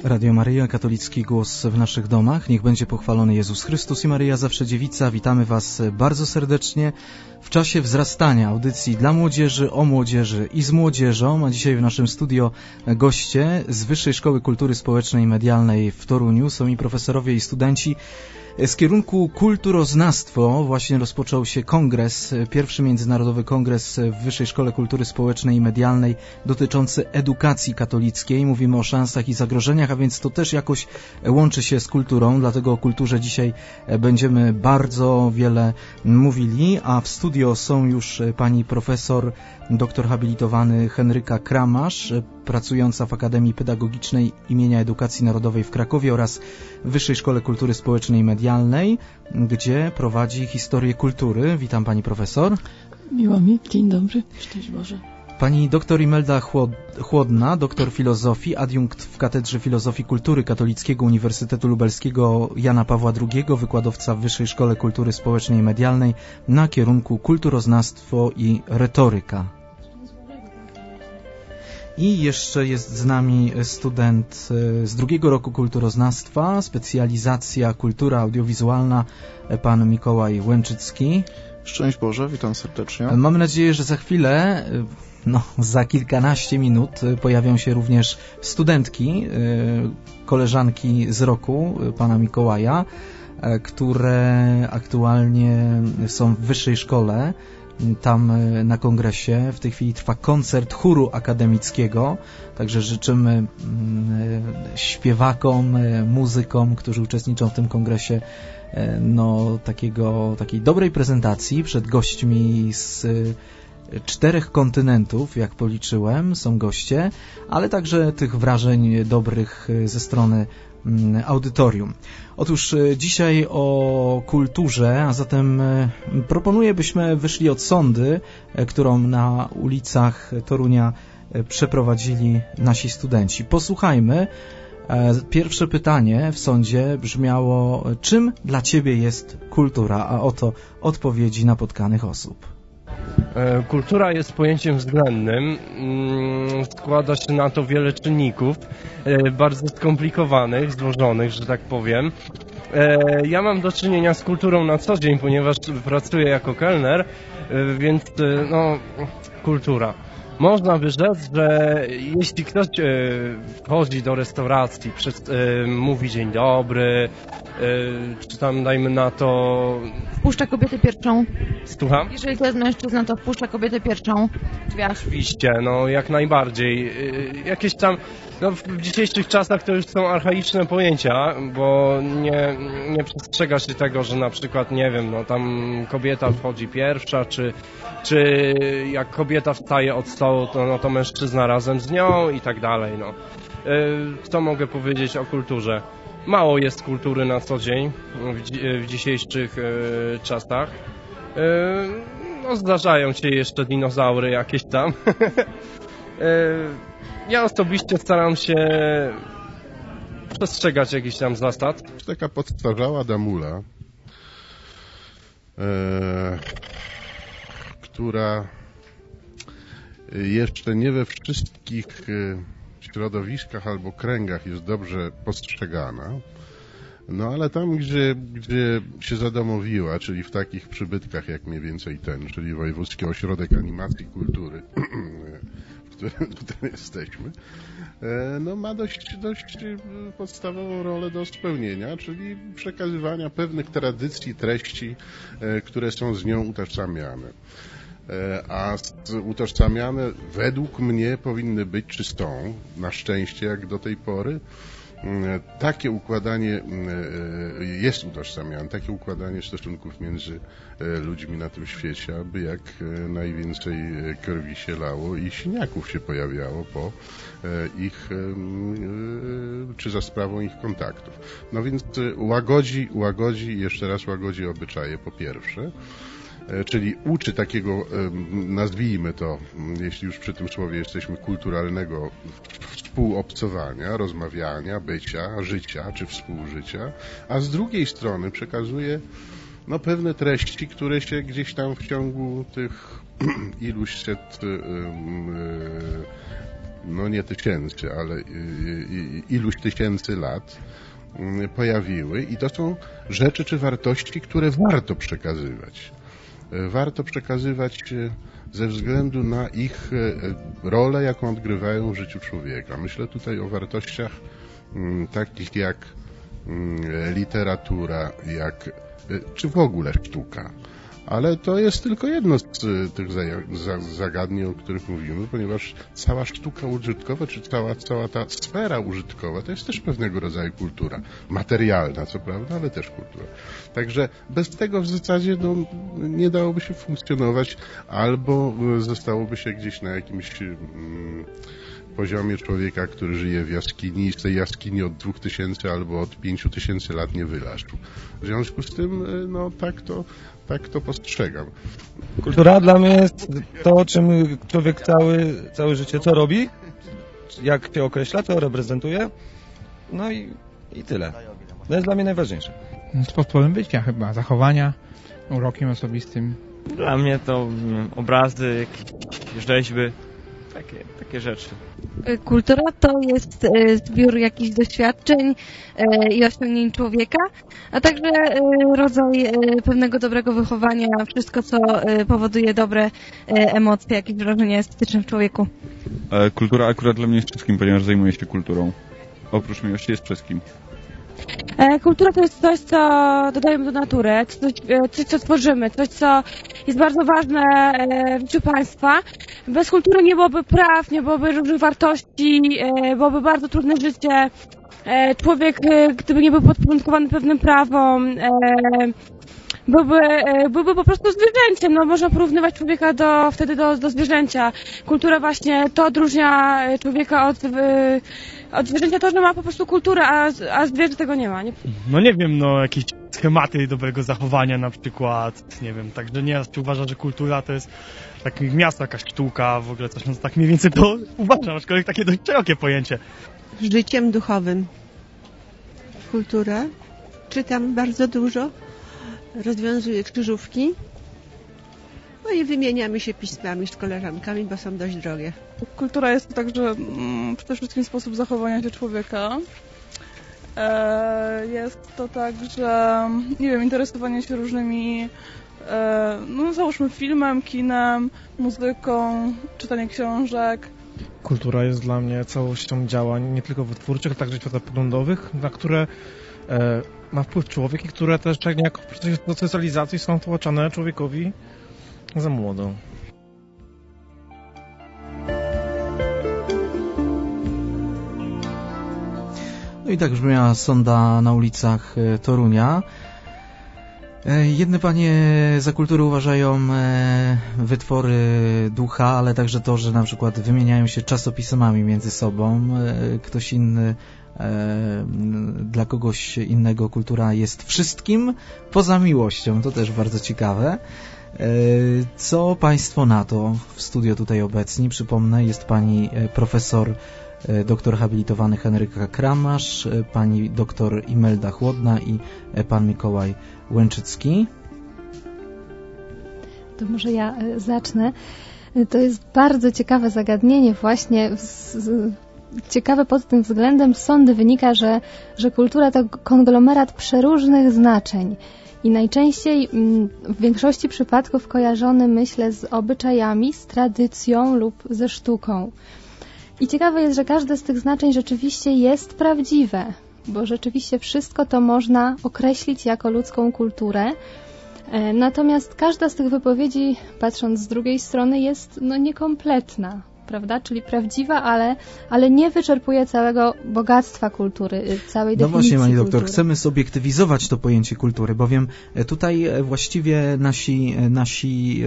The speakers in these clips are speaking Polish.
Radio Maryja, katolicki głos w naszych domach. Niech będzie pochwalony Jezus Chrystus i Maryja Zawsze Dziewica. Witamy Was bardzo serdecznie w czasie wzrastania audycji dla młodzieży, o młodzieży i z młodzieżą. A dzisiaj w naszym studio goście z Wyższej Szkoły Kultury Społecznej i Medialnej w Toruniu. Są i profesorowie i studenci z kierunku kulturoznawstwo. Właśnie rozpoczął się kongres, pierwszy międzynarodowy kongres w Wyższej Szkole Kultury Społecznej i Medialnej dotyczący edukacji katolickiej. Mówimy o szansach i zagrożeniach, a więc to też jakoś łączy się z kulturą, dlatego o kulturze dzisiaj będziemy bardzo wiele mówili, a w studio są już pani profesor, doktor habilitowany Henryka Kramasz, pracująca w Akademii Pedagogicznej imienia Edukacji Narodowej w Krakowie oraz w Wyższej Szkole Kultury Społecznej i Medialnej, gdzie prowadzi historię kultury. Witam pani profesor. Miło mi, dzień dobry, szczęść Boże. Pani doktor Imelda Chłodna, doktor filozofii, adiunkt w Katedrze Filozofii Kultury Katolickiego Uniwersytetu Lubelskiego Jana Pawła II, wykładowca w Wyższej Szkole Kultury Społecznej i Medialnej na kierunku kulturoznawstwo i retoryka. I jeszcze jest z nami student z drugiego roku kulturoznawstwa, specjalizacja kultura audiowizualna, pan Mikołaj Łęczycki. Szczęść Boże, witam serdecznie. Mamy nadzieję, że za chwilę, za kilkanaście minut pojawią się również studentki, koleżanki z roku pana Mikołaja, które aktualnie są w wyższej szkole. Tam na kongresie w tej chwili trwa koncert chóru akademickiego, także życzymy śpiewakom, muzykom, którzy uczestniczą w tym kongresie, takiej dobrej prezentacji przed gośćmi z 4 kontynentów, jak policzyłem, są goście, ale także tych wrażeń dobrych ze strony audytorium. Otóż dzisiaj o kulturze, a zatem proponuję, byśmy wyszli od sondy, którą na ulicach Torunia przeprowadzili nasi studenci. Posłuchajmy. Pierwsze pytanie w sondzie brzmiało: czym dla Ciebie jest kultura? A oto odpowiedzi napotkanych osób. Kultura jest pojęciem względnym, składa się na to wiele czynników, bardzo skomplikowanych, złożonych, że tak powiem. Ja mam do czynienia z kulturą na co dzień, ponieważ pracuję jako kelner, więc kultura. Można by rzec, że jeśli ktoś wchodzi do restauracji, mówi dzień dobry, czy tam dajmy na to... Wpuszcza kobietę pierwszą. Słucham? Jeżeli to jest mężczyzna, to wpuszcza kobietę pierwszą w drzwiach. Oczywiście, jak najbardziej. Jakieś tam... w dzisiejszych czasach to już są archaiczne pojęcia, bo nie przestrzega się tego, że na przykład, nie wiem, tam kobieta wchodzi pierwsza, czy jak kobieta wstaje od stołu, to mężczyzna razem z nią i tak dalej, Co mogę powiedzieć o kulturze? Mało jest kultury na co dzień w dzisiejszych czasach. Zdarzają się jeszcze dinozaury jakieś tam. Ja osobiście staram się przestrzegać jakichś tam zasad. Taka podstarzała damula, która jeszcze nie we wszystkich środowiskach albo kręgach jest dobrze postrzegana, ale tam, gdzie się zadomowiła, czyli w takich przybytkach jak mniej więcej ten, czyli Wojewódzki Ośrodek Animacji i Kultury, w którym jesteśmy, ma dość podstawową rolę do spełnienia, czyli przekazywania pewnych tradycji, treści, które są z nią utożsamiane. A utożsamiane według mnie powinny być, czy są, na szczęście jak do tej pory, takie układanie jest utożsamiane, takie układanie stosunków między ludźmi na tym świecie, aby jak najwięcej krwi się lało i siniaków się pojawiało po ich, czy za sprawą ich kontaktów. Więc jeszcze raz łagodzi obyczaje po pierwsze, czyli uczy takiego, nazwijmy to, jeśli już przy tym słowie jesteśmy, kulturalnego współobcowania, rozmawiania, bycia, życia czy współżycia, a z drugiej strony przekazuje pewne treści, które się gdzieś tam w ciągu tych iluś set no nie tysięcy, ale iluś tysięcy lat pojawiły i to są rzeczy czy wartości, które warto przekazywać. Warto przekazywać ze względu na ich rolę, jaką odgrywają w życiu człowieka. Myślę tutaj o wartościach takich jak literatura, czy w ogóle sztuka. Ale to jest tylko jedno z tych zagadnień, o których mówimy, ponieważ cała sztuka użytkowa, czy cała ta sfera użytkowa, to jest też pewnego rodzaju kultura. Materialna, co prawda, ale też kultura. Także bez tego w zasadzie nie dałoby się funkcjonować, albo zostałoby się gdzieś na jakimś poziomie człowieka, który żyje w jaskini i z tej jaskini od 2000 albo od 5000 lat nie wylazł. W związku z tym, tak to postrzegam. Kultura dla mnie jest to, czym człowiek całe życie co robi, jak się określa, co reprezentuje, no i tyle. To jest dla mnie najważniejsze. Sposobem bycia chyba, zachowania, urokiem osobistym. Dla mnie to obrazy, jakieś rzeźby, takie rzeczy. Kultura to jest zbiór jakichś doświadczeń i osiągnięć człowieka, a także rodzaj pewnego dobrego wychowania, wszystko co powoduje dobre emocje, jakieś wrażenia estetyczne w człowieku. Kultura akurat dla mnie jest wszystkim, ponieważ zajmuję się kulturą. Oprócz miłości jest wszystkim. Kultura to jest coś, co dodajemy do natury, coś, co tworzymy, coś, co jest bardzo ważne w życiu państwa. Bez kultury nie byłoby praw, nie byłoby różnych wartości, byłoby bardzo trudne życie. Człowiek, gdyby nie był podporządkowany pewnym prawom, byłby po prostu zwierzęciem. No, można porównywać człowieka wtedy do zwierzęcia. Kultura właśnie to odróżnia człowieka od zwierzęcia, to, że ma po prostu kulturę, a zwierzę tego nie ma. Nie? No nie wiem, jakieś schematy dobrego zachowania na przykład, nie wiem, także nieraz się uważa, że kultura to jest tak miasto, jakaś sztuka, w ogóle coś, tak mniej więcej to uważam, aczkolwiek takie dość szerokie pojęcie. Życiem duchowym kulturę, czytam bardzo dużo, rozwiązuję krzyżówki, no i wymieniamy się pismami z koleżankami, bo są dość drogie. Kultura jest to także przede wszystkim sposób zachowania się człowieka. Jest to także, nie wiem, interesowanie się różnymi, załóżmy filmem, kinem, muzyką, czytanie książek. Kultura jest dla mnie całością działań nie tylko wytwórczych, ale także światopoglądowych, na które ma wpływ człowiek i które też niejako w procesie socjalizacji są wtłaczane człowiekowi za młodo. No i tak brzmiała sonda na ulicach Torunia. Jedne panie za kulturę uważają wytwory ducha, ale także to, że na przykład wymieniają się czasopismami między sobą. Ktoś inny, dla kogoś innego kultura jest wszystkim poza miłością. To też bardzo ciekawe. Co państwo na to w studio tutaj obecni? Przypomnę, jest pani profesor doktor habilitowany Henryka Kramasz, pani doktor Imelda Chłodna i pan Mikołaj Łęczycki. To może ja zacznę. To jest bardzo ciekawe zagadnienie właśnie. Ciekawe pod tym względem. Z sądy wynika, że kultura to konglomerat przeróżnych znaczeń. I najczęściej w większości przypadków kojarzony, myślę, z obyczajami, z tradycją lub ze sztuką. I ciekawe jest, że każde z tych znaczeń rzeczywiście jest prawdziwe, bo rzeczywiście wszystko to można określić jako ludzką kulturę. Natomiast każda z tych wypowiedzi, patrząc z drugiej strony, jest niekompletna, prawda? Czyli prawdziwa, ale nie wyczerpuje całego bogactwa kultury, całej definicji. No właśnie, pani doktor, kultury. chcemy zobiektywizować to pojęcie kultury, bowiem tutaj właściwie nasi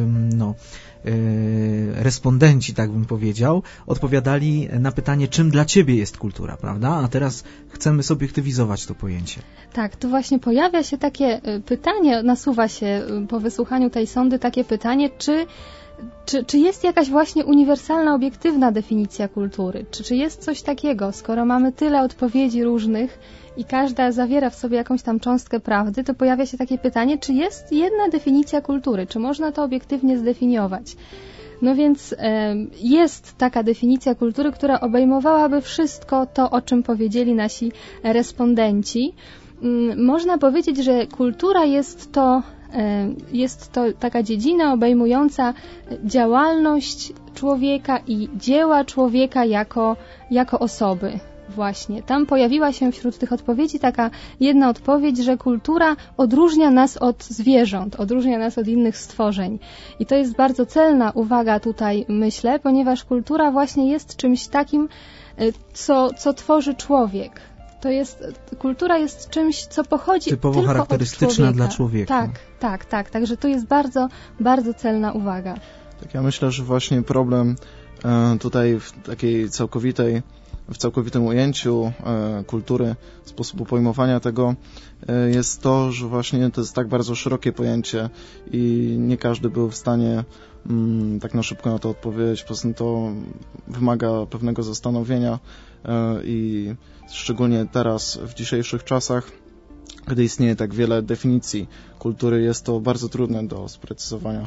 respondenci, tak bym powiedział, odpowiadali na pytanie, czym dla ciebie jest kultura, prawda? A teraz chcemy zobiektywizować to pojęcie. Tak, to właśnie pojawia się takie pytanie, nasuwa się po wysłuchaniu tej sondy takie pytanie, czy jest jakaś właśnie uniwersalna, obiektywna definicja kultury? Czy jest coś takiego, skoro mamy tyle odpowiedzi różnych i każda zawiera w sobie jakąś tam cząstkę prawdy, to pojawia się takie pytanie, czy jest jedna definicja kultury? Czy można to obiektywnie zdefiniować? No więc jest taka definicja kultury, która obejmowałaby wszystko to, o czym powiedzieli nasi respondenci. Można powiedzieć, że kultura jest to taka dziedzina obejmująca działalność człowieka i dzieła człowieka jako osoby. Właśnie. Tam pojawiła się wśród tych odpowiedzi taka jedna odpowiedź, że kultura odróżnia nas od zwierząt, odróżnia nas od innych stworzeń. I to jest bardzo celna uwaga tutaj, myślę, ponieważ kultura właśnie jest czymś takim, co tworzy człowiek. Kultura jest czymś, co pochodzi typowo tylko charakterystyczna od dla człowieka. Tak. Także to jest bardzo, bardzo celna uwaga. Tak, ja myślę, że właśnie problem tutaj w takiej całkowitym ujęciu kultury, sposobu pojmowania tego jest to, że właśnie to jest tak bardzo szerokie pojęcie i nie każdy był w stanie tak na szybko na to odpowiedzieć. Poza tym to wymaga pewnego zastanowienia i szczególnie teraz w dzisiejszych czasach, gdy istnieje tak wiele definicji kultury, jest to bardzo trudne do sprecyzowania.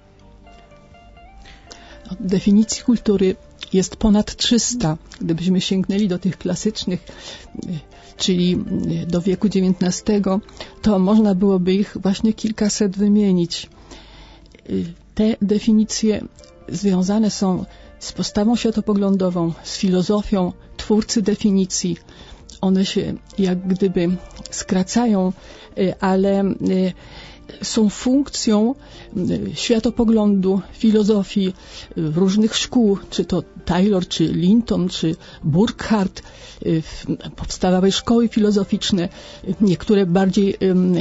Definicji kultury jest ponad 300. Gdybyśmy sięgnęli do tych klasycznych, czyli do wieku XIX, to można byłoby ich właśnie kilkaset wymienić. Te definicje związane są z postawą światopoglądową, z filozofią twórcy definicji. One się jak gdyby skracają, ale są funkcją światopoglądu, filozofii różnych szkół, czy to Taylor, czy Linton, czy Burkhardt. Powstawały szkoły filozoficzne, niektóre bardziej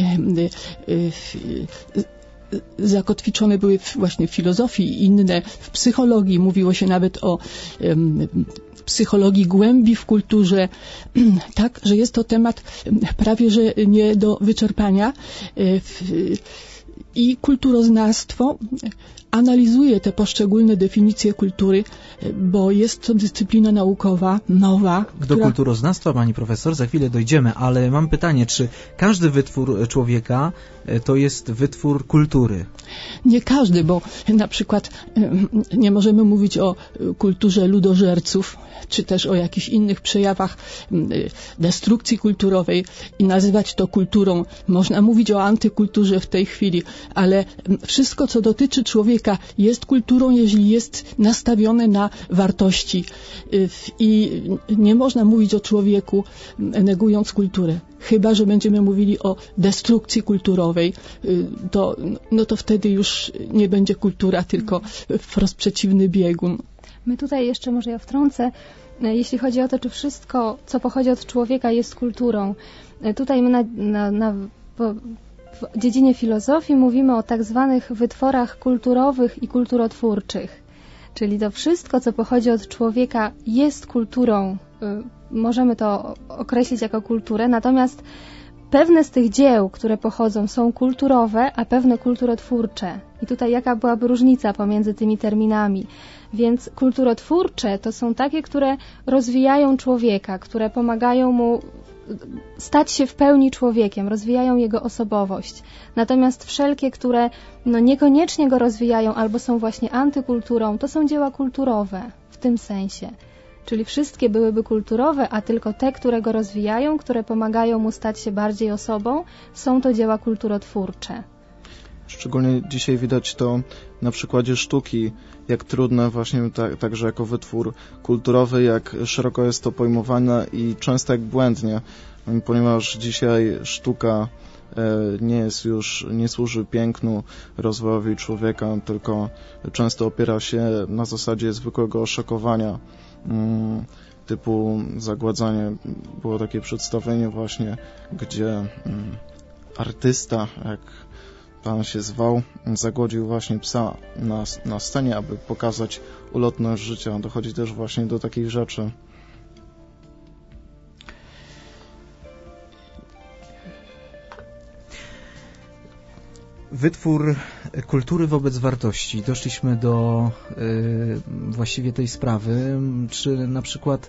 zakotwiczone były właśnie w filozofii, inne w psychologii. Mówiło się nawet o psychologii głębi w kulturze, tak, że jest to temat prawie że nie do wyczerpania i kulturoznawstwo analizuje te poszczególne definicje kultury, bo jest to dyscyplina naukowa, nowa. Do kulturoznawstwa, pani profesor, za chwilę dojdziemy, ale mam pytanie, czy każdy wytwór człowieka to jest wytwór kultury? Nie każdy, bo na przykład nie możemy mówić o kulturze ludożerców, czy też o jakichś innych przejawach destrukcji kulturowej i nazywać to kulturą. Można mówić o antykulturze w tej chwili, ale wszystko, co dotyczy człowieka, jest kulturą, jeżeli jest nastawione na wartości. I nie można mówić o człowieku, negując kulturę. Chyba że będziemy mówili o destrukcji kulturowej, to wtedy już nie będzie kultura, tylko wprost przeciwny biegun. My tutaj jeszcze, może ja wtrącę, jeśli chodzi o to, czy wszystko, co pochodzi od człowieka, jest kulturą. Tutaj my w dziedzinie filozofii mówimy o tak zwanych wytworach kulturowych i kulturotwórczych. Czyli to wszystko, co pochodzi od człowieka, jest kulturą. Możemy to określić jako kulturę, natomiast pewne z tych dzieł, które pochodzą, są kulturowe, a pewne kulturotwórcze. I tutaj jaka byłaby różnica pomiędzy tymi terminami? Więc kulturotwórcze to są takie, które rozwijają człowieka, które pomagają mu stać się w pełni człowiekiem, rozwijają jego osobowość. Natomiast wszelkie, które niekoniecznie go rozwijają albo są właśnie antykulturą, to są dzieła kulturowe w tym sensie. Czyli wszystkie byłyby kulturowe, a tylko te, które go rozwijają, które pomagają mu stać się bardziej osobą, są to dzieła kulturotwórcze. Szczególnie dzisiaj widać to na przykładzie sztuki, jak trudne właśnie także jako wytwór kulturowy, jak szeroko jest to pojmowane i często jak błędnie, ponieważ dzisiaj sztuka nie służy pięknu, rozwojowi człowieka, tylko często opiera się na zasadzie zwykłego oszokowania, typu zagładzanie. Było takie przedstawienie właśnie, gdzie artysta, jak pan się zwał, zagłodził właśnie psa na scenie, aby pokazać ulotność życia. Dochodzi też właśnie do takich rzeczy. Wytwór kultury wobec wartości. Doszliśmy do właściwie tej sprawy. Czy na przykład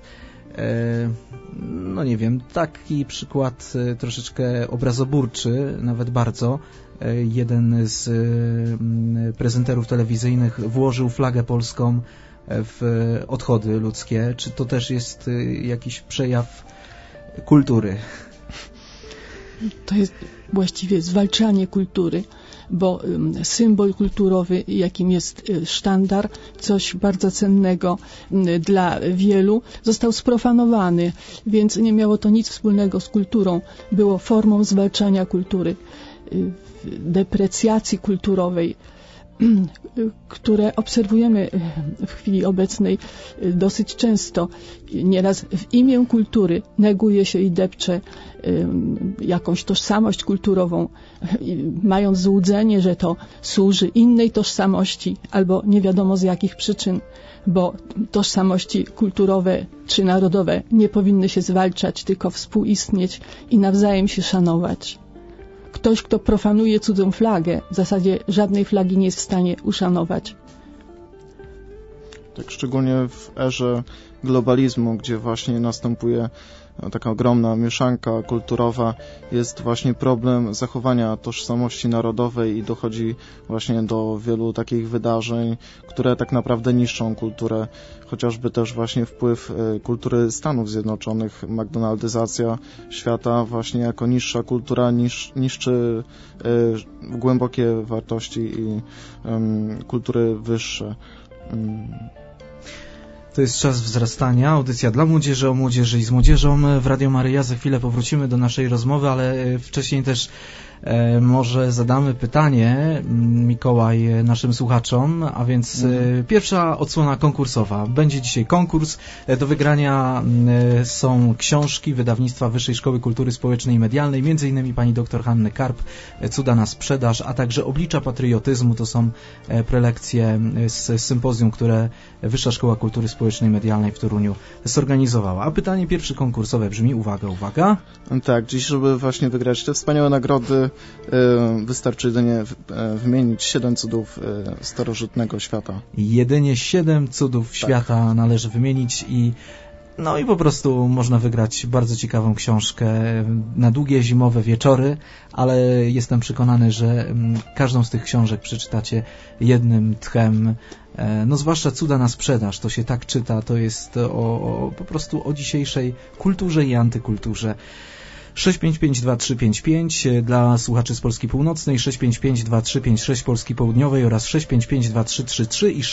taki przykład troszeczkę obrazoburczy, nawet bardzo. jeden z prezenterów telewizyjnych włożył flagę polską w odchody ludzkie. Czy to też jest jakiś przejaw kultury? To jest właściwie zwalczanie kultury, bo symbol kulturowy, jakim jest sztandar, coś bardzo cennego dla wielu, został sprofanowany, więc nie miało to nic wspólnego z kulturą. Było formą zwalczania kultury, deprecjacji kulturowej, które obserwujemy w chwili obecnej dosyć często. Nieraz w imię kultury neguje się i depcze jakąś tożsamość kulturową, mając złudzenie, że to służy innej tożsamości, albo nie wiadomo z jakich przyczyn, bo tożsamości kulturowe czy narodowe nie powinny się zwalczać, tylko współistnieć i nawzajem się szanować. Ktoś, kto profanuje cudzą flagę, w zasadzie żadnej flagi nie jest w stanie uszanować. Tak, szczególnie w erze globalizmu, gdzie właśnie następuje taka ogromna mieszanka kulturowa, jest właśnie problem zachowania tożsamości narodowej i dochodzi właśnie do wielu takich wydarzeń, które tak naprawdę niszczą kulturę. Chociażby też właśnie wpływ kultury Stanów Zjednoczonych, McDonaldyzacja świata właśnie jako niższa kultura niszczy głębokie wartości i kultury wyższe. To jest czas wzrastania, audycja dla młodzieży, o młodzieży i z młodzieżą w Radio Maryja. Za chwilę powrócimy do naszej rozmowy, ale wcześniej też może zadamy pytanie, Mikołaj, naszym słuchaczom, a więc pierwsza odsłona konkursowa. Będzie dzisiaj konkurs. Do wygrania są książki wydawnictwa Wyższej Szkoły Kultury Społecznej i Medialnej, m.in. pani dr Hanny Karp, Cuda na sprzedaż, a także Oblicza patriotyzmu. To są prelekcje z sympozjum, które Wyższa Szkoła Kultury Społecznej i Medialnej w Toruniu zorganizowała. A pytanie pierwsze konkursowe brzmi, uwaga. Tak, dziś, żeby właśnie wygrać te wspaniałe nagrody, wystarczy jedynie wymienić 7 cudów starożytnego świata. Jedynie 7 cudów świata należy wymienić i po prostu można wygrać bardzo ciekawą książkę na długie zimowe wieczory, ale jestem przekonany, że każdą z tych książek przeczytacie jednym tchem. Zwłaszcza Cuda na sprzedaż, to się tak czyta, to jest po prostu o dzisiejszej kulturze i antykulturze. 6552355 dla słuchaczy z Polski Północnej, 6552356 Polski Południowej oraz 6552333 i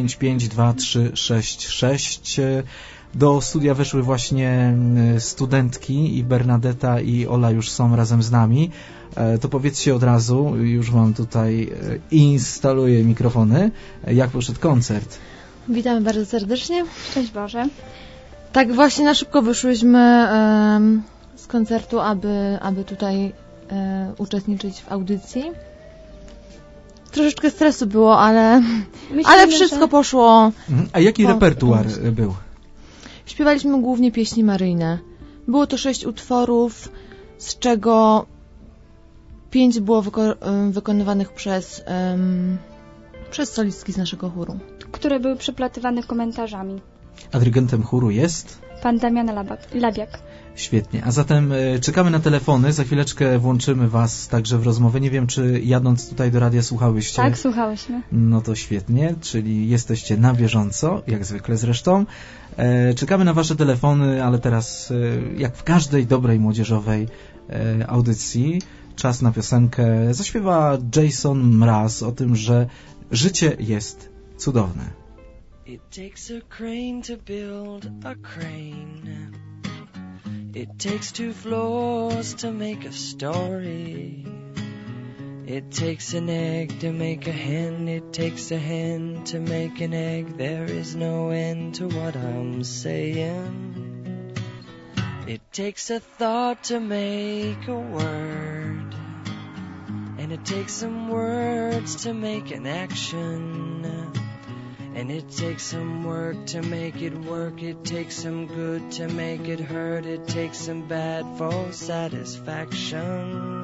6552366. Do studia weszły właśnie studentki i Bernadetta i Ola już są razem z nami. To powiedzcie od razu, już wam tutaj instaluję mikrofony, jak poszedł koncert. Witamy bardzo serdecznie. Szczęść Boże. Tak właśnie na szybko wyszłyśmy z koncertu, aby tutaj uczestniczyć w audycji. Troszeczkę stresu było, ale wszystko poszło. A jaki repertuar był? Śpiewaliśmy głównie pieśni maryjne. Było to 6 utworów, z czego 5 było wykonywanych przez solistki z naszego chóru. Które były przeplatywane komentarzami. A dyrygentem chóru jest? Pan Damian Labiak. Świetnie. A zatem czekamy na telefony. Za chwileczkę włączymy was także w rozmowę. Nie wiem, czy jadąc tutaj do radia słuchałyście? Tak, słuchałyśmy. No to świetnie, czyli jesteście na bieżąco, jak zwykle zresztą. Czekamy na wasze telefony, ale teraz, jak w każdej dobrej młodzieżowej audycji, czas na piosenkę. Zaśpiewa Jason Mraz o tym, że życie jest cudowne. It takes a crane to build a crane. It takes 2 floors to make a story. It takes an egg to make a hen. It takes a hen to make an egg. There is no end to what I'm saying. It takes a thought to make a word. And it takes some words to make an action. And it takes some work to make it work. It takes some good to make it hurt. It takes some bad for satisfaction.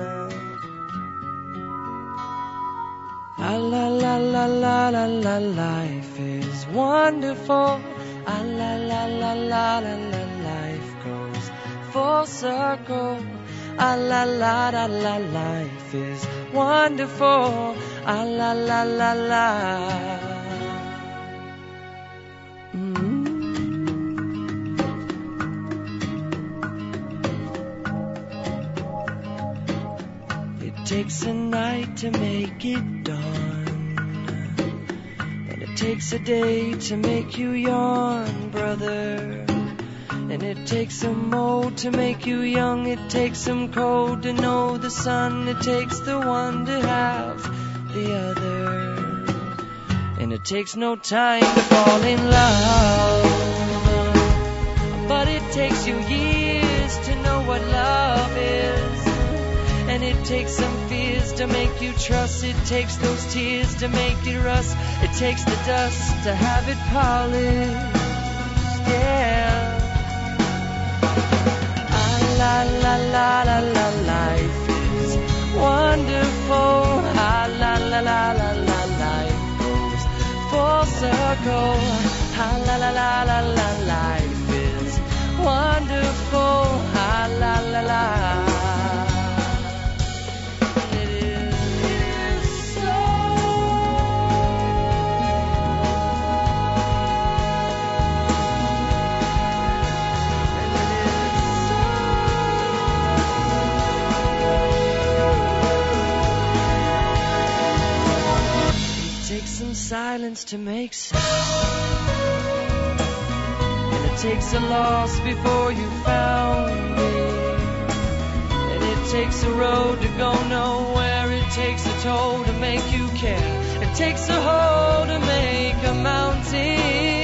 La la la la la la la, life is wonderful. La la la la la la, life goes full circle. Ah la la la la, life is wonderful. Ah la la la la. It takes a night to make it dawn, and it takes a day to make you yawn, brother. And it takes some old to make you young. It takes some cold to know the sun. It takes the one to have the other. And it takes no time to fall in love, but it takes you years to know what love is. And it takes some fears to make you trust. It takes those tears to make it rust. It takes the dust to have it polished. Yeah. La la la la la, life is wonderful. Ah la la la la la, life goes full circle. Ah la la la la la, life is wonderful. Ah la la la. Silence to make sound, and it takes a loss before you found me, and it takes a road to go nowhere. It takes a toll to make you care. It takes a hole to make a mountain.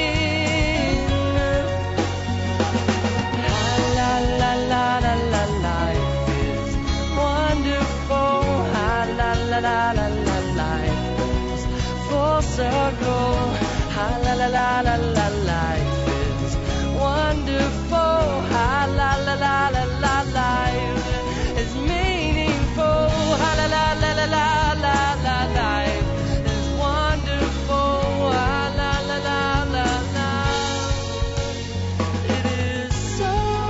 La la la la la, life is wonderful. La la la la la, life full circle. Ha la la la la la, life is wonderful. Ha la la la la la, life is meaningful. Ha la la la la la la la, life is wonderful. Ha la la la la la. It is so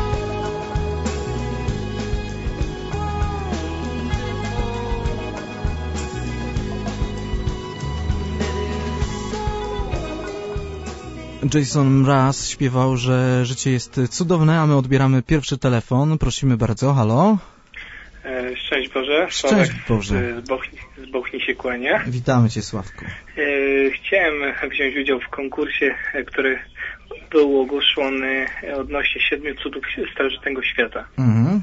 Jason Mraz śpiewał, że życie jest cudowne, a my odbieramy pierwszy telefon. Prosimy bardzo, halo? Szczęść Boże. Szczęść Boże. Z Bochni się kłania. Witamy Cię, Sławku. Chciałem wziąć udział w konkursie, który był ogłoszony odnośnie 7 cudów starożytnego świata. Mhm.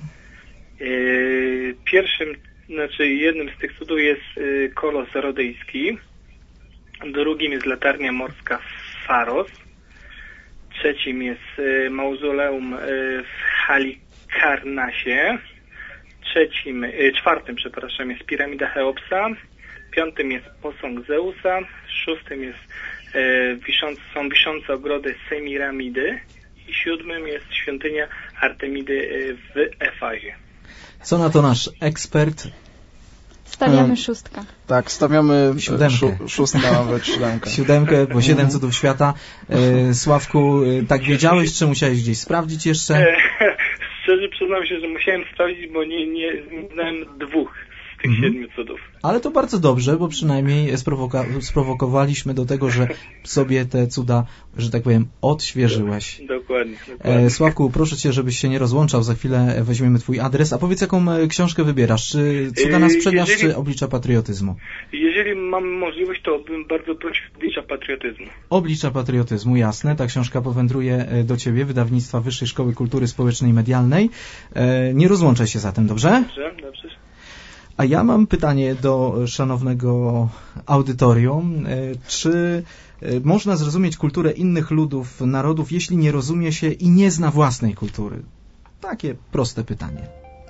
Jednym z tych cudów jest kolos rodyjski, drugim jest latarnia morska Faros, trzecim jest mauzoleum w Halikarnasie, czwartym jest piramida Cheopsa, piątym jest posąg Zeusa, szóstym jest są wiszące ogrody Semiramidy i siódmym jest świątynia Artemidy w Efazie. Co na to nasz ekspert? Stawiamy szóstkę. Tak, stawiamy szóstkę, nawet 7. 7, bo 7 cudów świata. Sławku, tak wiedziałeś, czy musiałeś gdzieś sprawdzić jeszcze? Szczerze przyznam się, że musiałem sprawdzić, bo nie znałem 2 z tych 7 cudów. Ale to bardzo dobrze, bo przynajmniej sprowokowaliśmy do tego, że sobie te cuda, że tak powiem, odświeżyłeś. Dokładnie. Sławku, proszę Cię, żebyś się nie rozłączał, za chwilę weźmiemy Twój adres, a powiedz, jaką książkę wybierasz, czy Cuda na sprzedaż, czy Oblicza patriotyzmu? Jeżeli mam możliwość, to bym bardzo prosił Oblicza patriotyzmu. Oblicza patriotyzmu, jasne, ta książka powędruje do Ciebie, wydawnictwa Wyższej Szkoły Kultury Społecznej i Medialnej. Nie rozłączaj się zatem, dobrze? Dobrze. A ja mam pytanie do szanownego audytorium. Czy można zrozumieć kulturę innych ludów, narodów, jeśli nie rozumie się i nie zna własnej kultury? Takie proste pytanie.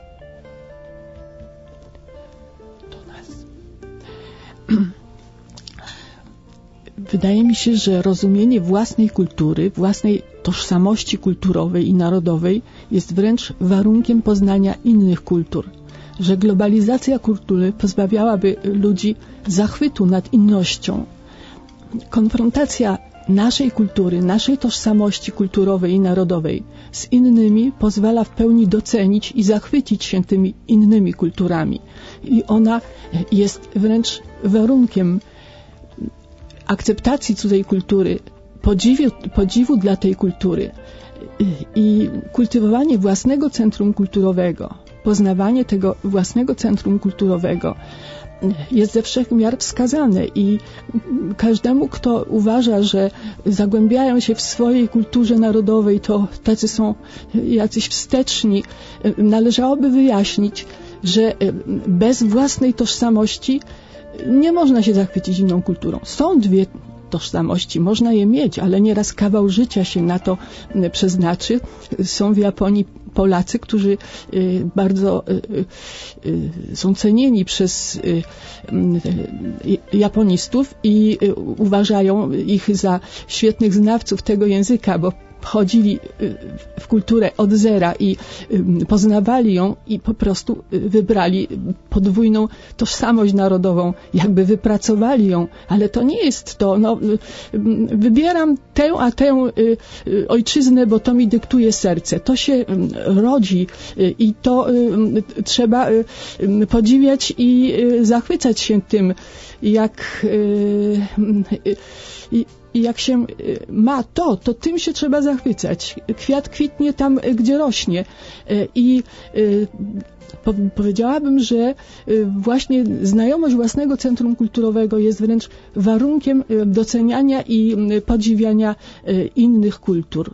Wydaje mi się, że rozumienie własnej kultury, własnej tożsamości kulturowej i narodowej jest wręcz warunkiem poznania innych kultur. Że globalizacja kultury pozbawiałaby ludzi zachwytu nad innością. Konfrontacja naszej kultury, naszej tożsamości kulturowej i narodowej z innymi pozwala w pełni docenić i zachwycić się tymi innymi kulturami. I ona jest wręcz warunkiem akceptacji cudzej kultury, podziwu dla tej kultury i kultywowanie własnego centrum kulturowego, poznawanie tego własnego centrum kulturowego jest ze wszech miar wskazane i każdemu, kto uważa, że zagłębiają się w swojej kulturze narodowej, to tacy są jacyś wsteczni, należałoby wyjaśnić, że bez własnej tożsamości nie można się zachwycić inną kulturą. Są dwie tożsamości, można je mieć, ale nieraz kawał życia się na to przeznaczy. Są w Japonii Polacy, którzy bardzo są cenieni przez japonistów i uważają ich za świetnych znawców tego języka, bo wchodzili w kulturę od zera i poznawali ją i po prostu wybrali podwójną tożsamość narodową, jakby wypracowali ją, ale to nie jest to. No, wybieram tę a tę ojczyznę, bo to mi dyktuje serce. To się rodzi i to trzeba podziwiać i zachwycać się tym, jak się ma to tym się trzeba zachwycać. Kwiat kwitnie tam, gdzie rośnie. I powiedziałabym, że właśnie znajomość własnego centrum kulturowego jest wręcz warunkiem doceniania i podziwiania innych kultur.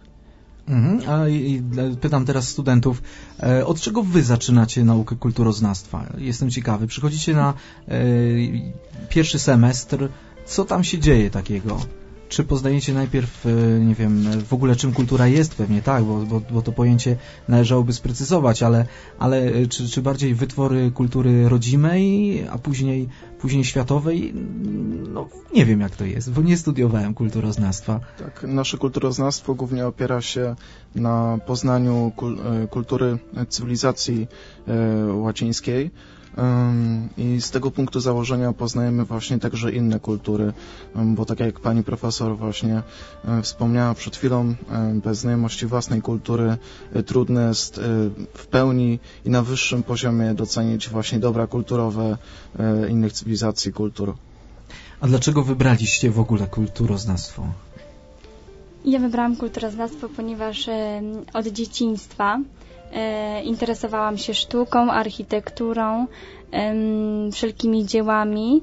Pytam teraz studentów, od czego wy zaczynacie naukę kulturoznawstwa? Jestem ciekawy. Przychodzicie na pierwszy semestr. Co tam się dzieje takiego? Czy poznajecie najpierw, nie wiem, w ogóle czym kultura jest? Pewnie tak, bo to pojęcie należałoby sprecyzować, ale czy bardziej wytwory kultury rodzimej, a później światowej? No nie wiem, jak to jest, bo nie studiowałem kulturoznawstwa. Tak, nasze kulturoznawstwo głównie opiera się na poznaniu kultury cywilizacji łacińskiej. I z tego punktu założenia poznajemy właśnie także inne kultury, bo tak jak pani profesor właśnie wspomniała przed chwilą, bez znajomości własnej kultury trudno jest w pełni i na wyższym poziomie docenić właśnie dobra kulturowe innych cywilizacji, kultur. A dlaczego wybraliście w ogóle kulturoznawstwo? Ja wybrałam kulturoznawstwo, ponieważ od dzieciństwa interesowałam się sztuką, architekturą, wszelkimi dziełami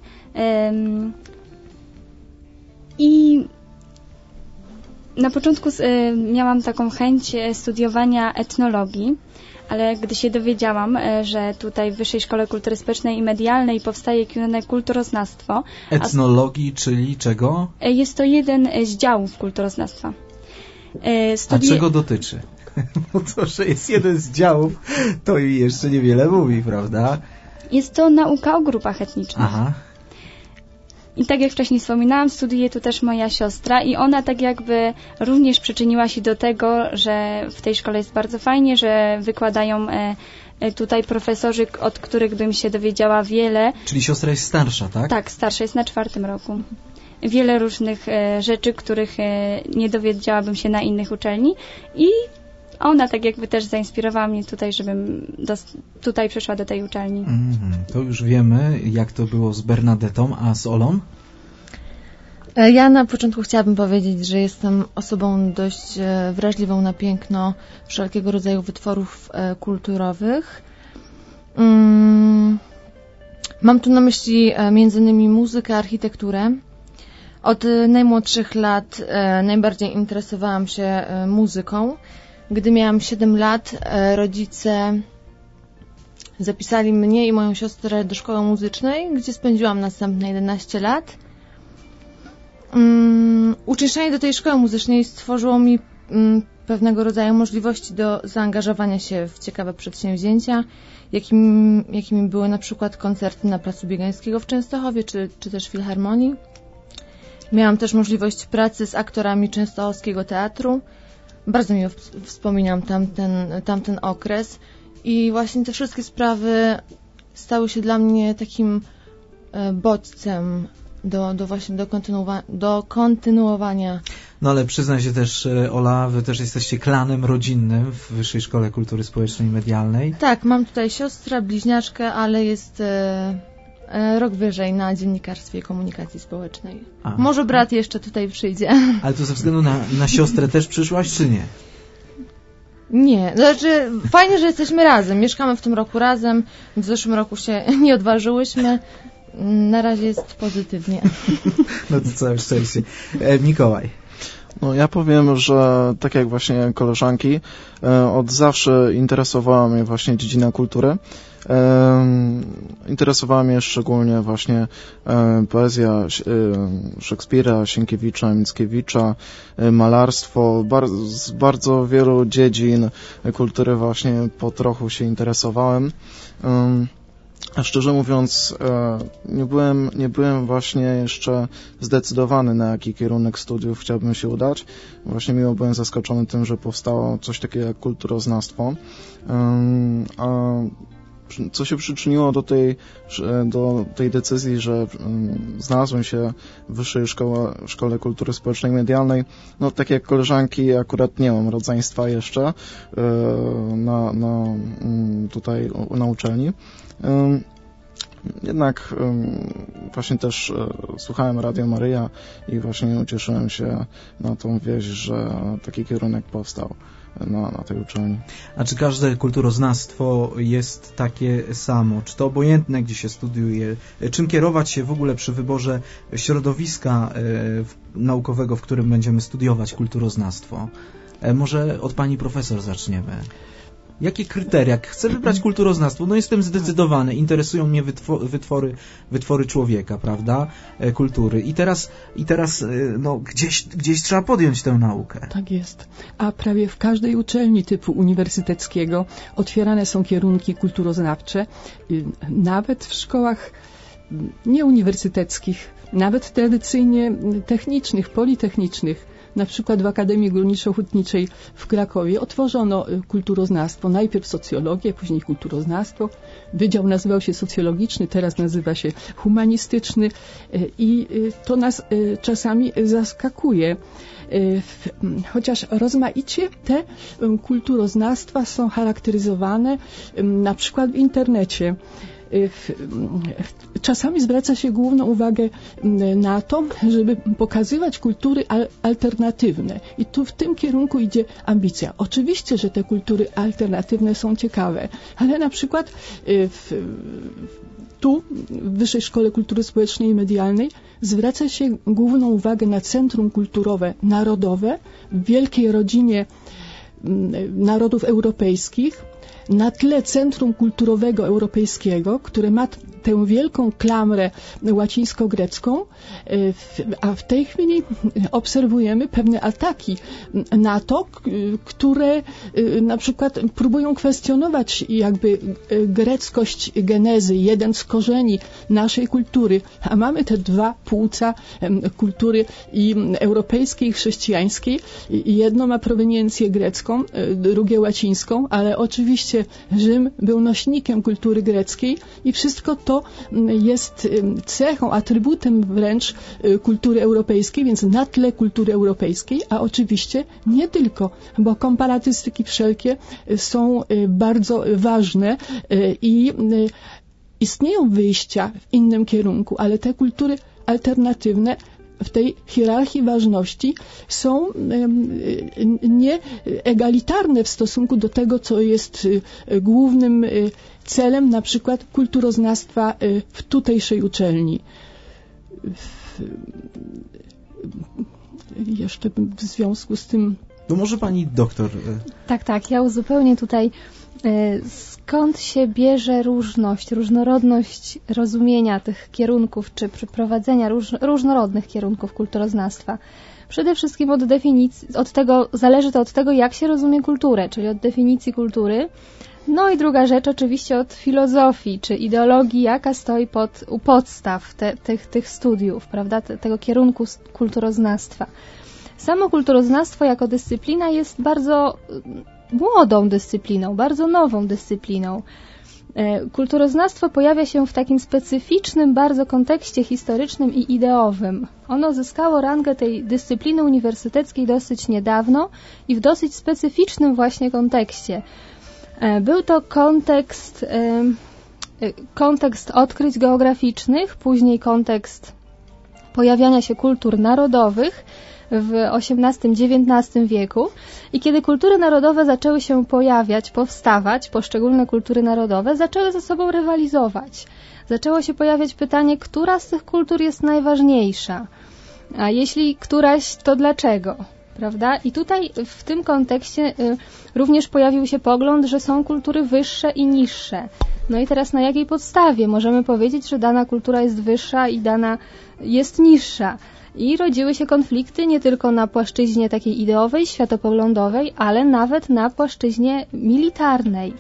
i na początku miałam taką chęć studiowania etnologii, ale gdy się dowiedziałam, że tutaj w Wyższej Szkole Kultury Społecznej i Medialnej powstaje kierunek kulturoznawstwo. Etnologii, czyli czego? Jest to jeden z działów kulturoznawstwa. A czego dotyczy? Bo to, że jest jeden z działów, to i jeszcze niewiele mówi, prawda? Jest to nauka o grupach etnicznych. Aha. I tak jak wcześniej wspominałam, studiuje tu też moja siostra i ona tak jakby również przyczyniła się do tego, że w tej szkole jest bardzo fajnie, że wykładają tutaj profesorzy, od których bym się dowiedziała wiele. Czyli siostra jest starsza, tak? Tak, starsza, jest na 4. roku. Wiele różnych rzeczy, których nie dowiedziałabym się na innych uczelni i ona tak jakby też zainspirowała mnie tutaj, żebym tutaj przyszła do tej uczelni. To już wiemy, jak to było z Bernadetą, a z Olą? Ja na początku chciałabym powiedzieć, że jestem osobą dość wrażliwą na piękno wszelkiego rodzaju wytworów kulturowych. Mam tu na myśli m.in. muzykę, architekturę. Od najmłodszych lat najbardziej interesowałam się muzyką. Gdy miałam 7 lat, rodzice zapisali mnie i moją siostrę do szkoły muzycznej, gdzie spędziłam następne 11 lat. Uczęszczanie do tej szkoły muzycznej stworzyło mi pewnego rodzaju możliwości do zaangażowania się w ciekawe przedsięwzięcia, jakimi były na przykład koncerty na Placu Biegańskiego w Częstochowie, czy też Filharmonii. Miałam też możliwość pracy z aktorami Częstochowskiego Teatru. Bardzo miło wspominam tamten okres i właśnie te wszystkie sprawy stały się dla mnie takim bodźcem do kontynuowania. No ale przyznaj się też, Ola, wy też jesteście klanem rodzinnym w Wyższej Szkole Kultury Społecznej i Medialnej. Tak, mam tutaj siostrę, bliźniaczkę, ale jest rok wyżej na dziennikarstwie i komunikacji społecznej. Może brat jeszcze tutaj przyjdzie. Ale to ze względu na siostrę też przyszłaś, czy nie? Nie, znaczy fajnie, że jesteśmy razem. Mieszkamy w tym roku razem. W zeszłym roku się nie odważyłyśmy. Na razie jest pozytywnie. No to całe szczęście. Mikołaj. No ja powiem, że tak jak właśnie koleżanki, od zawsze interesowała mnie właśnie dziedzina kultury. Interesowała mnie szczególnie właśnie poezja Szekspira, Sienkiewicza, Mickiewicza, malarstwo. Z bardzo wielu dziedzin kultury właśnie po trochu się interesowałem. A szczerze mówiąc, nie byłem właśnie jeszcze zdecydowany, na jaki kierunek studiów chciałbym się udać. Właśnie miło byłem zaskoczony tym, że powstało coś takiego jak kulturoznawstwo. Co się przyczyniło do tej decyzji, że znalazłem się w Wyższej Szkole Kultury Społecznej i Medialnej. No tak jak koleżanki, akurat nie mam rodzeństwa jeszcze tutaj na uczelni. Jednak właśnie też słuchałem Radio Maryja i właśnie ucieszyłem się na tą wieść, że taki kierunek powstał na tej uczelni. A czy każde kulturoznawstwo jest takie samo? Czy to obojętne, gdzie się studiuje? Czym kierować się w ogóle przy wyborze środowiska naukowego, w którym będziemy studiować kulturoznawstwo? Może od pani profesor zaczniemy. Jakie kryteria? Jak chcę wybrać kulturoznawstwo, no jestem zdecydowany, interesują mnie wytwory człowieka, prawda? Kultury. I teraz no, gdzieś trzeba podjąć tę naukę. Tak jest. A prawie w każdej uczelni typu uniwersyteckiego otwierane są kierunki kulturoznawcze. Nawet w szkołach nieuniwersyteckich, nawet tradycyjnie technicznych, politechnicznych, na przykład w Akademii Górniczo-Hutniczej w Krakowie otworzono kulturoznawstwo, najpierw socjologię, później kulturoznawstwo. Wydział nazywał się socjologiczny, teraz nazywa się humanistyczny i to nas czasami zaskakuje. Chociaż rozmaicie te kulturoznawstwa są charakteryzowane na przykład w internecie. Czasami zwraca się główną uwagę na to, żeby pokazywać kultury alternatywne. I tu w tym kierunku idzie ambicja. Oczywiście, że te kultury alternatywne są ciekawe, ale na przykład tu w Wyższej Szkole Kultury Społecznej i Medialnej zwraca się główną uwagę na centrum kulturowe narodowe w wielkiej rodzinie narodów europejskich, na tle Centrum Kulturowego Europejskiego, które ma tę wielką klamrę łacińsko-grecką, a w tej chwili obserwujemy pewne ataki na to, które na przykład próbują kwestionować jakby greckość genezy, jeden z korzeni naszej kultury, a mamy te dwa płuca kultury i europejskiej i chrześcijańskiej. Jedno ma proweniencję grecką, drugie łacińską, ale oczywiście Rzym był nośnikiem kultury greckiej i wszystko to jest cechą, atrybutem wręcz kultury europejskiej, więc na tle kultury europejskiej, a oczywiście nie tylko, bo komparatystyki wszelkie są bardzo ważne i istnieją wyjścia w innym kierunku, ale te kultury alternatywne w tej hierarchii ważności są nieegalitarne w stosunku do tego, co jest głównym celem na przykład kulturoznawstwa w tutejszej uczelni. Jeszcze w związku z tym... No może pani doktor... Tak, ja uzupełnię tutaj, skąd się bierze różnorodność rozumienia tych kierunków, czy przeprowadzenia różnorodnych kierunków kulturoznawstwa. Przede wszystkim zależy to od tego, jak się rozumie kulturę, czyli od definicji kultury. No i druga rzecz oczywiście od filozofii, czy ideologii, jaka stoi u podstaw tych studiów, prawda, tego kierunku kulturoznawstwa. Samo kulturoznawstwo jako dyscyplina jest bardzo młodą dyscypliną, bardzo nową dyscypliną. Kulturoznawstwo pojawia się w takim specyficznym bardzo kontekście historycznym i ideowym. Ono zyskało rangę tej dyscypliny uniwersyteckiej dosyć niedawno i w dosyć specyficznym właśnie kontekście. Był to kontekst odkryć geograficznych, później kontekst pojawiania się kultur narodowych w XVIII-XIX wieku i kiedy kultury narodowe zaczęły się pojawiać, powstawać, poszczególne kultury narodowe zaczęły ze sobą rywalizować. Zaczęło się pojawiać pytanie, która z tych kultur jest najważniejsza, a jeśli któraś, to dlaczego? Prawda? I tutaj w tym kontekście również pojawił się pogląd, że są kultury wyższe i niższe. No i teraz na jakiej podstawie możemy powiedzieć, że dana kultura jest wyższa i dana jest niższa? I rodziły się konflikty nie tylko na płaszczyźnie takiej ideowej, światopoglądowej, ale nawet na płaszczyźnie militarnej.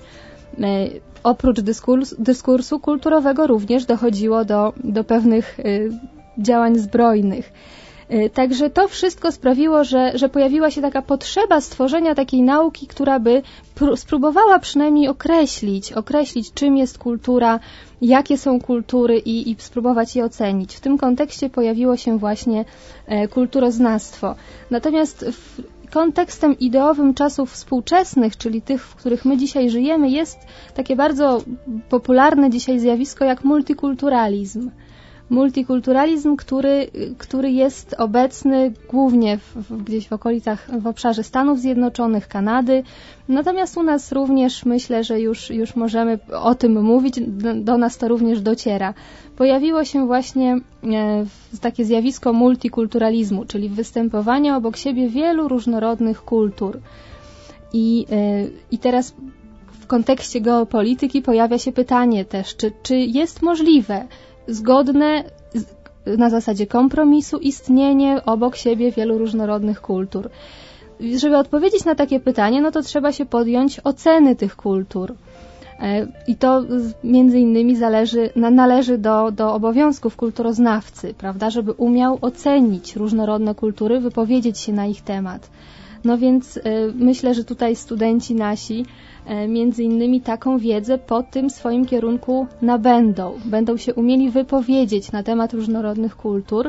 Oprócz dyskursu kulturowego również dochodziło do pewnych działań zbrojnych. Także to wszystko sprawiło, że pojawiła się taka potrzeba stworzenia takiej nauki, która by spróbowała przynajmniej określić, czym jest kultura, jakie są kultury i spróbować je ocenić. W tym kontekście pojawiło się właśnie kulturoznawstwo. Natomiast kontekstem ideowym czasów współczesnych, czyli tych, w których my dzisiaj żyjemy, jest takie bardzo popularne dzisiaj zjawisko jak multikulturalizm. Multikulturalizm, który jest obecny głównie gdzieś w okolicach, w obszarze Stanów Zjednoczonych, Kanady. Natomiast u nas również myślę, że już możemy o tym mówić, do nas to również dociera. Pojawiło się właśnie takie zjawisko multikulturalizmu, czyli występowania obok siebie wielu różnorodnych kultur. I teraz w kontekście geopolityki pojawia się pytanie też, czy jest możliwe zgodne na zasadzie kompromisu istnienie obok siebie wielu różnorodnych kultur. Żeby odpowiedzieć na takie pytanie, no to trzeba się podjąć oceny tych kultur. I to między innymi należy do obowiązków kulturoznawcy, prawda, żeby umiał ocenić różnorodne kultury, wypowiedzieć się na ich temat. No więc myślę, że tutaj studenci nasi między innymi taką wiedzę po tym swoim kierunku nabędą. Będą się umieli wypowiedzieć na temat różnorodnych kultur,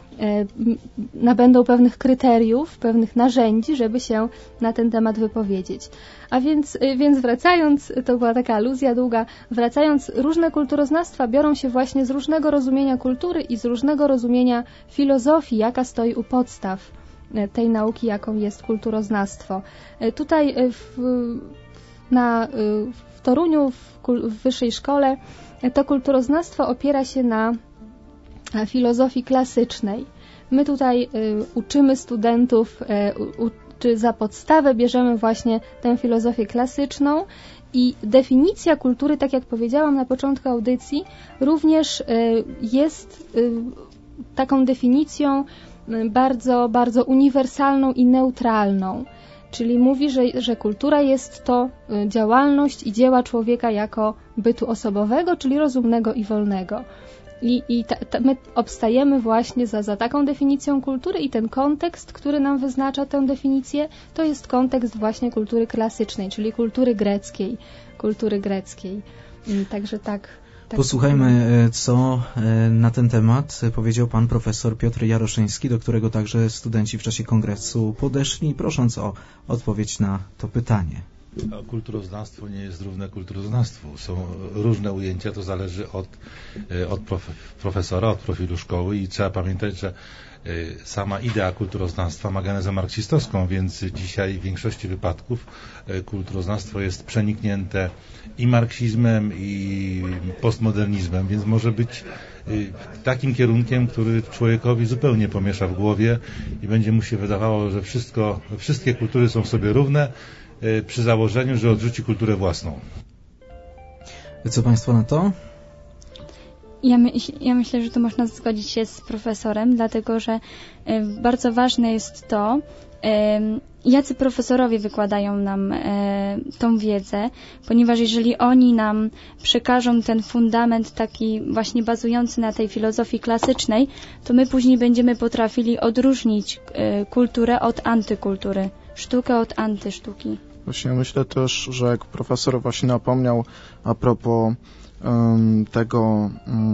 nabędą pewnych kryteriów, pewnych narzędzi, żeby się na ten temat wypowiedzieć. A więc wracając, to była taka aluzja długa, wracając, różne kulturoznawstwa biorą się właśnie z różnego rozumienia kultury i z różnego rozumienia filozofii, jaka stoi u podstaw tej nauki, jaką jest kulturoznawstwo. Tutaj w Toruniu, w wyższej szkole, to kulturoznawstwo opiera się na filozofii klasycznej. My tutaj uczymy studentów, czy za podstawę bierzemy właśnie tę filozofię klasyczną i definicja kultury, tak jak powiedziałam na początku audycji, również jest taką definicją bardzo, bardzo uniwersalną i neutralną. Czyli mówi, że kultura jest to działalność i dzieła człowieka jako bytu osobowego, czyli rozumnego i wolnego. I my obstajemy właśnie za taką definicją kultury i ten kontekst, który nam wyznacza tę definicję, to jest kontekst właśnie kultury klasycznej, czyli kultury greckiej. Także tak. Posłuchajmy, co na ten temat powiedział pan profesor Piotr Jaroszyński, do którego także studenci w czasie kongresu podeszli, prosząc o odpowiedź na to pytanie. Kulturoznawstwo nie jest równe kulturoznawstwu. Są różne ujęcia, to zależy od profesora, od profilu szkoły i trzeba pamiętać, że sama idea kulturoznawstwa ma genezę marksistowską, więc dzisiaj w większości wypadków kulturoznawstwo jest przeniknięte i marksizmem, i postmodernizmem, więc może być takim kierunkiem, który człowiekowi zupełnie pomiesza w głowie i będzie mu się wydawało, że wszystkie kultury są w sobie równe, przy założeniu, że odrzuci kulturę własną. Co Państwo na to? Ja myślę, że tu można zgodzić się z profesorem, dlatego że bardzo ważne jest to, jacy profesorowie wykładają nam tą wiedzę, ponieważ jeżeli oni nam przekażą ten fundament taki właśnie bazujący na tej filozofii klasycznej, to my później będziemy potrafili odróżnić kulturę od antykultury, sztukę od antysztuki. Właśnie myślę też, że jak profesor właśnie napomniał a propos tego,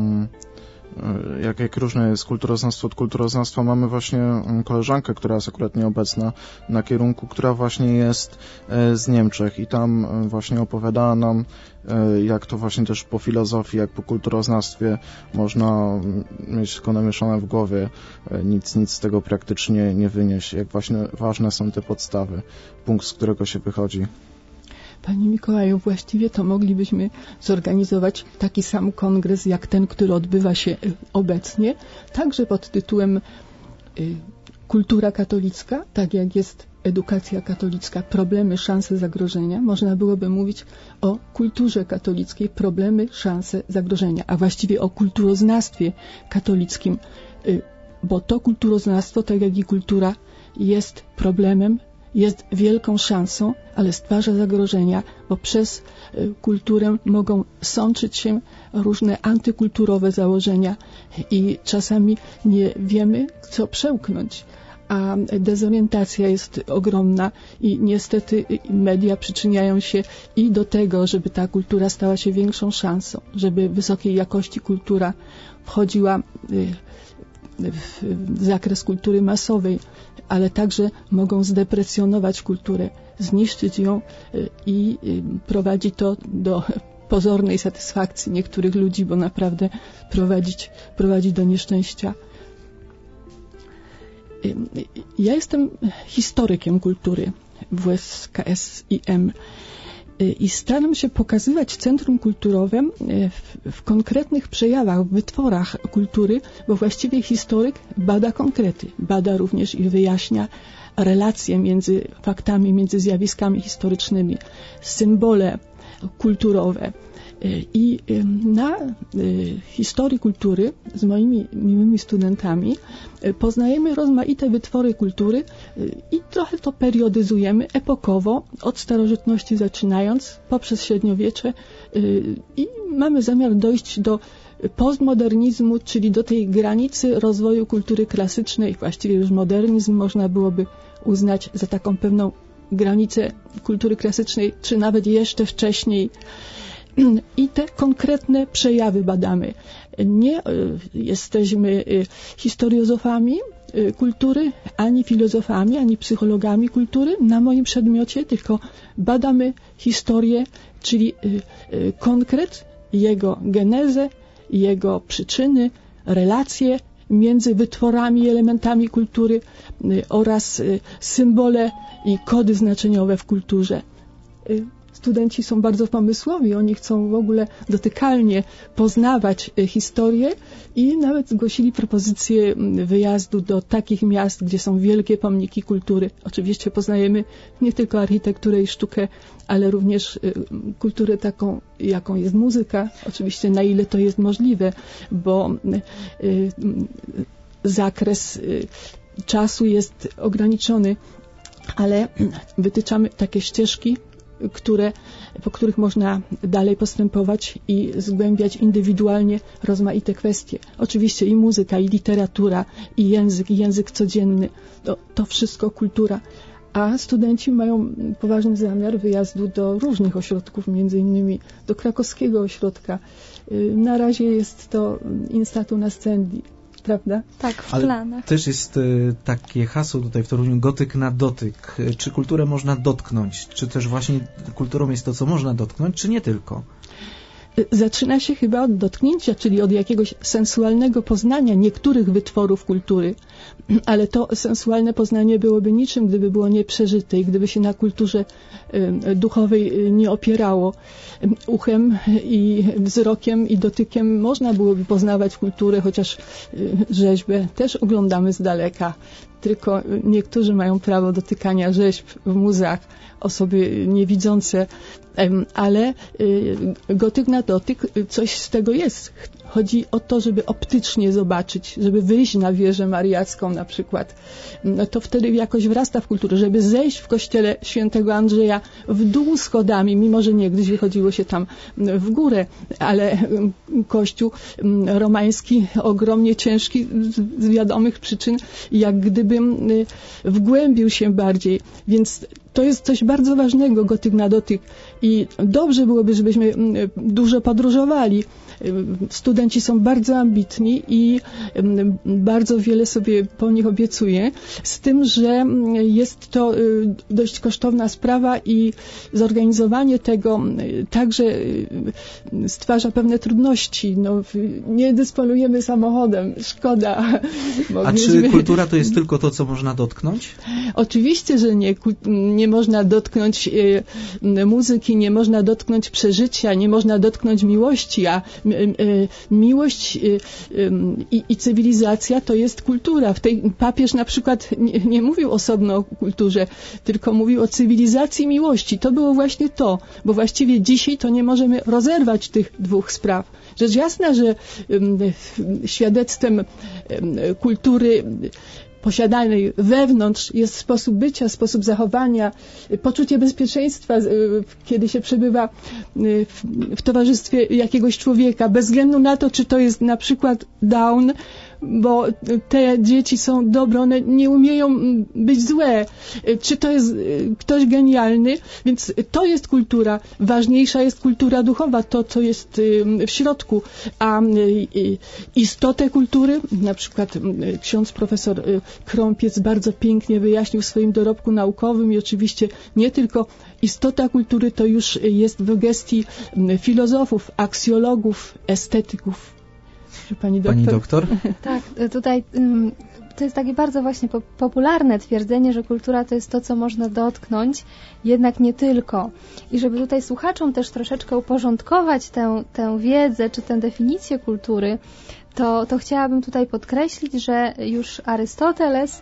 jak różne jest kulturoznawstwo od kulturoznawstwa, mamy właśnie koleżankę, która jest akurat nieobecna na kierunku, która właśnie jest z Niemczech i tam właśnie opowiadała nam, jak to właśnie też po filozofii, jak po kulturoznawstwie można mieć tylko namieszane w głowie, nic z tego praktycznie nie wynieść, jak właśnie ważne są te podstawy, punkt, z którego się wychodzi. Panie Mikołaju, właściwie to moglibyśmy zorganizować taki sam kongres jak ten, który odbywa się obecnie, także pod tytułem Kultura katolicka, tak jak jest edukacja katolicka, problemy, szanse, zagrożenia. Można byłoby mówić o kulturze katolickiej, problemy, szanse, zagrożenia, a właściwie o kulturoznawstwie katolickim, bo to kulturoznawstwo, tak jak i kultura, jest problemem, jest wielką szansą, ale stwarza zagrożenia, bo przez kulturę mogą sączyć się różne antykulturowe założenia i czasami nie wiemy, co przełknąć. A dezorientacja jest ogromna i niestety media przyczyniają się i do tego, żeby ta kultura stała się większą szansą, żeby wysokiej jakości kultura wchodziła w zakres kultury masowej, ale także mogą zdeprecjonować kulturę, zniszczyć ją i prowadzi to do pozornej satysfakcji niektórych ludzi, bo naprawdę prowadzi do nieszczęścia. Ja jestem historykiem kultury w WSKSiM i staram się pokazywać centrum kulturowe w konkretnych przejawach, w wytworach kultury, bo właściwie historyk bada konkrety, bada również i wyjaśnia relacje między faktami, między zjawiskami historycznymi, symbole kulturowe. I na historii kultury z moimi miłymi studentami poznajemy rozmaite wytwory kultury i trochę to periodyzujemy epokowo, od starożytności zaczynając, poprzez średniowiecze i mamy zamiar dojść do postmodernizmu, czyli do tej granicy rozwoju kultury klasycznej. Właściwie już modernizm można byłoby uznać za taką pewną granicę kultury klasycznej, czy nawet jeszcze wcześniej. I te konkretne przejawy badamy. Nie jesteśmy historiozofami kultury, ani filozofami, ani psychologami kultury na moim przedmiocie, tylko badamy historię, czyli konkret, jego genezę, jego przyczyny, relacje między wytworami i elementami kultury oraz symbole i kody znaczeniowe w kulturze. Studenci są bardzo pomysłowi, oni chcą w ogóle dotykalnie poznawać historię i nawet zgłosili propozycję wyjazdu do takich miast, gdzie są wielkie pomniki kultury. Oczywiście poznajemy nie tylko architekturę i sztukę, ale również kulturę taką, jaką jest muzyka. Oczywiście na ile to jest możliwe, bo zakres czasu jest ograniczony, ale wytyczamy takie ścieżki, po których można dalej postępować i zgłębiać indywidualnie rozmaite kwestie. Oczywiście i muzyka, i literatura, i język codzienny, to wszystko kultura. A studenci mają poważny zamiar wyjazdu do różnych ośrodków, między innymi do krakowskiego ośrodka. Na razie jest to Instatu Nascendi, prawda? Tak, w planach. Ale też jest takie hasło tutaj w Toruniu, gotyk na dotyk. Czy kulturę można dotknąć? Czy też właśnie kulturą jest to, co można dotknąć, czy nie tylko? Zaczyna się chyba od dotknięcia, czyli od jakiegoś sensualnego poznania niektórych wytworów kultury, ale to sensualne poznanie byłoby niczym, gdyby było nieprzeżyte i gdyby się na kulturze duchowej nie opierało. Uchem i wzrokiem i dotykiem można byłoby poznawać kulturę, chociaż rzeźbę też oglądamy z daleka. Tylko niektórzy mają prawo dotykania rzeźb w muzeach, osoby niewidzące, ale gotyk na dotyk, coś z tego jest. chodzi o to, żeby optycznie zobaczyć, żeby wyjść na wieżę mariacką na przykład. No to wtedy jakoś wrasta w kulturę, żeby zejść w kościele świętego Andrzeja w dół schodami, mimo że niegdyś wychodziło się tam w górę, ale kościół romański ogromnie ciężki z wiadomych przyczyn, jak gdyby wgłębił się bardziej, więc to jest coś bardzo ważnego, gotyk na dotyk i dobrze byłoby, żebyśmy dużo podróżowali. Studenci są bardzo ambitni i bardzo wiele sobie po nich obiecuję, z tym, że jest to dość kosztowna sprawa i zorganizowanie tego także stwarza pewne trudności. No, nie dysponujemy samochodem, szkoda. A czy kultura to jest tylko to, co można dotknąć? Oczywiście, że nie. Nie można dotknąć muzyki, nie można dotknąć przeżycia, nie można dotknąć miłości, a miłość i cywilizacja to jest kultura. Papież na przykład nie mówił osobno o kulturze, tylko mówił o cywilizacji miłości. To było właśnie to, bo właściwie dzisiaj to nie możemy rozerwać tych dwóch spraw. Rzecz jasna, że świadectwem kultury posiadanej wewnątrz jest sposób bycia, sposób zachowania, poczucie bezpieczeństwa, kiedy się przebywa w towarzystwie jakiegoś człowieka, bez względu na to, czy to jest na przykład Down, bo te dzieci są dobre, one nie umieją być złe, czy to jest ktoś genialny, więc to jest kultura. Ważniejsza jest kultura duchowa, to co jest w środku, a istotę kultury, na przykład ksiądz profesor Krąpiec bardzo pięknie wyjaśnił w swoim dorobku naukowym i oczywiście nie tylko istota kultury to już jest w gestii filozofów, aksjologów, estetyków. Pani doktor? Tak, tutaj to jest takie bardzo właśnie popularne twierdzenie, że kultura to jest to, co można dotknąć, jednak nie tylko. I żeby tutaj słuchaczom też troszeczkę uporządkować tę wiedzę, czy tę definicję kultury, to chciałabym tutaj podkreślić, że już Arystoteles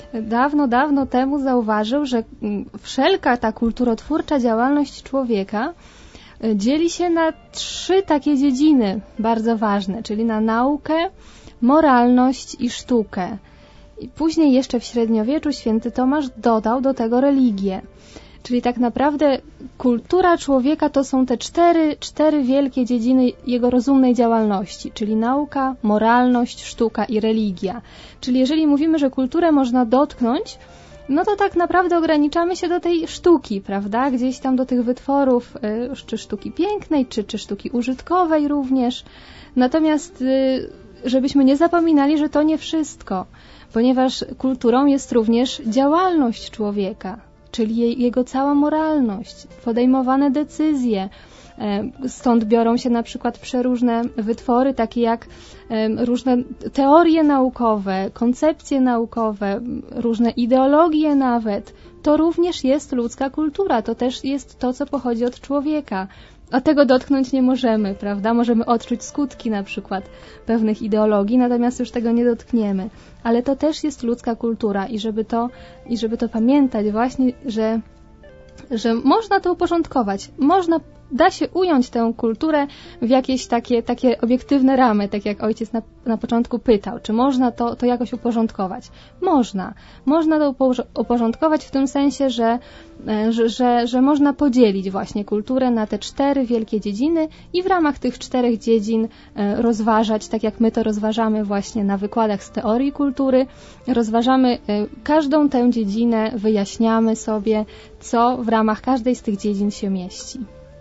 dawno temu zauważył, że wszelka ta kulturotwórcza działalność człowieka dzieli się na 3 takie dziedziny bardzo ważne, czyli na naukę, moralność i sztukę. I później jeszcze w średniowieczu święty Tomasz dodał do tego religię. Czyli tak naprawdę kultura człowieka to są te cztery wielkie dziedziny jego rozumnej działalności, czyli nauka, moralność, sztuka i religia. Czyli jeżeli mówimy, że kulturę można dotknąć, no to tak naprawdę ograniczamy się do tej sztuki, prawda? Gdzieś tam do tych wytworów, czy sztuki pięknej, czy sztuki użytkowej również. Natomiast żebyśmy nie zapominali, że to nie wszystko, ponieważ kulturą jest również działalność człowieka, czyli jego cała moralność, podejmowane decyzje. Stąd biorą się na przykład przeróżne wytwory, takie jak różne teorie naukowe, koncepcje naukowe, różne ideologie nawet. To również jest ludzka kultura, to też jest to, co pochodzi od człowieka. A tego dotknąć nie możemy, prawda? Możemy odczuć skutki na przykład pewnych ideologii, natomiast już tego nie dotkniemy. Ale to też jest ludzka kultura i żeby to pamiętać właśnie, że można to uporządkować. Da się ująć tę kulturę w jakieś takie obiektywne ramy, tak jak ojciec na początku pytał, czy można to jakoś uporządkować. Można. Można to uporządkować w tym sensie, że można podzielić właśnie kulturę na te 4 wielkie dziedziny i w ramach tych 4 dziedzin rozważać, tak jak my to rozważamy właśnie na wykładach z teorii kultury, rozważamy każdą tę dziedzinę, wyjaśniamy sobie, co w ramach każdej z tych dziedzin się mieści.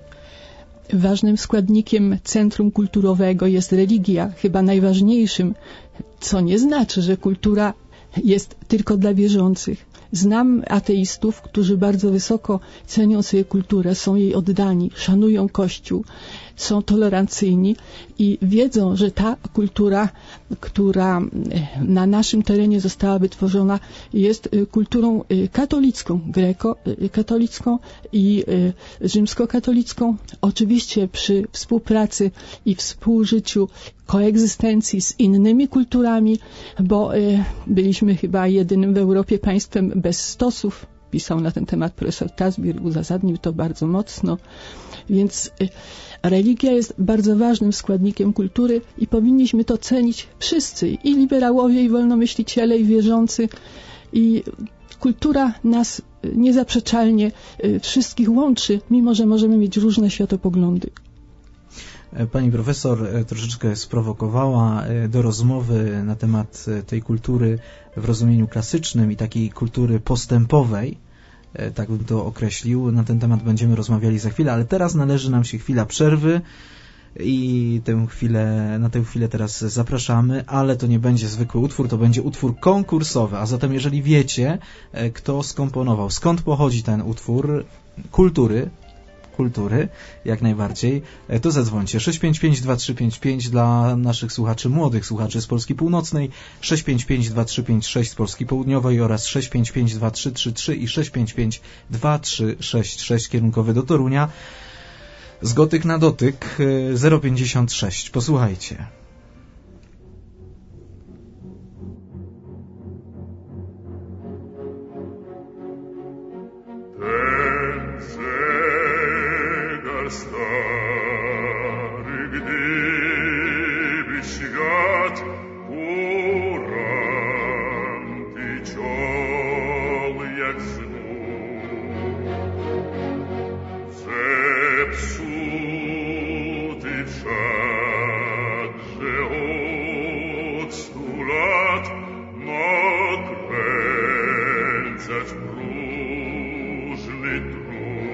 Ważnym składnikiem centrum kulturowego jest religia, chyba najważniejszym, co nie znaczy, że kultura jest tylko dla wierzących. Znam ateistów, którzy bardzo wysoko cenią sobie kulturę, są jej oddani, szanują Kościół, są tolerancyjni i wiedzą, że ta kultura, która na naszym terenie została wytworzona, jest kulturą katolicką, grekokatolicką i rzymskokatolicką. Oczywiście przy współpracy i współżyciu, koegzystencji z innymi kulturami, bo byliśmy chyba jedynym w Europie państwem bez stosów. pisał na ten temat profesor Tasbir, uzasadnił to bardzo mocno. Więc religia jest bardzo ważnym składnikiem kultury i powinniśmy to cenić wszyscy, i liberałowie, i wolnomyśliciele, i wierzący. I kultura nas niezaprzeczalnie wszystkich łączy, mimo że możemy mieć różne światopoglądy. Pani profesor troszeczkę sprowokowała do rozmowy na temat tej kultury w rozumieniu klasycznym i takiej kultury postępowej, tak bym to określił. Na ten temat będziemy rozmawiali za chwilę, ale teraz należy nam się chwila przerwy i na tę chwilę teraz zapraszamy, ale to nie będzie zwykły utwór, to będzie utwór konkursowy, a zatem jeżeli wiecie, kto skomponował, skąd pochodzi ten utwór kultury, jak najbardziej, to zadzwońcie 655-2355 dla naszych słuchaczy, młodych słuchaczy z Polski Północnej, 655-2356 z Polski Południowej oraz 655-2333 i 655-2366 kierunkowy do Torunia. Z Gotyk na dotyk 056. Posłuchajcie. Stary, gdyby świat poranty ciął jak znów, zepsuty wszakże od 100 lat nakręcać próżny trud.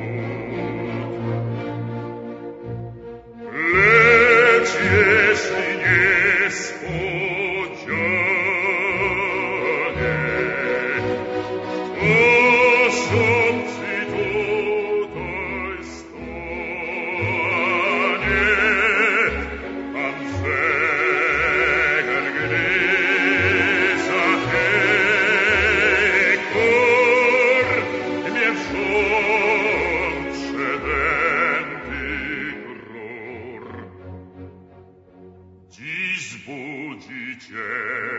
Lecz jeśli niespodzianie ktoś obcy tutaj stanie, pan zegar gryza hektor, nie wrząc przedęty gror. Dziś zbudzicie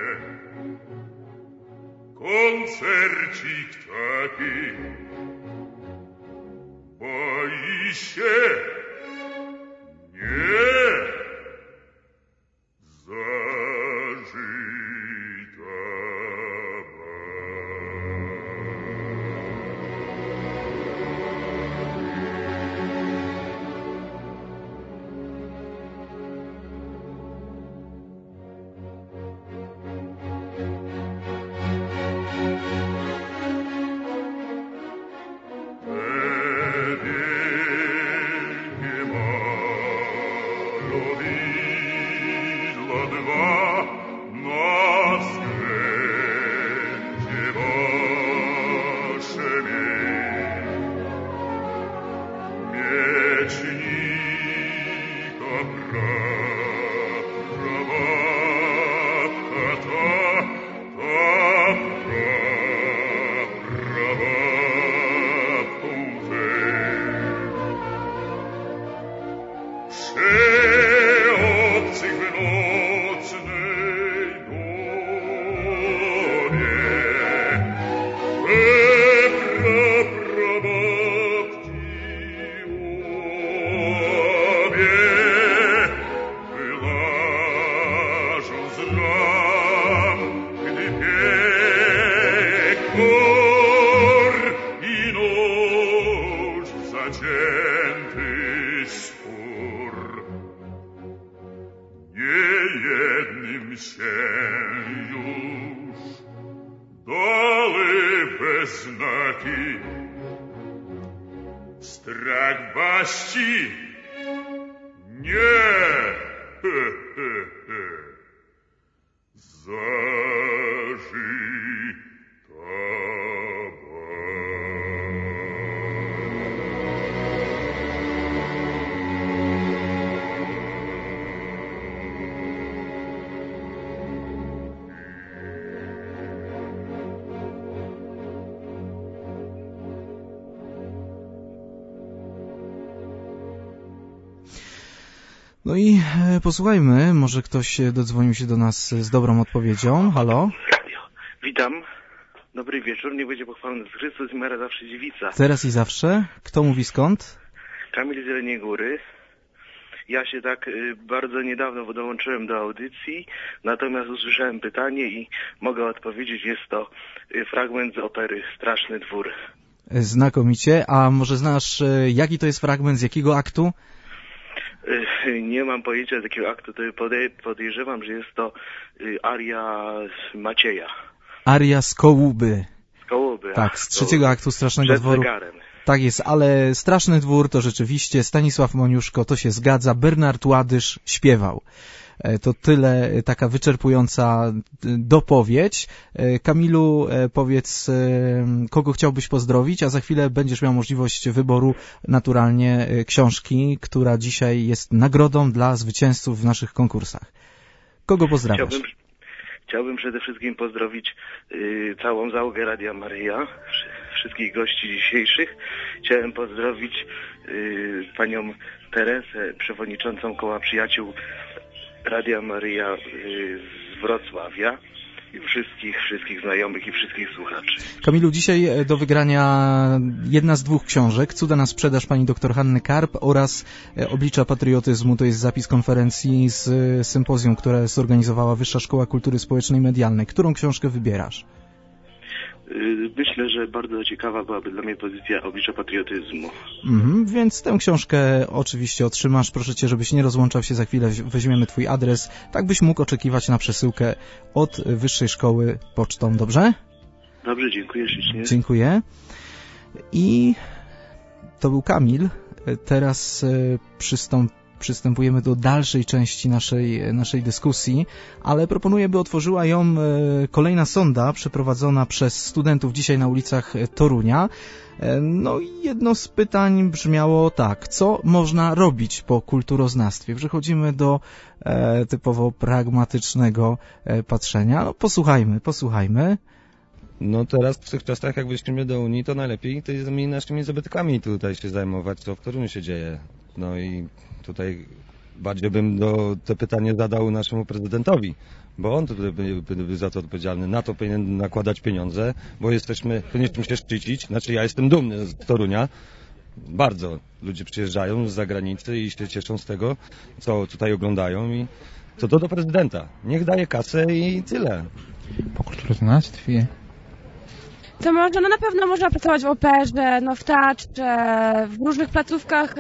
koncercik taki, boi się? Nie. Zażyta Strach baści? Nie! No i posłuchajmy, może ktoś dodzwonił się do nas z dobrą odpowiedzią. Halo? Radio. Witam. Dobry wieczór, niech będzie pochwalony Chrystus i Maria zawsze dziewica. Teraz i zawsze. Kto mówi skąd? Kamil z Jeleniej Góry. Ja się tak bardzo niedawno dołączyłem do audycji, natomiast usłyszałem pytanie i mogę odpowiedzieć, jest to fragment z opery Straszny Dwór. Znakomicie. A może znasz, jaki to jest fragment, z jakiego aktu? Nie mam pojęcia z jakiego aktu, to podejrzewam, że jest to aria Macieja. Aria z Kołuby. Z Kołuby. Tak, z trzeciego aktu Strasznego Przed Dworu. zegarem. Tak jest, ale Straszny Dwór to rzeczywiście Stanisław Moniuszko, to się zgadza, Bernard Ładysz śpiewał. To tyle, taka wyczerpująca dopowiedź. Kamilu, powiedz, kogo chciałbyś pozdrowić, a za chwilę będziesz miał możliwość wyboru naturalnie książki, która dzisiaj jest nagrodą dla zwycięzców w naszych konkursach. Kogo pozdrawiasz? Chciałbym przede wszystkim pozdrowić całą załogę Radia Maryja, wszystkich gości dzisiejszych. Chciałem pozdrowić panią Teresę, przewodniczącą Koła Przyjaciół Radia Maryja z Wrocławia i wszystkich znajomych i wszystkich słuchaczy. Kamilu, dzisiaj do wygrania jedna z dwóch książek, Cuda na sprzedaż pani dr Hanny Karp oraz Oblicza patriotyzmu, to jest zapis konferencji z sympozjum, które zorganizowała Wyższa Szkoła Kultury Społecznej i Medialnej. Którą książkę wybierasz? Myślę, że bardzo ciekawa byłaby dla mnie pozycja Oblicza patriotyzmu. Więc tę książkę oczywiście otrzymasz. Proszę cię, żebyś nie rozłączał się, za chwilę weźmiemy twój adres, tak byś mógł oczekiwać na przesyłkę od Wyższej Szkoły pocztą, dobrze? Dobrze, dziękuję ślicznie. Dziękuję. I to był Kamil. Teraz przystępujemy do dalszej części naszej dyskusji, ale proponuję, by otworzyła ją kolejna sonda przeprowadzona przez studentów dzisiaj na ulicach Torunia. No i jedno z pytań brzmiało tak: co można robić po kulturoznawstwie? Przechodzimy do typowo pragmatycznego patrzenia. No, posłuchajmy. No teraz w tych czasach, jak weszliśmy do Unii, to najlepiej tymi naszymi zabytkami tutaj się zajmować, co w Toruniu się dzieje. No i tutaj bardziej bym to pytanie zadał naszemu prezydentowi, bo on tutaj był za to odpowiedzialny. Na to powinien nakładać pieniądze, bo powinniśmy się szczycić. Znaczy ja jestem dumny z Torunia. Bardzo ludzie przyjeżdżają z zagranicy i się cieszą z tego, co tutaj oglądają. I to do prezydenta. Niech daje kasę i tyle. Po kulturoznawstwie. To można, no na pewno można pracować w operze, no w teatrze, w różnych placówkach,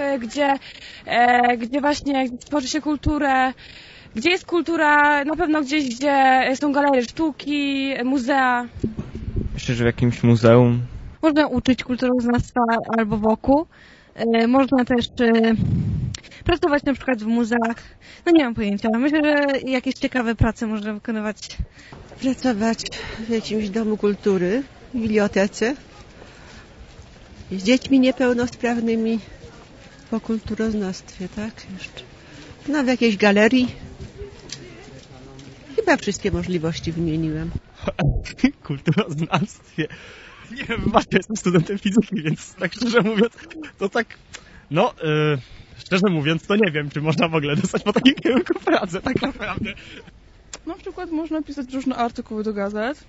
gdzie właśnie tworzy się kulturę, gdzie jest kultura, na pewno gdzieś, gdzie są galerie sztuki, muzea. Myślę, że w jakimś muzeum. Można uczyć kulturoznawstwa albo wokół. Można też pracować na przykład w muzeach. No nie mam pojęcia. Myślę, że jakieś ciekawe prace można wykonywać. Pracować w jakimś domu kultury, w bibliotece, z dziećmi niepełnosprawnymi po kulturoznawstwie, tak? Jeszcze. No w jakiejś galerii. Chyba wszystkie możliwości wymieniłem. Kulturoznawstwie. Nie wiem, ja jestem studentem fizyki, więc tak szczerze mówiąc, to tak, no, szczerze mówiąc, to nie wiem, czy można w ogóle dostać po takim kierunku pracę, tak naprawdę. Na przykład można pisać różne artykuły do gazet.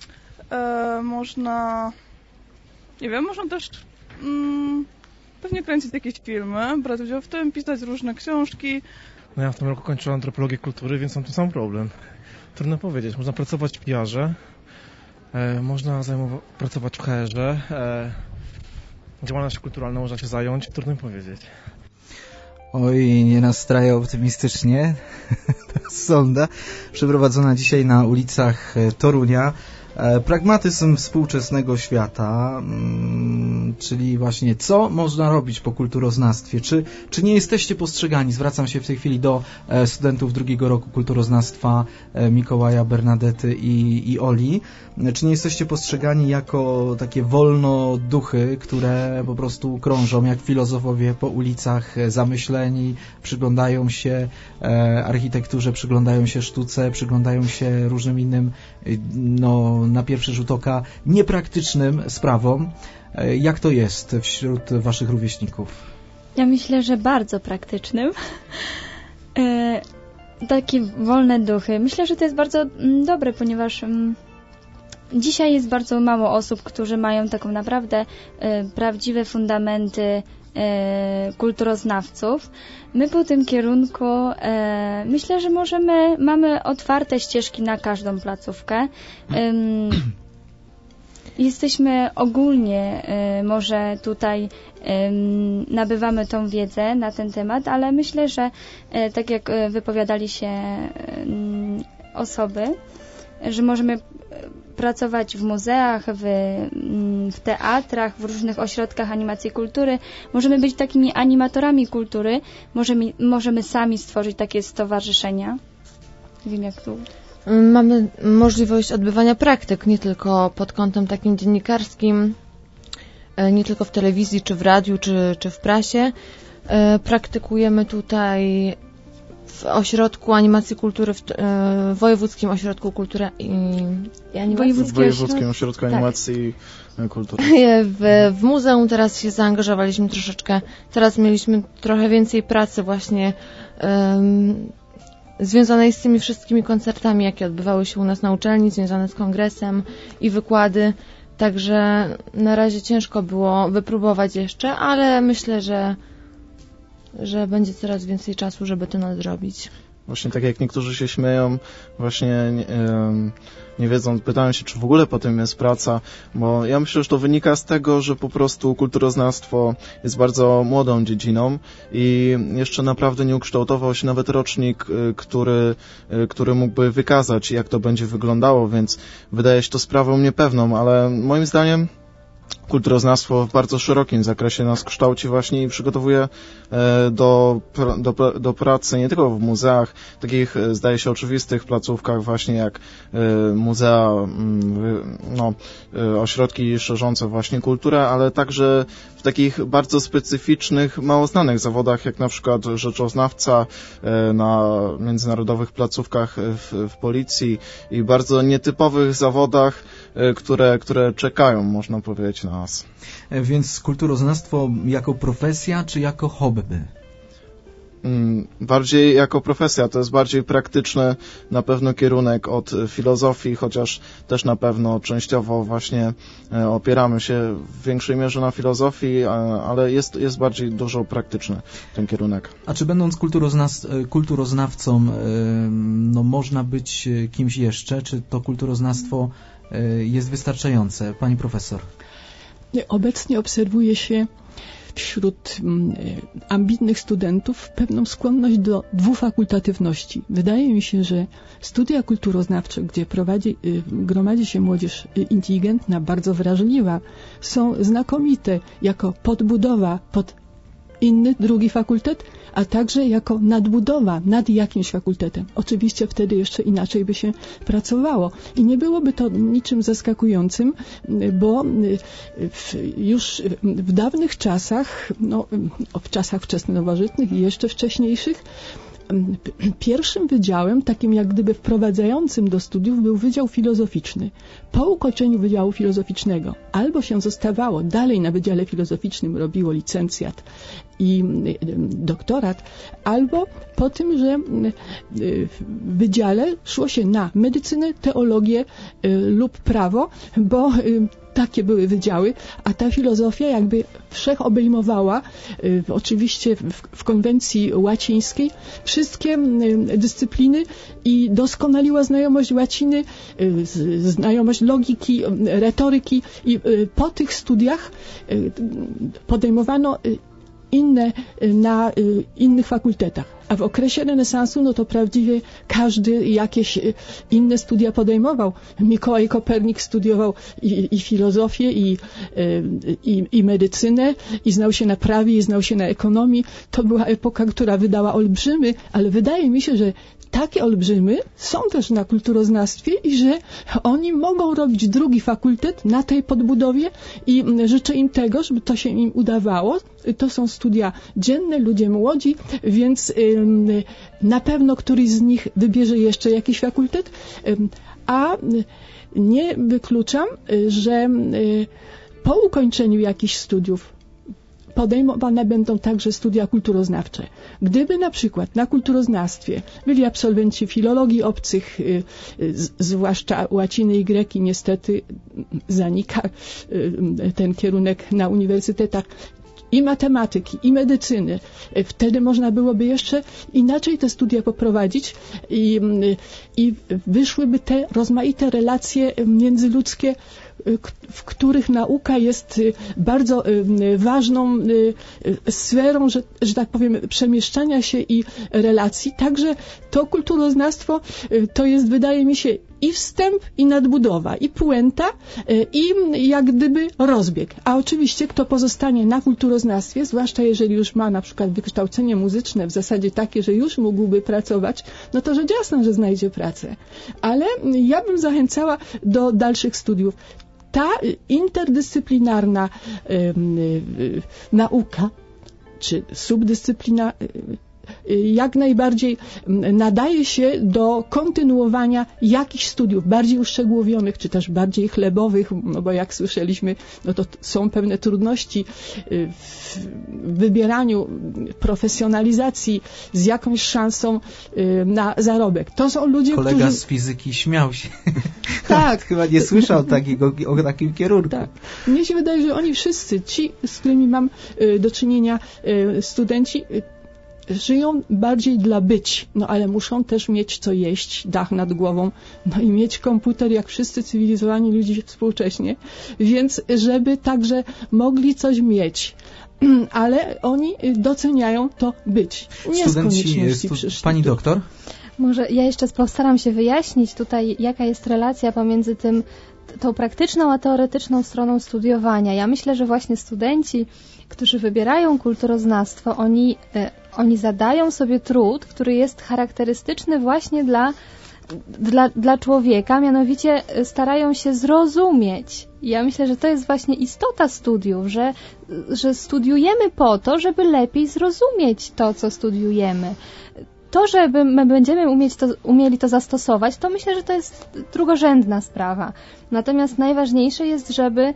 Można, nie wiem, można też pewnie kręcić jakieś filmy, brać udział w tym, pisać różne książki. No ja w tym roku kończyłem antropologię kultury, więc mam tu sam problem. Trudno powiedzieć, można pracować w PR-ze, można pracować w HR-ze, działalnością kulturalną można się zająć, trudno powiedzieć. Oj, nie nastraja optymistycznie. Sonda przeprowadzona dzisiaj na ulicach Torunia. Pragmatyzm współczesnego świata, czyli właśnie co można robić po kulturoznawstwie. Czy nie jesteście postrzegani, zwracam się w tej chwili do studentów drugiego roku kulturoznawstwa Mikołaja, Bernadety i Oli, czy nie jesteście postrzegani jako takie wolnoduchy, które po prostu krążą jak filozofowie po ulicach zamyśleni, przyglądają się architekturze, przyglądają się sztuce, przyglądają się różnym innym, no na pierwszy rzut oka, niepraktycznym sprawom. Jak to jest wśród waszych rówieśników? Ja myślę, że bardzo praktycznym. Takie wolne duchy. Myślę, że to jest bardzo dobre, ponieważ dzisiaj jest bardzo mało osób, którzy mają taką naprawdę prawdziwe fundamenty kulturoznawców. My po tym kierunku myślę, że mamy otwarte ścieżki na każdą placówkę. Jesteśmy ogólnie, może tutaj nabywamy tą wiedzę na ten temat, ale myślę, że tak jak wypowiadali się osoby, że możemy pracować w muzeach, w teatrach, w różnych ośrodkach animacji kultury. Możemy być takimi animatorami kultury. Możemy sami stworzyć takie stowarzyszenia. Nie wiem, jak tu... Mamy możliwość odbywania praktyk, nie tylko pod kątem takim dziennikarskim, nie tylko w telewizji, czy w radiu, czy w prasie. Praktykujemy tutaj w Ośrodku Animacji Kultury, w Wojewódzkim Ośrodku Kultury i Animacji. Wojewódzkim Ośrodku Animacji Kultury. W muzeum teraz się zaangażowaliśmy troszeczkę. Teraz mieliśmy trochę więcej pracy właśnie związanej z tymi wszystkimi koncertami, jakie odbywały się u nas na uczelni, związane z kongresem i wykłady. Także na razie ciężko było wypróbować jeszcze, ale myślę, że będzie coraz więcej czasu, żeby to nadrobić. Właśnie tak jak niektórzy się śmieją, właśnie nie wiedzą, pytają się, czy w ogóle po tym jest praca, bo ja myślę, że to wynika z tego, że po prostu kulturoznawstwo jest bardzo młodą dziedziną i jeszcze naprawdę nie ukształtował się nawet rocznik, który mógłby wykazać, jak to będzie wyglądało, więc wydaje się to sprawą niepewną, ale moim zdaniem kulturoznawstwo w bardzo szerokim zakresie nas kształci właśnie i przygotowuje do pracy nie tylko w muzeach, takich zdaje się oczywistych placówkach właśnie jak muzea, ośrodki szerzące właśnie kulturę, ale także w takich bardzo specyficznych, mało znanych zawodach, jak na przykład rzeczoznawca na międzynarodowych placówkach w policji i bardzo nietypowych zawodach, które czekają, można powiedzieć, na nas. Więc kulturoznawstwo jako profesja, czy jako hobby? Bardziej jako profesja, to jest bardziej praktyczny na pewno kierunek od filozofii, chociaż też na pewno częściowo właśnie opieramy się w większej mierze na filozofii, ale jest bardziej dużo praktyczny ten kierunek. A czy będąc kulturoznawcą można być kimś jeszcze, czy to kulturoznawstwo jest wystarczające? Pani profesor. Obecnie obserwuje się wśród ambitnych studentów pewną skłonność do dwufakultatywności. Wydaje mi się, że studia kulturoznawcze, gdzie gromadzi się młodzież inteligentna, bardzo wrażliwa, są znakomite jako podbudowa pod inny, drugi fakultet, a także jako nadbudowa nad jakimś fakultetem. Oczywiście wtedy jeszcze inaczej by się pracowało. I nie byłoby to niczym zaskakującym, bo już w dawnych czasach, w czasach wczesnonowożytnych i jeszcze wcześniejszych, pierwszym wydziałem, takim jak gdyby wprowadzającym do studiów, był Wydział Filozoficzny. Po ukończeniu Wydziału Filozoficznego albo się zostawało dalej na Wydziale Filozoficznym, robiło licencjat i doktorat, albo po tym, że w wydziale szło się na medycynę, teologię lub prawo, bo takie były wydziały, a ta filozofia jakby wszechobejmowała, oczywiście w konwencji łacińskiej, wszystkie dyscypliny i doskonaliła znajomość łaciny, znajomość logiki, retoryki i po tych studiach podejmowano inne na innych fakultetach. A w okresie renesansu, to prawdziwie każdy jakieś inne studia podejmował. Mikołaj Kopernik studiował i filozofię, i medycynę, i znał się na prawie, i znał się na ekonomii. To była epoka, która wydała olbrzymy, ale wydaje mi się, że takie olbrzymy są też na kulturoznawstwie i że oni mogą robić drugi fakultet na tej podbudowie i życzę im tego, żeby to się im udawało. To są studia dzienne, ludzie młodzi, więc na pewno któryś z nich wybierze jeszcze jakiś fakultet, a nie wykluczam, że po ukończeniu jakichś studiów podejmowane będą także studia kulturoznawcze. Gdyby na przykład na kulturoznawstwie byli absolwenci filologii obcych, zwłaszcza łaciny i greki, niestety zanika ten kierunek na uniwersytetach, i matematyki, i medycyny. Wtedy można byłoby jeszcze inaczej te studia poprowadzić i wyszłyby te rozmaite relacje międzyludzkie, w których nauka jest bardzo ważną sferą, że tak powiem, przemieszczania się i relacji. Także to kulturoznawstwo to jest, wydaje mi się, i wstęp, i nadbudowa, i puenta, i jak gdyby rozbieg. A oczywiście kto pozostanie na kulturoznawstwie, zwłaszcza jeżeli już ma na przykład wykształcenie muzyczne w zasadzie takie, że już mógłby pracować, no to rzecz jasna, że znajdzie pracę. Ale ja bym zachęcała do dalszych studiów. Ta interdyscyplinarna nauka, czy subdyscyplina, jak najbardziej nadaje się do kontynuowania jakichś studiów bardziej uszczegółowionych, czy też bardziej chlebowych, no bo jak słyszeliśmy, no to są pewne trudności w wybieraniu profesjonalizacji z jakąś szansą na zarobek. To są ludzie, Kolega z fizyki śmiał się. Tak. Chyba nie słyszał o takim kierunku. Tak. Mnie się wydaje, że oni wszyscy, ci, z którymi mam do czynienia, studenci, żyją bardziej dla być, no ale muszą też mieć co jeść, dach nad głową, no i mieć komputer, jak wszyscy cywilizowani ludzie współcześnie, więc żeby także mogli coś mieć. Ale oni doceniają to być. Nie z konieczności przyszli. Pani doktor? Może ja jeszcze postaram się wyjaśnić tutaj, jaka jest relacja pomiędzy tą praktyczną a teoretyczną stroną studiowania. Ja myślę, że właśnie studenci, którzy wybierają kulturoznawstwo, oni zadają sobie trud, który jest charakterystyczny właśnie dla człowieka, mianowicie starają się zrozumieć. Ja myślę, że to jest właśnie istota studiów, że studiujemy po to, żeby lepiej zrozumieć to, co studiujemy. To, żeby my będziemy umieli to zastosować, to myślę, że to jest drugorzędna sprawa. Natomiast najważniejsze jest,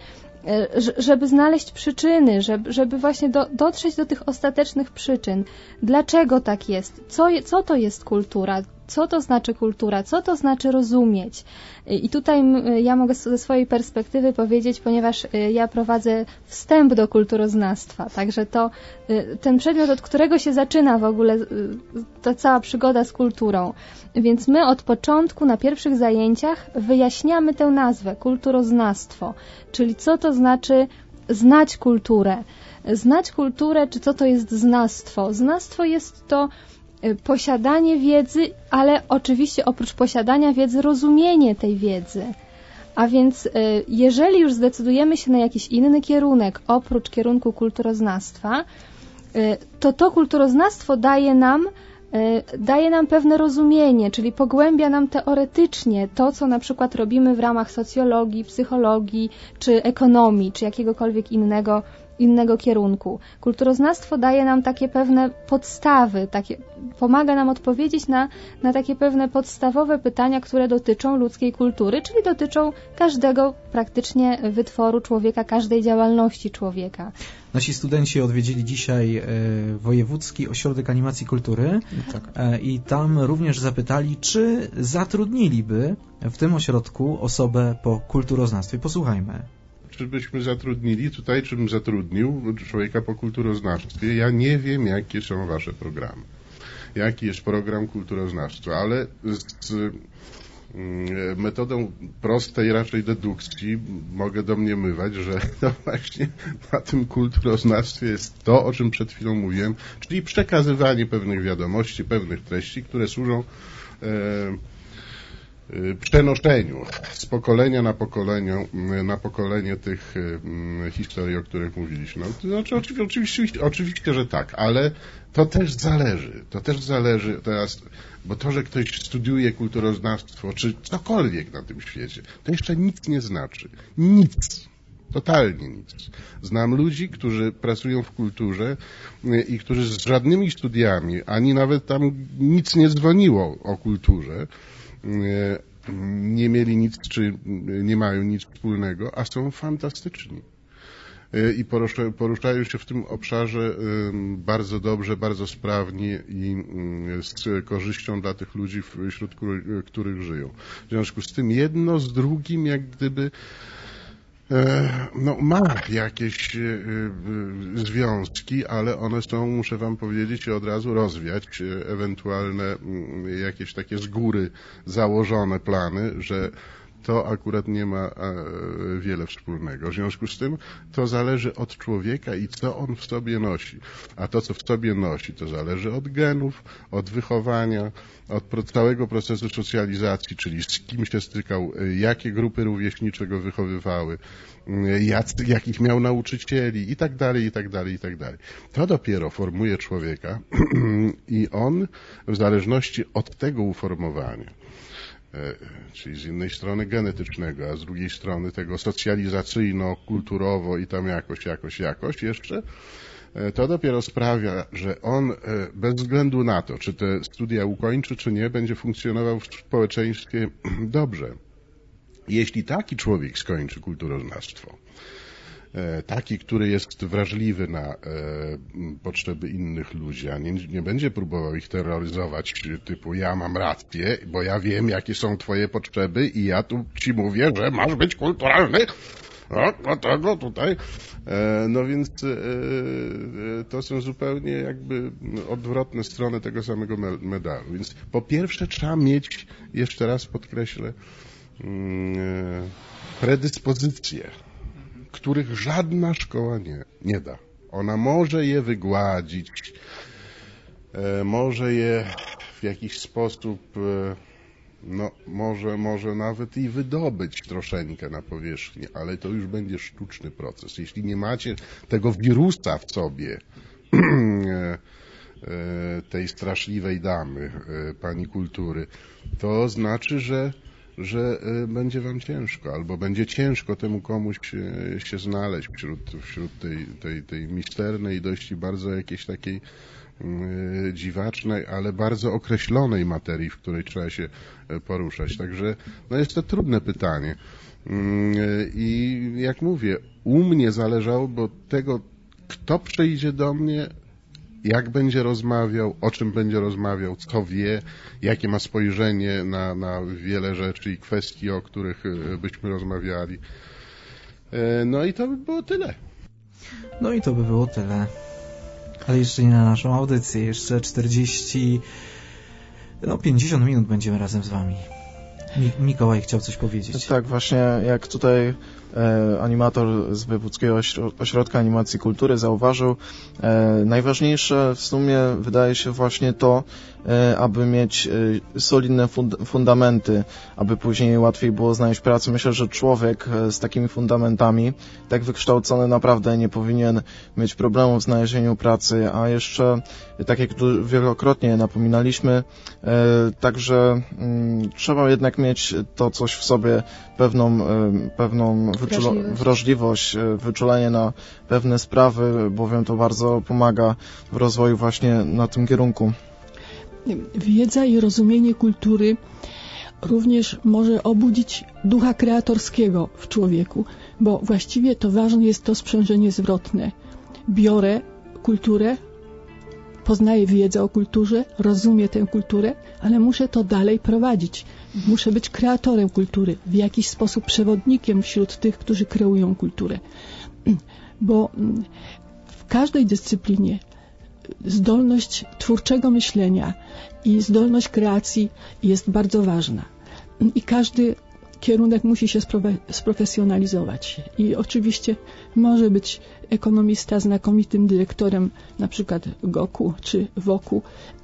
żeby znaleźć przyczyny, żeby właśnie dotrzeć do tych ostatecznych przyczyn. Dlaczego tak jest? Co to jest kultura? Co to znaczy kultura? Co to znaczy rozumieć? I tutaj ja mogę ze swojej perspektywy powiedzieć, ponieważ ja prowadzę wstęp do kulturoznawstwa, także ten przedmiot, od którego się zaczyna w ogóle ta cała przygoda z kulturą. Więc my od początku na pierwszych zajęciach wyjaśniamy tę nazwę, kulturoznawstwo, czyli co to znaczy znać kulturę. Znać kulturę, czy co to jest znawstwo? Znawstwo jest to posiadanie wiedzy, ale oczywiście oprócz posiadania wiedzy, rozumienie tej wiedzy. A więc jeżeli już zdecydujemy się na jakiś inny kierunek oprócz kierunku kulturoznawstwa, to kulturoznawstwo daje nam pewne rozumienie, czyli pogłębia nam teoretycznie to, co na przykład robimy w ramach socjologii, psychologii, czy ekonomii, czy jakiegokolwiek innego kierunku. Kulturoznawstwo daje nam takie pewne podstawy, pomaga nam odpowiedzieć na takie pewne podstawowe pytania, które dotyczą ludzkiej kultury, czyli dotyczą każdego praktycznie wytworu człowieka, każdej działalności człowieka. Nasi studenci odwiedzili dzisiaj Wojewódzki Ośrodek Animacji Kultury i tam również zapytali, czy zatrudniliby w tym ośrodku osobę po kulturoznawstwie. Posłuchajmy. Czy byśmy zatrudnili tutaj, czy bym zatrudnił człowieka po kulturoznawstwie? Ja nie wiem, jakie są wasze programy. Jaki jest program kulturoznawstwa, ale z metodą prostej raczej dedukcji mogę domniemywać, że to właśnie na tym kulturoznawstwie jest to, o czym przed chwilą mówiłem, czyli przekazywanie pewnych wiadomości, pewnych treści, które służą przenoszeniu z pokolenia na pokolenie tych historii, o których mówiliśmy. No, to znaczy, oczywiście, że tak, ale to też zależy teraz, bo to, że ktoś studiuje kulturoznawstwo, czy cokolwiek na tym świecie, to jeszcze nic nie znaczy. Nic. Totalnie nic. Znam ludzi, którzy pracują w kulturze i którzy z żadnymi studiami, ani nawet tam nic nie dzwoniło o kulturze, nie mieli nic, czy nie mają nic wspólnego, a są fantastyczni. i poruszają się w tym obszarze bardzo dobrze, bardzo sprawnie i z korzyścią dla tych ludzi, wśród których żyją. W związku z tym jedno z drugim jak gdyby ma jakieś związki, ale one są, muszę wam powiedzieć i od razu rozwiać ewentualne jakieś takie z góry założone plany, że to akurat nie ma wiele wspólnego. W związku z tym to zależy od człowieka i co on w sobie nosi. A to, co w sobie nosi, to zależy od genów, od wychowania, od całego procesu socjalizacji, czyli z kim się stykał, jakie grupy rówieśnicze go wychowywały, jakich miał nauczycieli i tak dalej, i tak dalej, i tak dalej. To dopiero formuje człowieka i on w zależności od tego uformowania, czyli z jednej strony genetycznego, a z drugiej strony tego socjalizacyjno, kulturowo i tam jakoś jeszcze, to dopiero sprawia, że on bez względu na to, czy te studia ukończy, czy nie, będzie funkcjonował w społeczeństwie dobrze. Jeśli taki człowiek skończy kulturoznawstwo, taki, który jest wrażliwy na potrzeby innych ludzi, a nie będzie próbował ich terroryzować typu ja mam rację, bo ja wiem, jakie są twoje potrzeby i ja tu ci mówię, że masz być kulturalny. O tego tutaj. No więc to są zupełnie jakby odwrotne strony tego samego medalu. Więc po pierwsze trzeba mieć, jeszcze raz podkreślę, predyspozycje, których żadna szkoła nie da. Ona może je wygładzić, może je w jakiś sposób, może nawet i wydobyć troszeczkę na powierzchnię, ale to już będzie sztuczny proces. Jeśli nie macie tego wirusa w sobie, tej straszliwej damy, pani kultury, to znaczy, że będzie wam ciężko, albo będzie ciężko temu komuś się znaleźć wśród tej misternej, dość bardzo jakiejś takiej dziwacznej, ale bardzo określonej materii, w której trzeba się poruszać. Także jest to trudne pytanie. I jak mówię, u mnie zależałoby od tego, kto przyjdzie do mnie, jak będzie rozmawiał, o czym będzie rozmawiał, co wie, jakie ma spojrzenie na wiele rzeczy i kwestii, o których byśmy rozmawiali. No i to by było tyle. No i to by było tyle. Ale jeszcze nie na naszą audycję. Jeszcze 50 minut będziemy razem z wami. Mikołaj chciał coś powiedzieć. Tak, właśnie jak tutaj animator z Wojewódzkiego Ośrodka Animacji i Kultury zauważył, najważniejsze w sumie wydaje się właśnie to, aby mieć solidne fundamenty, aby później łatwiej było znaleźć pracę. Myślę, że człowiek z takimi fundamentami, tak wykształcony, naprawdę nie powinien mieć problemów w znalezieniu pracy, a jeszcze, tak jak tu wielokrotnie napominaliśmy, także trzeba jednak mieć to coś w sobie, pewną wrażliwość, wyczulenie na pewne sprawy, bowiem to bardzo pomaga w rozwoju właśnie na tym kierunku. Wiedza i rozumienie kultury również może obudzić ducha kreatorskiego w człowieku, bo właściwie to ważne jest to sprzężenie zwrotne. Biorę kulturę, poznaję wiedzę o kulturze, rozumiem tę kulturę, ale muszę to dalej prowadzić. Muszę być kreatorem kultury, w jakiś sposób przewodnikiem wśród tych, którzy kreują kulturę. Bo w każdej dyscyplinie zdolność twórczego myślenia i zdolność kreacji jest bardzo ważna. I każdy kierunek musi się sprofesjonalizować. I oczywiście może być ekonomista znakomitym dyrektorem, na przykład GOK-u czy WOK-u,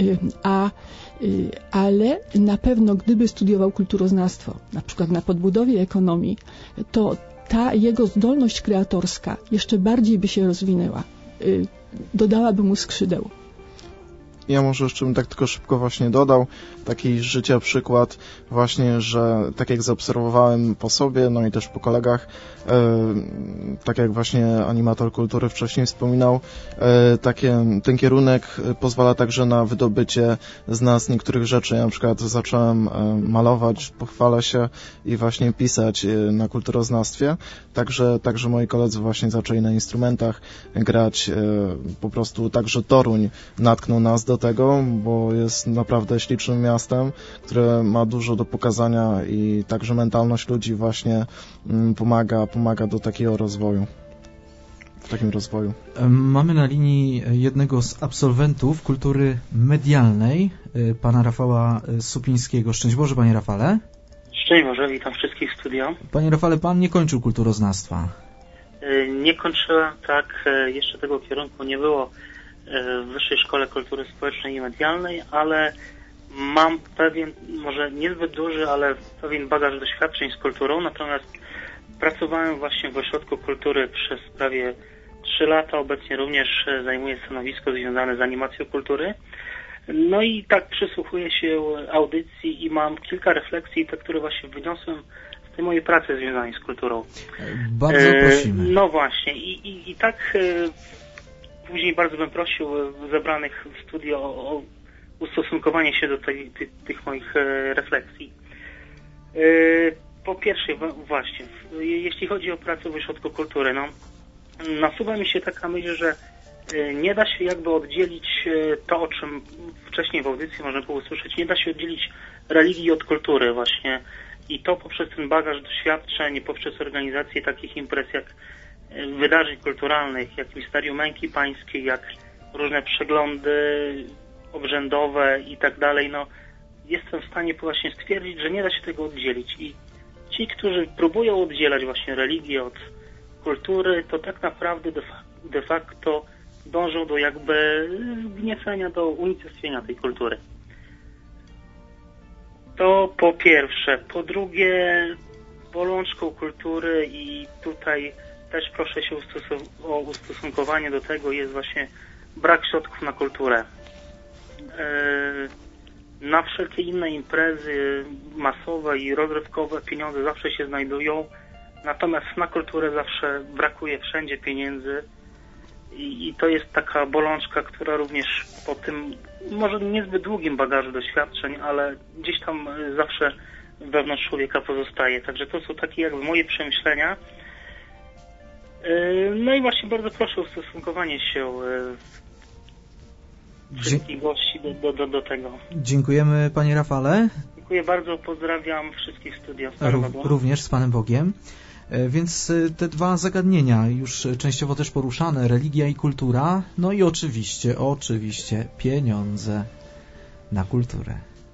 ale na pewno gdyby studiował kulturoznawstwo, na przykład na podbudowie ekonomii, to ta jego zdolność kreatorska jeszcze bardziej by się rozwinęła. Dodałaby mu skrzydeł. Ja może jeszcze bym tak tylko szybko właśnie dodał, taki życia przykład właśnie, że tak jak zaobserwowałem po sobie, no i też po kolegach, tak jak właśnie animator kultury wcześniej wspominał, ten kierunek pozwala także na wydobycie z nas niektórych rzeczy. Ja na przykład zacząłem malować, pochwalę się, i właśnie pisać na kulturoznawstwie, także moi koledzy właśnie zaczęli na instrumentach grać, po prostu także Toruń natknął nas do tego, bo jest naprawdę ślicznym miastem, które ma dużo do pokazania i także mentalność ludzi właśnie pomaga do takiego rozwoju. W takim rozwoju. Mamy na linii jednego z absolwentów kultury medialnej, pana Rafała Supińskiego. Szczęść Boże, panie Rafale. Szczęść Boże, witam wszystkich w studio. Panie Rafale, pan nie kończył kulturoznawstwa. Nie kończyłem, tak, jeszcze tego kierunku nie było w Wyższej Szkole Kultury Społecznej i Medialnej, ale mam pewien, może niezbyt duży, ale pewien bagaż doświadczeń z kulturą, natomiast pracowałem właśnie w Ośrodku Kultury przez prawie 3 lata, obecnie również zajmuję stanowisko związane z animacją kultury. No i tak przysłuchuję się audycji i mam kilka refleksji, te, które właśnie wyniosłem z tej mojej pracy związanej z kulturą. Bardzo prosimy. No właśnie i tak później bardzo bym prosił zebranych w studio o ustosunkowanie się do tych moich refleksji. Po pierwsze właśnie, jeśli chodzi o pracę w Ośrodku Kultury, no nasuwa mi się taka myśl, że nie da się jakby oddzielić to, o czym wcześniej w audycji można było usłyszeć, nie da się oddzielić religii od kultury właśnie i to poprzez ten bagaż doświadczeń, poprzez organizację takich imprez jak wydarzeń kulturalnych, jak Misterium Męki Pańskiej, jak różne przeglądy obrzędowe i tak dalej, no jestem w stanie właśnie stwierdzić, że nie da się tego oddzielić i ci, którzy próbują oddzielać właśnie religię od kultury, to tak naprawdę de facto dążą do jakby wgniecenia, do unicestwienia tej kultury. To po pierwsze. Po drugie, bolączką kultury i tutaj też proszę się o ustosunkowanie do tego jest właśnie brak środków na kulturę. Na wszelkie inne imprezy masowe i rozrywkowe pieniądze zawsze się znajdują, natomiast na kulturę zawsze brakuje wszędzie pieniędzy i to jest taka bolączka, która również po tym może niezbyt długim bagażu doświadczeń, ale gdzieś tam zawsze wewnątrz człowieka pozostaje. Także to są takie jakby moje przemyślenia. No i właśnie bardzo proszę o ustosunkowanie się wszystkich gości do tego. Dziękujemy, panie Rafale. Dziękuję bardzo, pozdrawiam wszystkich studiów. Również z Panem Bogiem. Więc te dwa zagadnienia już częściowo też poruszane, religia i kultura, no i oczywiście pieniądze na kulturę.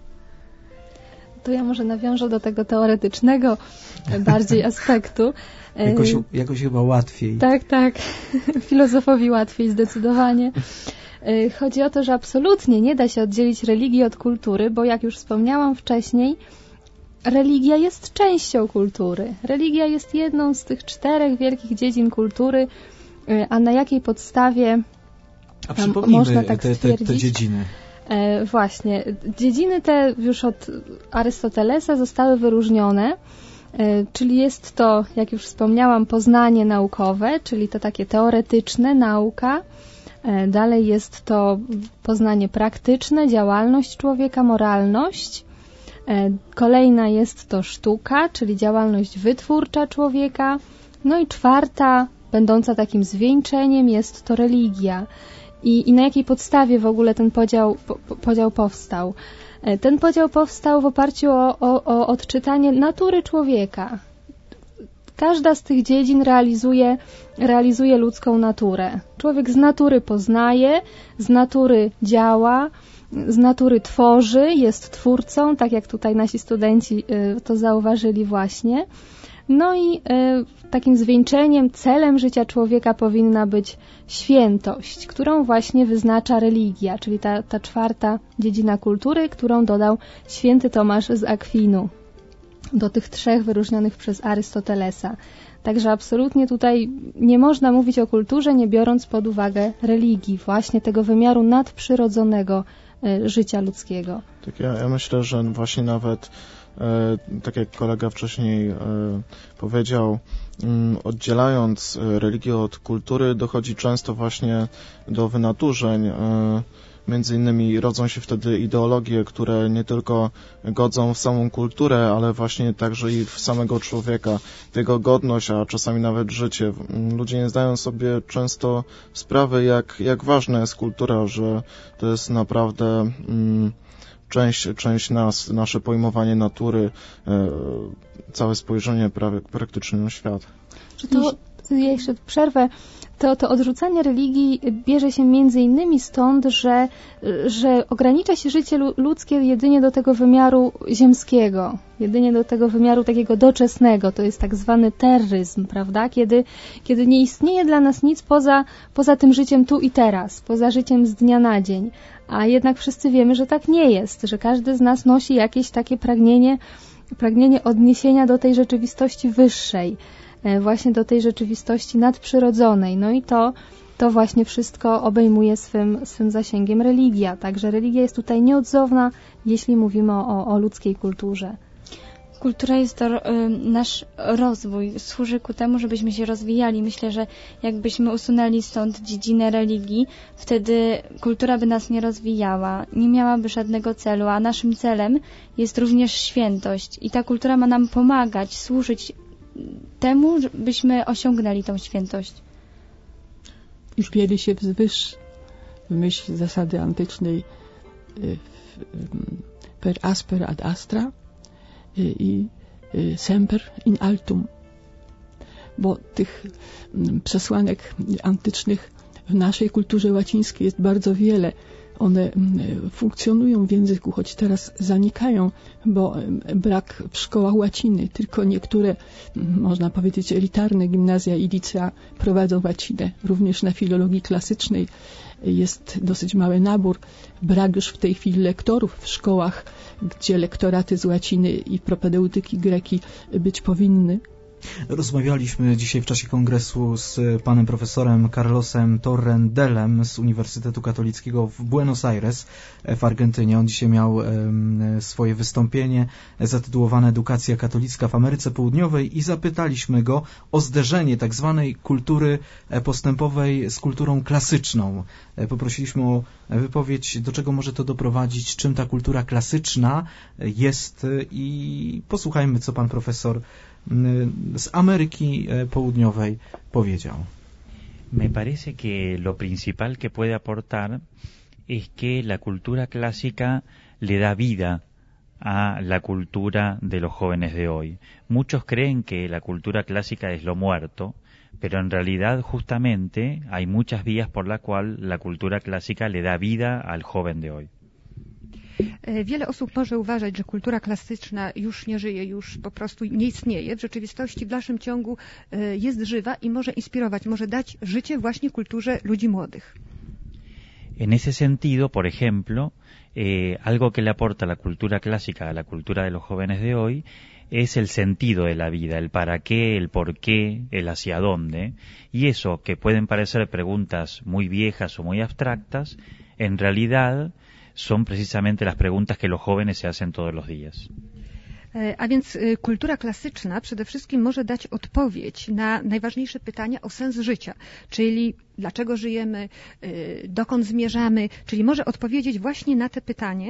To ja może nawiążę do tego teoretycznego bardziej aspektu. Jakoś chyba łatwiej. Tak. Filozofowi łatwiej zdecydowanie. Chodzi o to, że absolutnie nie da się oddzielić religii od kultury, bo jak już wspomniałam wcześniej, religia jest częścią kultury. Religia jest jedną z tych 4 wielkich dziedzin kultury, a na jakiej podstawie można tak stwierdzić? Te dziedziny. Właśnie. Dziedziny te już od Arystotelesa zostały wyróżnione, czyli jest to, jak już wspomniałam, poznanie naukowe, czyli to takie teoretyczne, nauka. Dalej jest to poznanie praktyczne, działalność człowieka, moralność. Kolejna jest to sztuka, czyli działalność wytwórcza człowieka. No i 4, będąca takim zwieńczeniem, jest to religia. I na jakiej podstawie w ogóle ten podział powstał? Ten podział powstał w oparciu o odczytanie natury człowieka. Każda z tych dziedzin realizuje ludzką naturę. Człowiek z natury poznaje, z natury działa, z natury tworzy, jest twórcą, tak jak tutaj nasi studenci to zauważyli właśnie. No i takim zwieńczeniem, celem życia człowieka powinna być świętość, którą właśnie wyznacza religia, czyli ta 4 dziedzina kultury, którą dodał święty Tomasz z Akwinu do tych 3 wyróżnionych przez Arystotelesa. Także absolutnie tutaj nie można mówić o kulturze, nie biorąc pod uwagę religii, właśnie tego wymiaru nadprzyrodzonego życia ludzkiego. Tak, ja myślę, że właśnie nawet tak jak kolega wcześniej powiedział, oddzielając religię od kultury, dochodzi często właśnie do wynaturzeń. Między innymi rodzą się wtedy ideologie, które nie tylko godzą w samą kulturę, ale właśnie także i w samego człowieka, w jego godność, a czasami nawet życie. Ludzie nie zdają sobie często sprawy, jak ważna jest kultura, że to jest naprawdę część nas, nasze pojmowanie natury, całe spojrzenie praktycznie na świat. Ja jeszcze przerwę. To odrzucanie religii bierze się między innymi stąd, że ogranicza się życie ludzkie jedynie do tego wymiaru ziemskiego, jedynie do tego wymiaru takiego doczesnego. To jest tak zwany terryzm, prawda? Kiedy nie istnieje dla nas nic poza tym życiem tu i teraz, poza życiem z dnia na dzień. A jednak wszyscy wiemy, że tak nie jest, że każdy z nas nosi jakieś takie pragnienie odniesienia do tej rzeczywistości wyższej, właśnie do tej rzeczywistości nadprzyrodzonej. No i to właśnie wszystko obejmuje swym zasięgiem religia. Także religia jest tutaj nieodzowna, jeśli mówimy o ludzkiej kulturze. Kultura jest to nasz rozwój, służy ku temu, żebyśmy się rozwijali. Myślę, że jakbyśmy usunęli stąd dziedzinę religii, wtedy kultura by nas nie rozwijała, nie miałaby żadnego celu, a naszym celem jest również świętość. I ta kultura ma nam pomagać, służyć temu, byśmy osiągnęli tą świętość. I wpieli się wzwyż w myśl zasady antycznej per asper ad astra i semper in altum. Bo tych przesłanek antycznych w naszej kulturze łacińskiej jest bardzo wiele. One funkcjonują w języku, choć teraz zanikają, bo brak w szkołach łaciny. Tylko niektóre, można powiedzieć, elitarne gimnazja i licea prowadzą łacinę. Również na filologii klasycznej jest dosyć mały nabór. Brak już w tej chwili lektorów w szkołach, gdzie lektoraty z łaciny i propedeutyki greki być powinny. Rozmawialiśmy dzisiaj w czasie kongresu z panem profesorem Carlosem Torrendelem z Uniwersytetu Katolickiego w Buenos Aires w Argentynie. On dzisiaj miał swoje wystąpienie zatytułowane Edukacja katolicka w Ameryce Południowej i zapytaliśmy go o zderzenie tak zwanej kultury postępowej z kulturą klasyczną. Poprosiliśmy o wypowiedź, do czego może to doprowadzić, czym ta kultura klasyczna jest i posłuchajmy, co pan profesor z Ameryki Południowej powiedział. Me parece que lo principal que puede aportar es que la cultura clásica le da vida a la cultura de los jóvenes de hoy. Muchos creen que la cultura clásica es lo muerto, pero en realidad justamente hay muchas vías por la cual la cultura clásica le da vida al joven de hoy. Wiele osób może uważać, że kultura klasyczna już nie żyje, już po prostu nie istnieje. W rzeczywistości w dalszym ciągu jest żywa i może inspirować, może dać życie właśnie kulturze ludzi młodych. En ese sentido, por ejemplo, algo que le aporta la cultura clásica a la cultura de los jóvenes de hoy es el sentido de la vida, el para qué, el por qué, el hacia dónde. Y eso, que pueden parecer preguntas muy viejas o muy abstractas, en realidad son precisamente las preguntas que los jóvenes se hacen todos los días. A więc kultura klasyczna przede wszystkim może dać odpowiedź na najważniejsze pytania o sens życia, czyli dlaczego żyjemy, dokąd zmierzamy, czyli może odpowiedzieć właśnie na te pytanie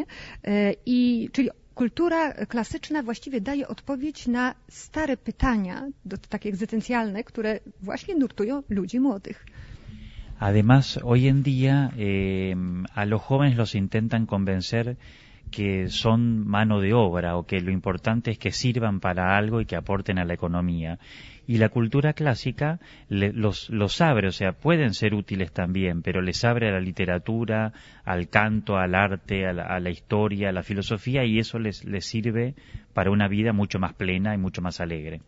czyli kultura klasyczna właściwie daje odpowiedź na stare pytania, takie egzystencjalne, które właśnie nurtują ludzi młodych. Además, hoy en día a los jóvenes los intentan convencer que son mano de obra o que lo importante es que sirvan para algo y que aporten a la economía. Y la cultura clásica los abre, o sea, pueden ser útiles también, pero les abre a la literatura, al canto, al arte, a la historia, a la filosofía, y eso les sirve para una vida mucho más plena y mucho más alegre.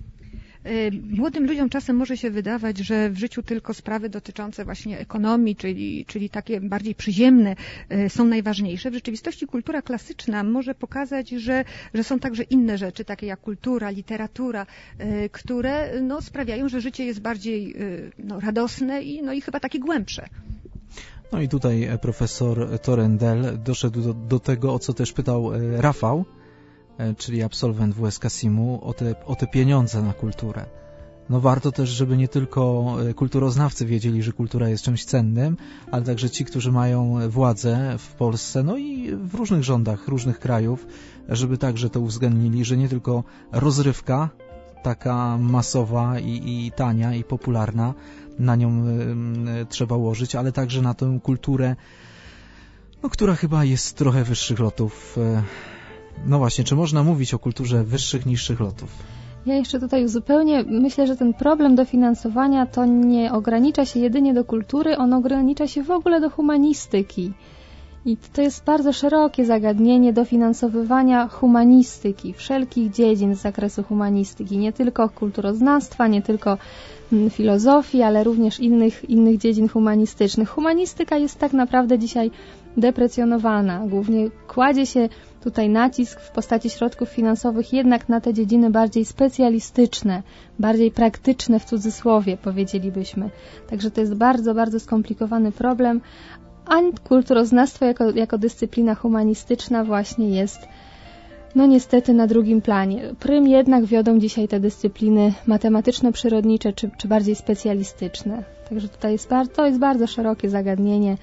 Młodym ludziom czasem może się wydawać, że w życiu tylko sprawy dotyczące właśnie ekonomii, czyli takie bardziej przyziemne są najważniejsze. W rzeczywistości kultura klasyczna może pokazać, że są także inne rzeczy, takie jak kultura, literatura, które sprawiają, że życie jest bardziej radosne i chyba takie głębsze. No i tutaj profesor Torendel doszedł do tego, o co też pytał Rafał, czyli absolwent WSK SIM-u, o te pieniądze na kulturę. No warto też, żeby nie tylko kulturoznawcy wiedzieli, że kultura jest czymś cennym, ale także ci, którzy mają władzę w Polsce, no i w różnych rządach, różnych krajów, żeby także to uwzględnili, że nie tylko rozrywka, taka masowa i tania i popularna, na nią trzeba łożyć, ale także na tę kulturę, no, która chyba jest trochę wyższych lotów. No właśnie, czy można mówić o kulturze wyższych, niższych lotów? Ja jeszcze tutaj uzupełnię. Myślę, że ten problem dofinansowania to nie ogranicza się jedynie do kultury, on ogranicza się w ogóle do humanistyki. I to jest bardzo szerokie zagadnienie dofinansowywania humanistyki, wszelkich dziedzin z zakresu humanistyki, nie tylko kulturoznawstwa, nie tylko filozofii, ale również innych dziedzin humanistycznych. Humanistyka jest tak naprawdę dzisiaj deprecjonowana. Głównie kładzie się tutaj nacisk w postaci środków finansowych jednak na te dziedziny bardziej specjalistyczne, bardziej praktyczne w cudzysłowie, powiedzielibyśmy. Także to jest bardzo, bardzo skomplikowany problem, a kulturoznawstwo jako dyscyplina humanistyczna właśnie jest, no niestety, na drugim planie. Prym jednak wiodą dzisiaj te dyscypliny matematyczno-przyrodnicze czy bardziej specjalistyczne. Także tutaj to jest bardzo szerokie zagadnienie,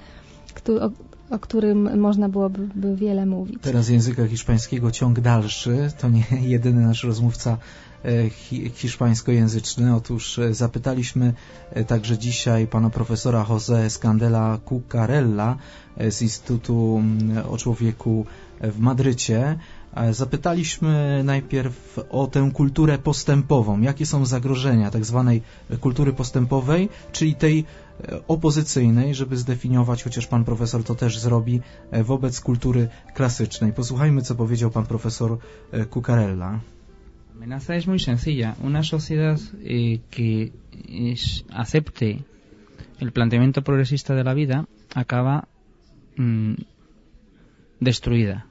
o którym można byłoby wiele mówić. Teraz języka hiszpańskiego ciąg dalszy, to nie jedyny nasz rozmówca hiszpańskojęzyczny. Otóż zapytaliśmy także dzisiaj pana profesora José Escandela Cucarella z Instytutu o Człowieku w Madrycie. Zapytaliśmy najpierw o tę kulturę postępową. Jakie są zagrożenia tak zwanej kultury postępowej, czyli tej opozycyjnej, żeby zdefiniować, chociaż pan profesor to też zrobi, wobec kultury klasycznej. Posłuchajmy, co powiedział pan profesor Cucarella. La amenaza es muy sencilla. Una sociedad que acepte el planteamiento progresista de la vida acaba destruida.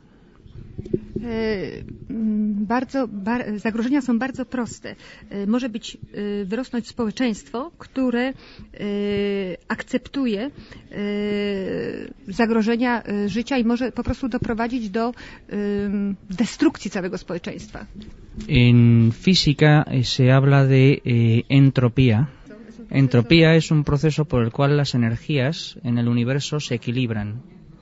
Zagrożenia są bardzo proste. Może wyrosnąć społeczeństwo, które akceptuje zagrożenia życia i może po prostu doprowadzić do destrukcji całego społeczeństwa. En física se habla de entropía. Entropía es un proceso por el cual las energías en el universo se equilibran.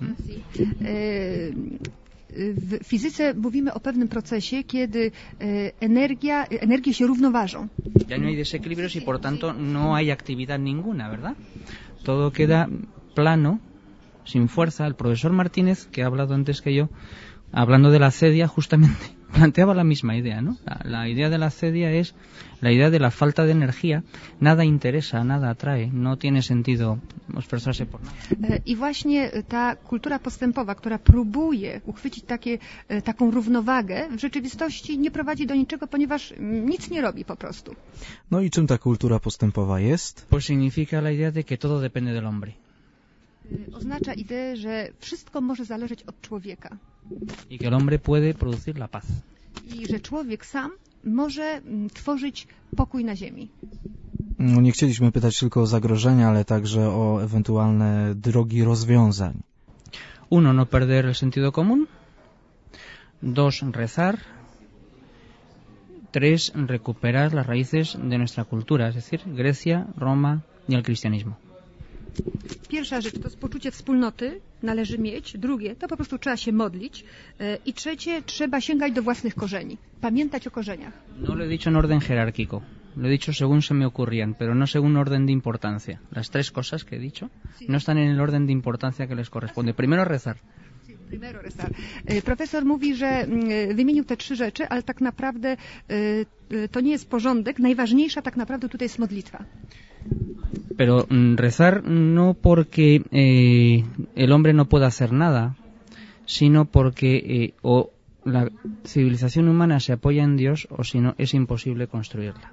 W fizyce mówimy o pewnym procesie, kiedy energie się równoważą. Ya no hay desequilibrios y por tanto no hay actividad ninguna, ¿verdad? Todo queda plano, sin fuerza. El profesor Martínez, que ha hablado antes que yo, hablando de la acedia, justamente planteaba la misma idea, ¿no? La idea de la acedia es la idea de la falta de energía. Nada interesa, nada atrae, no tiene sentido esforzarse por nada. I właśnie ta kultura postępowa, która próbuje uchwycić taką równowagę, w rzeczywistości nie prowadzi do niczego, ponieważ nic nie robi po prostu. No i czym ta kultura postępowa jest? Pues significa la idea de que todo depende del hombre. Oznacza ideę, że wszystko może zależeć od człowieka. Y que el hombre puede producir la paz. I że człowiek sam może tworzyć pokój na ziemi. No, nie chcieliśmy pytać tylko o zagrożenia, ale także o ewentualne drogi rozwiązań. Uno, no perder el sentido común. Dos, rezar. Tres, recuperar las raíces de nuestra cultura, es decir, Grecia, Roma y el cristianismo. Pierwsza rzecz to poczucie wspólnoty należy mieć. Drugie, to po prostu trzeba się modlić. I trzecie, trzeba sięgać do własnych korzeni. Pamiętać o korzeniach. No lo he dicho en orden jerárquico. Lo he dicho según se me ocurrían, pero no según orden de importancia. Las tres cosas que he dicho no están en el orden de importancia que les corresponde. Primero rezar. Primero rezar. Profesor mówi, że wymienił te trzy rzeczy, ale tak naprawdę to nie jest porządek. Najważniejsza tak naprawdę tutaj jest modlitwa. Pero rezar no porque el hombre no pueda hacer nada, sino porque o la civilización humana se apoya en Dios o si no es imposible construirla.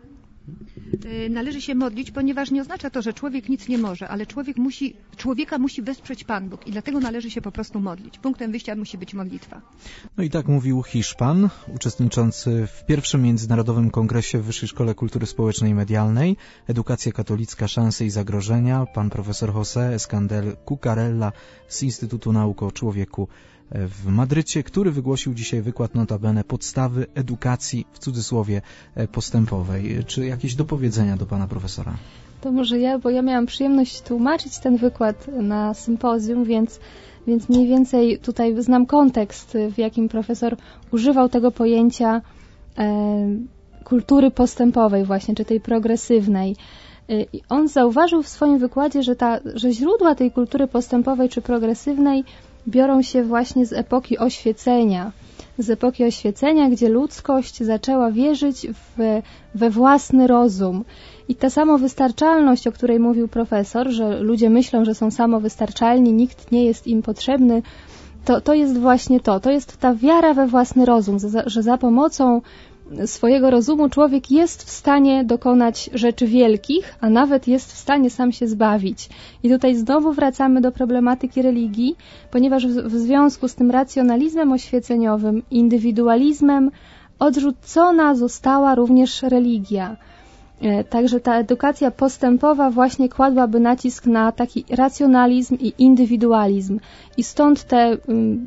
Należy się modlić, ponieważ nie oznacza to, że człowiek nic nie może, ale człowieka musi wesprzeć Pan Bóg i dlatego należy się po prostu modlić. Punktem wyjścia musi być modlitwa. No i tak mówił Hiszpan, uczestniczący w pierwszym Międzynarodowym Kongresie w Wyższej Szkole Kultury Społecznej i Medialnej Edukacja Katolicka, Szanse i Zagrożenia, pan profesor José Escandel Cucarella z Instytutu Nauk o Człowieku w Madrycie, który wygłosił dzisiaj wykład notabene Podstawy edukacji, w cudzysłowie, postępowej. Czy jakieś dopowiedzenia do pana profesora? To może ja, bo ja miałam przyjemność tłumaczyć ten wykład na sympozjum, więc mniej więcej tutaj znam kontekst, w jakim profesor używał tego pojęcia kultury postępowej właśnie, czy tej progresywnej. I on zauważył w swoim wykładzie, że źródła tej kultury postępowej czy progresywnej biorą się właśnie z epoki oświecenia. Z epoki oświecenia, gdzie ludzkość zaczęła wierzyć we własny rozum. I ta samowystarczalność, o której mówił profesor, że ludzie myślą, że są samowystarczalni, nikt nie jest im potrzebny, to jest właśnie to. To jest ta wiara we własny rozum, że za pomocą swojego rozumu człowiek jest w stanie dokonać rzeczy wielkich, a nawet jest w stanie sam się zbawić. I tutaj znowu wracamy do problematyki religii, ponieważ w związku z tym racjonalizmem oświeceniowym, indywidualizmem odrzucona została również religia. Także ta edukacja postępowa właśnie kładłaby nacisk na taki racjonalizm i indywidualizm. I stąd te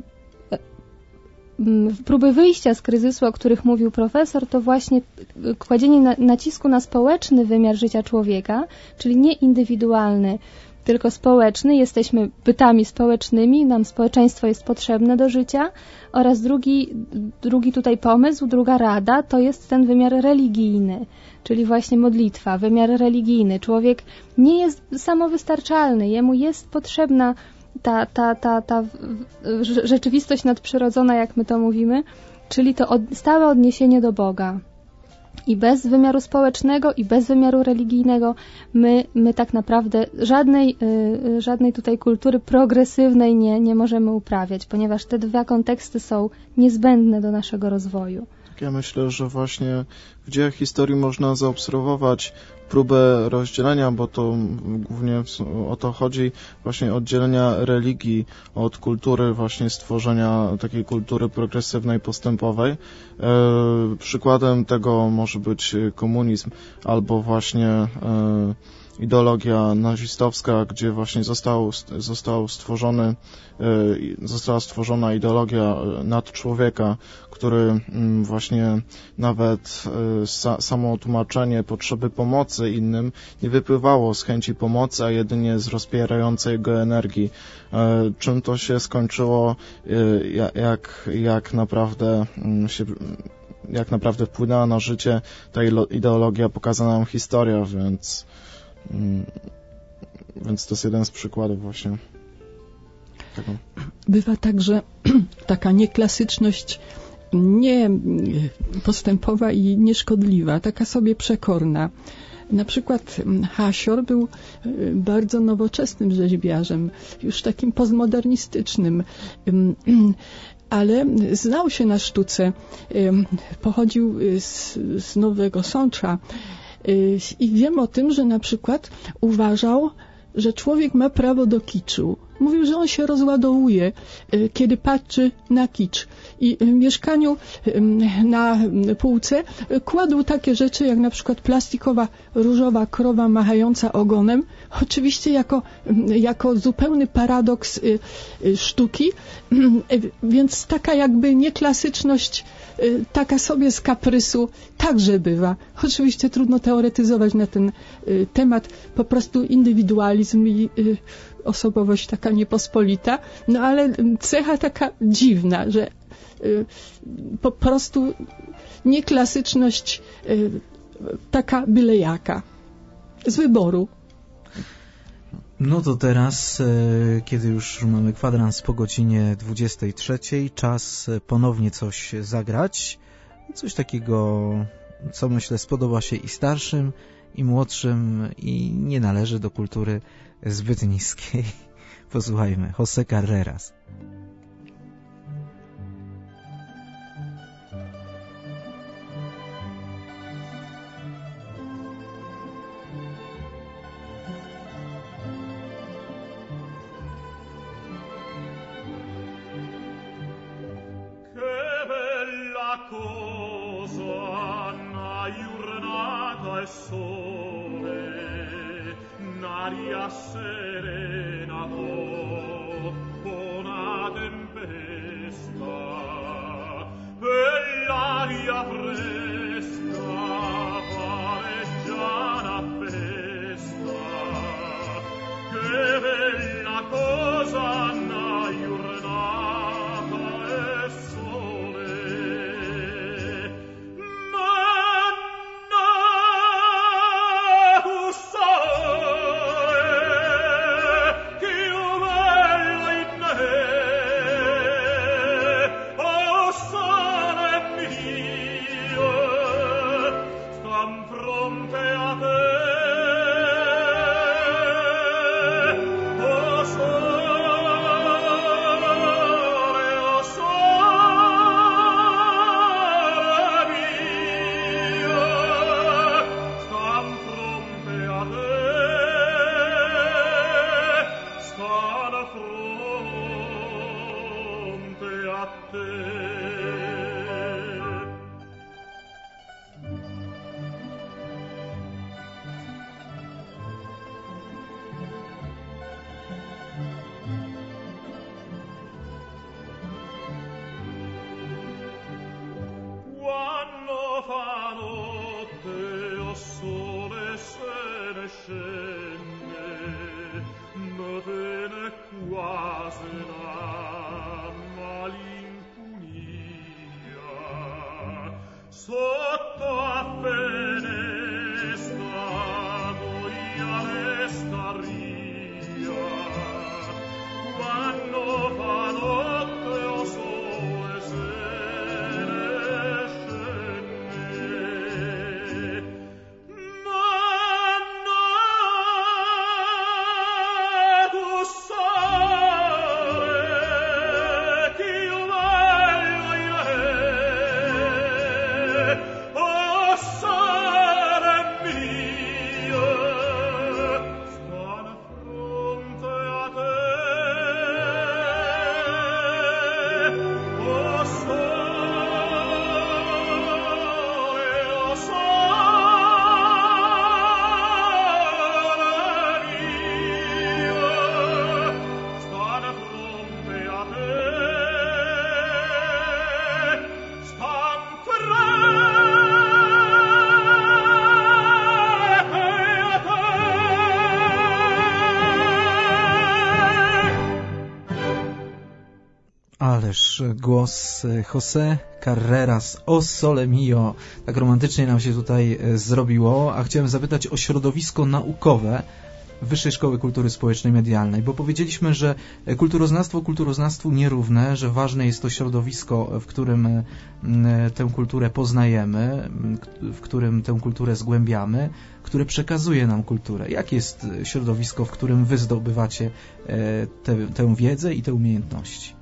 próby wyjścia z kryzysu, o których mówił profesor, to właśnie kładzienie nacisku na społeczny wymiar życia człowieka, czyli nie indywidualny, tylko społeczny. Jesteśmy bytami społecznymi, nam społeczeństwo jest potrzebne do życia. Oraz drugi tutaj pomysł, druga rada, to jest ten wymiar religijny, czyli właśnie modlitwa, wymiar religijny. Człowiek nie jest samowystarczalny, jemu jest potrzebna ta rzeczywistość nadprzyrodzona, jak my to mówimy, czyli to stałe odniesienie do Boga. I bez wymiaru społecznego i bez wymiaru religijnego my tak naprawdę żadnej tutaj kultury progresywnej nie możemy uprawiać, ponieważ te dwa konteksty są niezbędne do naszego rozwoju. Ja myślę, że właśnie w dziejach historii można zaobserwować próbę rozdzielenia, bo to głównie o to chodzi, właśnie oddzielenia religii od kultury, właśnie stworzenia takiej kultury progresywnej, postępowej. Przykładem tego może być komunizm albo właśnie ideologia nazistowska, gdzie właśnie została stworzona ideologia nadczłowieka, który właśnie nawet samo tłumaczenie potrzeby pomocy innym nie wypływało z chęci pomocy, a jedynie z rozpierającej go energii. Czym to się skończyło, jak naprawdę wpłynęła na życie ta ideologia, pokazała nam historia, więc to jest jeden z przykładów właśnie tego. Bywa także taka nieklasyczność nie postępowa i nieszkodliwa, taka sobie przekorna. Na przykład Hasior był bardzo nowoczesnym rzeźbiarzem, już takim postmodernistycznym, ale znał się na sztuce, pochodził z Nowego Sącza i wiem o tym, że na przykład uważał, że człowiek ma prawo do kiczu. Mówił, że on się rozładowuje, kiedy patrzy na kicz. I w mieszkaniu na półce kładł takie rzeczy, jak na przykład plastikowa różowa krowa machająca ogonem. Oczywiście jako zupełny paradoks sztuki, więc taka jakby nieklasyczność, taka sobie z kaprysu także bywa. Oczywiście trudno teoretyzować na ten temat, po prostu indywidualizm i osobowość taka niepospolita, no ale cecha taka dziwna, że po prostu nieklasyczność taka byle jaka, z wyboru. No to teraz, kiedy już mamy kwadrans po godzinie 23, czas ponownie coś zagrać. Coś takiego, co myślę spodoba się i starszym, i młodszym, i nie należy do kultury zbyt niskiej. Posłuchajmy, José Carreras. cosa, una giornata e sole, un'aria serena dopo una tempesta, e l'aria fresca pareggia una festa, che bella cosa una giornata e sole. Ależ głos José Carreras, O Sole Mio, tak romantycznie nam się tutaj zrobiło, a chciałem zapytać o środowisko naukowe Wyższej Szkoły Kultury Społecznej Medialnej, bo powiedzieliśmy, że kulturoznawstwu nierówne, że ważne jest to środowisko, w którym tę kulturę poznajemy, w którym tę kulturę zgłębiamy, które przekazuje nam kulturę. Jakie jest środowisko, w którym wy zdobywacie tę wiedzę i te umiejętności?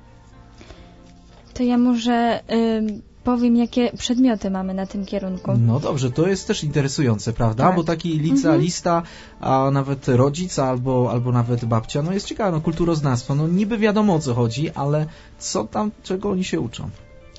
To ja może powiem, jakie przedmioty mamy na tym kierunku. No dobrze, to jest też interesujące, prawda? Tak. Bo taki licealista, a nawet rodzic albo nawet babcia, no jest ciekawe, no kulturoznawstwo, no niby wiadomo o co chodzi, ale co tam, czego oni się uczą?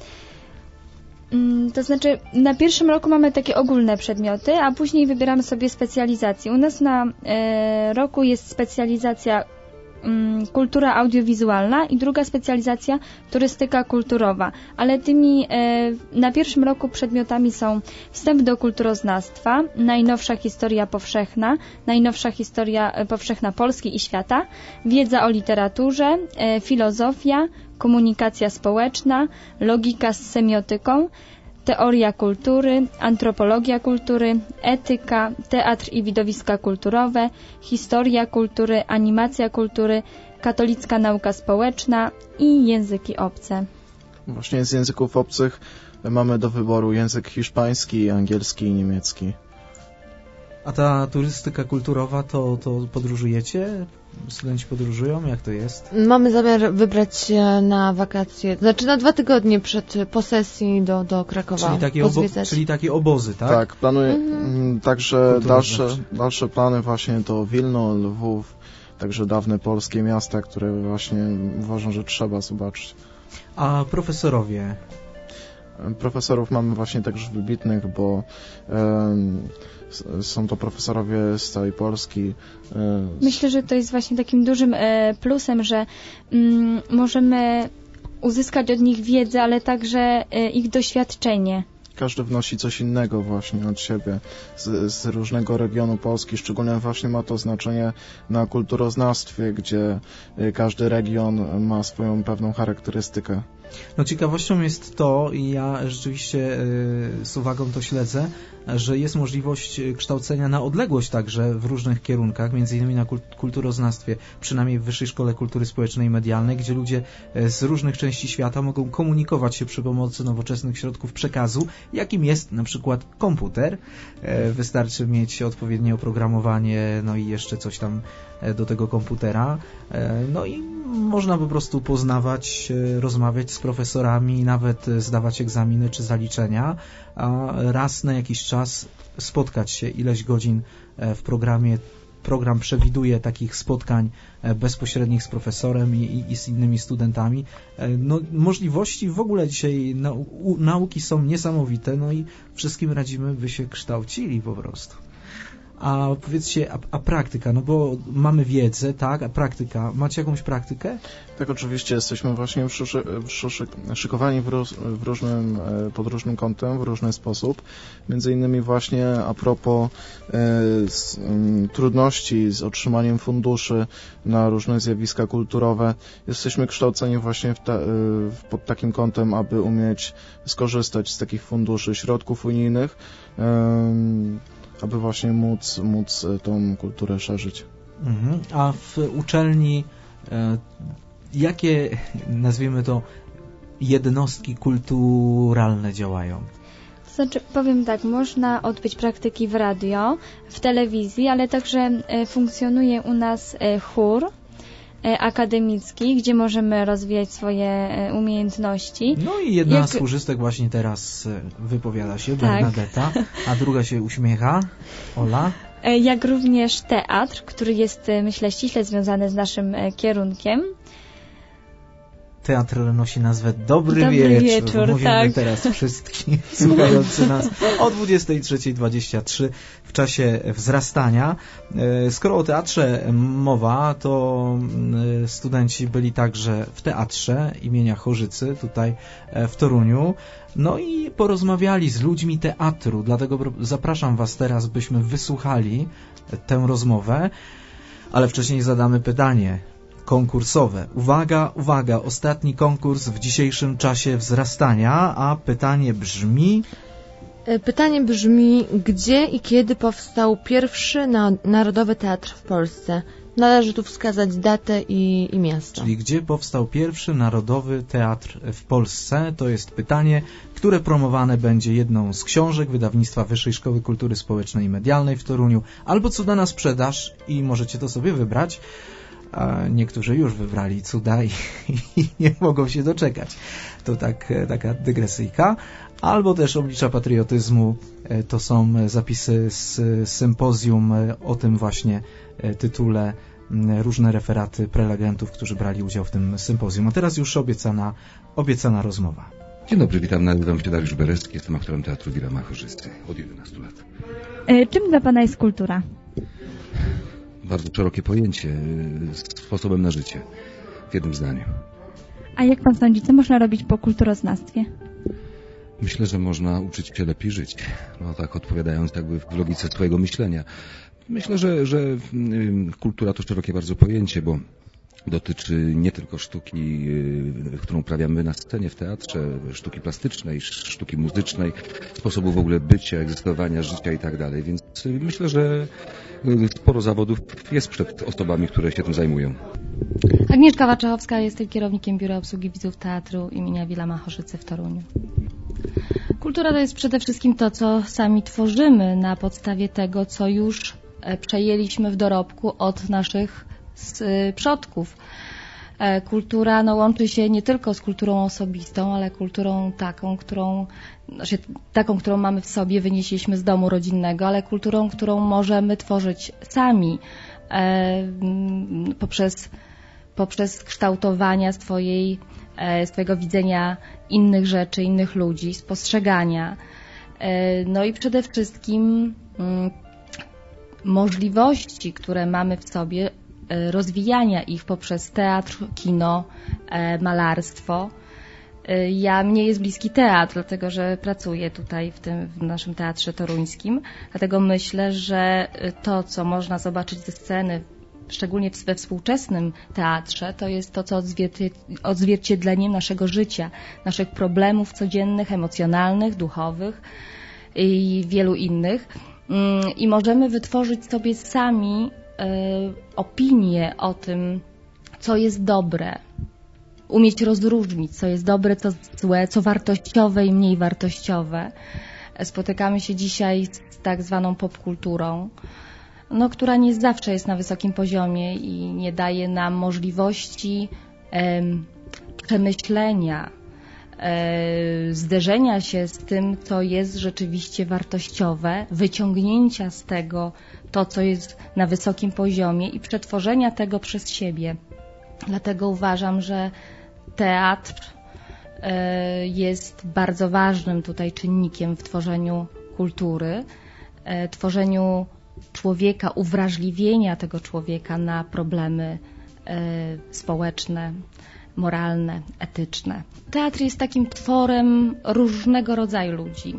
To znaczy, na pierwszym roku mamy takie ogólne przedmioty, a później wybieramy sobie specjalizację. U nas na roku jest specjalizacja kultura audiowizualna i druga specjalizacja turystyka kulturowa, ale tymi na pierwszym roku przedmiotami są wstęp do kulturoznawstwa, najnowsza historia powszechna, najnowsza historia powszechna Polski i świata, wiedza o literaturze, filozofia, komunikacja społeczna, logika z semiotyką, teoria kultury, antropologia kultury, etyka, teatr i widowiska kulturowe, historia kultury, animacja kultury, katolicka nauka społeczna i języki obce. Właśnie z języków obcych mamy do wyboru język hiszpański, angielski i niemiecki. A ta turystyka kulturowa, to podróżujecie? Studenci podróżują? Jak to jest? Mamy zamiar wybrać się na wakacje, znaczy na 2 tygodnie przed posesji do Krakowa. Czyli takie obozy, tak? Tak, planuję także dalsze plany właśnie to Wilno, Lwów, także dawne polskie miasta, które właśnie uważam, że trzeba zobaczyć. A profesorowie? Profesorów mamy właśnie także wybitnych, bo są to profesorowie z całej Polski. Myślę, że to jest właśnie takim dużym plusem, że możemy uzyskać od nich wiedzę, ale także ich doświadczenie. Każdy wnosi coś innego właśnie od siebie z różnego regionu Polski, szczególnie właśnie ma to znaczenie na kulturoznawstwie, gdzie każdy region ma swoją pewną charakterystykę. No ciekawością jest to, i ja rzeczywiście z uwagą to śledzę, że jest możliwość kształcenia na odległość także w różnych kierunkach, między innymi na kulturoznawstwie, przynajmniej w Wyższej Szkole Kultury Społecznej i Medialnej, gdzie ludzie z różnych części świata mogą komunikować się przy pomocy nowoczesnych środków przekazu, jakim jest na przykład komputer. Wystarczy mieć odpowiednie oprogramowanie, no i jeszcze coś tam do tego komputera, no i można po prostu poznawać, rozmawiać z profesorami, nawet zdawać egzaminy czy zaliczenia, a raz na jakiś czas spotkać się ileś godzin w programie. Program przewiduje takich spotkań bezpośrednich z profesorem i z innymi studentami. No, możliwości w ogóle dzisiaj nauki są niesamowite, no i wszystkim radzimy, by się kształcili po prostu. A powiedzcie, a praktyka, no bo mamy wiedzę, tak, a praktyka, macie jakąś praktykę? Tak, oczywiście, jesteśmy właśnie szykowani pod różnym kątem, w różny sposób. Między innymi właśnie a propos trudności z otrzymaniem funduszy na różne zjawiska kulturowe, jesteśmy kształceni właśnie pod takim kątem, aby umieć skorzystać z takich funduszy, środków unijnych, aby właśnie móc tą kulturę szerzyć. A w uczelni jakie, nazwijmy to, jednostki kulturalne działają? Znaczy, powiem tak, można odbyć praktyki w radio, w telewizji, ale także funkcjonuje u nas chór akademicki, gdzie możemy rozwijać swoje umiejętności. No i jedna z chórzystek właśnie teraz wypowiada się, tak. Bernadetta, a druga się uśmiecha, Ola. Jak również teatr, który jest, myślę, ściśle związany z naszym kierunkiem. Teatr nosi nazwę Dobry Wieczór. Mówimy tak. Teraz wszystkim słuchający nas o 23:23 w czasie wzrastania. Skoro o teatrze mowa, to studenci byli także w teatrze imienia Chorzycy, tutaj w Toruniu. No i porozmawiali z ludźmi teatru, dlatego zapraszam Was teraz, byśmy wysłuchali tę rozmowę, ale wcześniej zadamy pytanie konkursowe. Uwaga, uwaga, ostatni konkurs w dzisiejszym czasie wzrastania, a pytanie brzmi... Gdzie i kiedy powstał pierwszy Narodowy Teatr w Polsce? Należy tu wskazać datę i miasto. Czyli gdzie powstał pierwszy Narodowy Teatr w Polsce? To jest pytanie, które promowane będzie jedną z książek wydawnictwa Wyższej Szkoły Kultury Społecznej i Medialnej w Toruniu, albo Cuda na sprzedaż i możecie to sobie wybrać. A niektórzy już wybrali Cuda i nie mogą się doczekać. To taka dygresyjka. Albo też Oblicza patriotyzmu. To są zapisy z sympozjum o tym właśnie tytule, różne referaty prelegentów, którzy brali udział w tym sympozjum. A teraz już obiecana rozmowa. Dzień dobry, witam, nazywam się Dariusz Bereski, jestem aktorem Teatru Wilhelma Chorzycy od 11 lat. Czym dla Pana jest kultura? Bardzo szerokie pojęcie, sposobem na życie, w jednym zdaniu. A jak Pan sądzi, co można robić po kulturoznawstwie? Myślę, że można uczyć się lepiej żyć, no tak odpowiadając jakby w logice swojego myślenia. Myślę, że kultura to szerokie bardzo pojęcie, bo dotyczy nie tylko sztuki, którą uprawiamy na scenie, w teatrze, sztuki plastycznej, sztuki muzycznej, sposobu w ogóle bycia, egzystowania, życia i tak dalej. Więc myślę, że sporo zawodów jest przed osobami, które się tym zajmują. Agnieszka Waczechowska, jestem kierownikiem Biura Obsługi Widzów Teatru imienia Wilhelma Chorzycy w Toruniu. Kultura to jest przede wszystkim to, co sami tworzymy na podstawie tego, co już przejęliśmy w dorobku od naszych przodków. Kultura łączy się nie tylko z kulturą osobistą, ale kulturą taką, którą mamy w sobie, wynieśliśmy z domu rodzinnego, ale kulturą, którą możemy tworzyć sami poprzez kształtowania swojej swojego widzenia innych rzeczy, innych ludzi, spostrzegania. No i przede wszystkim możliwości, które mamy w sobie, rozwijania ich poprzez teatr, kino, malarstwo. Mnie jest bliski teatr, dlatego że pracuję tutaj w naszym teatrze toruńskim, dlatego myślę, że to, co można zobaczyć ze sceny, szczególnie we współczesnym teatrze, to jest to, co odzwierciedleniem naszego życia, naszych problemów codziennych, emocjonalnych, duchowych i wielu innych. I możemy wytworzyć sobie sami opinię o tym, co jest dobre, umieć rozróżnić, co jest dobre, co złe, co wartościowe i mniej wartościowe. Spotykamy się dzisiaj z tak zwaną popkulturą, która nie zawsze jest na wysokim poziomie i nie daje nam możliwości przemyślenia, zderzenia się z tym, co jest rzeczywiście wartościowe, wyciągnięcia z tego to, co jest na wysokim poziomie i przetworzenia tego przez siebie. Dlatego uważam, że teatr jest bardzo ważnym tutaj czynnikiem w tworzeniu kultury, tworzeniu człowieka, uwrażliwienia tego człowieka na problemy społeczne, moralne, etyczne. Teatr jest takim tworem różnego rodzaju ludzi.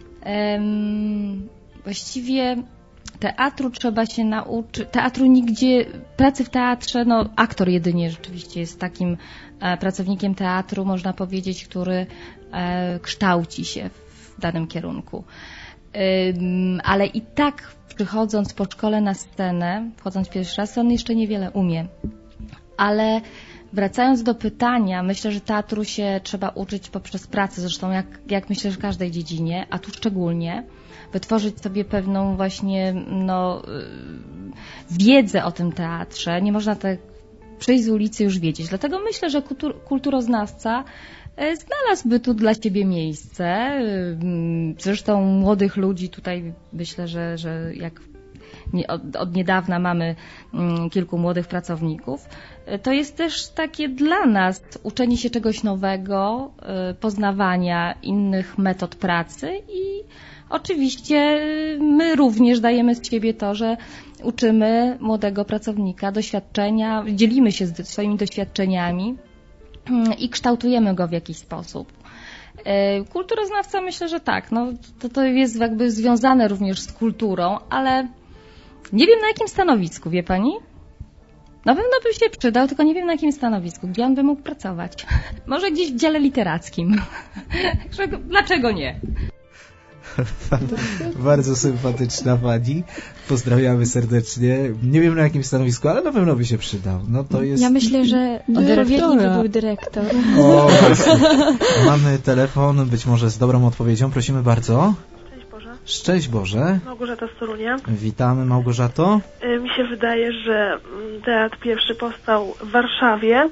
Właściwie teatru trzeba się nauczyć, pracy w teatrze, aktor jedynie rzeczywiście jest takim pracownikiem teatru, można powiedzieć, który kształci się w danym kierunku. Ale i tak przychodząc po szkole na scenę, wchodząc pierwszy raz, on jeszcze niewiele umie. Ale wracając do pytania, myślę, że teatru się trzeba uczyć poprzez pracę, zresztą jak myślę, że w każdej dziedzinie, a tu szczególnie, wytworzyć sobie pewną właśnie wiedzę o tym teatrze. Nie można tak przyjść z ulicy już wiedzieć. Dlatego myślę, że kulturoznawca znalazłby tu dla siebie miejsce. Zresztą młodych ludzi tutaj myślę, że jak od niedawna mamy kilku młodych pracowników, to jest też takie dla nas uczenie się czegoś nowego, poznawania innych metod pracy i oczywiście my również dajemy z siebie to, że uczymy młodego pracownika doświadczenia, dzielimy się swoimi doświadczeniami i kształtujemy go w jakiś sposób. Kulturoznawca myślę, że tak, to jest jakby związane również z kulturą, ale nie wiem na jakim stanowisku, wie pani? Na pewno by się przydał, tylko nie wiem na jakim stanowisku, gdzie on by mógł pracować. Może gdzieś w dziale literackim. Dlaczego nie? Bardzo sympatyczna pani. Pozdrawiamy serdecznie. Nie wiem na jakim stanowisku, ale na pewno by się przydał. To jest... Ja myślę, że odpowiedni by był dyrektor. O, właśnie. Mamy telefon, być może z dobrą odpowiedzią. Prosimy bardzo. Szczęść Boże. Szczęść Boże. Małgorzata z Torunia. Witamy, Małgorzato. Mi się wydaje, że teatr pierwszy powstał w Warszawie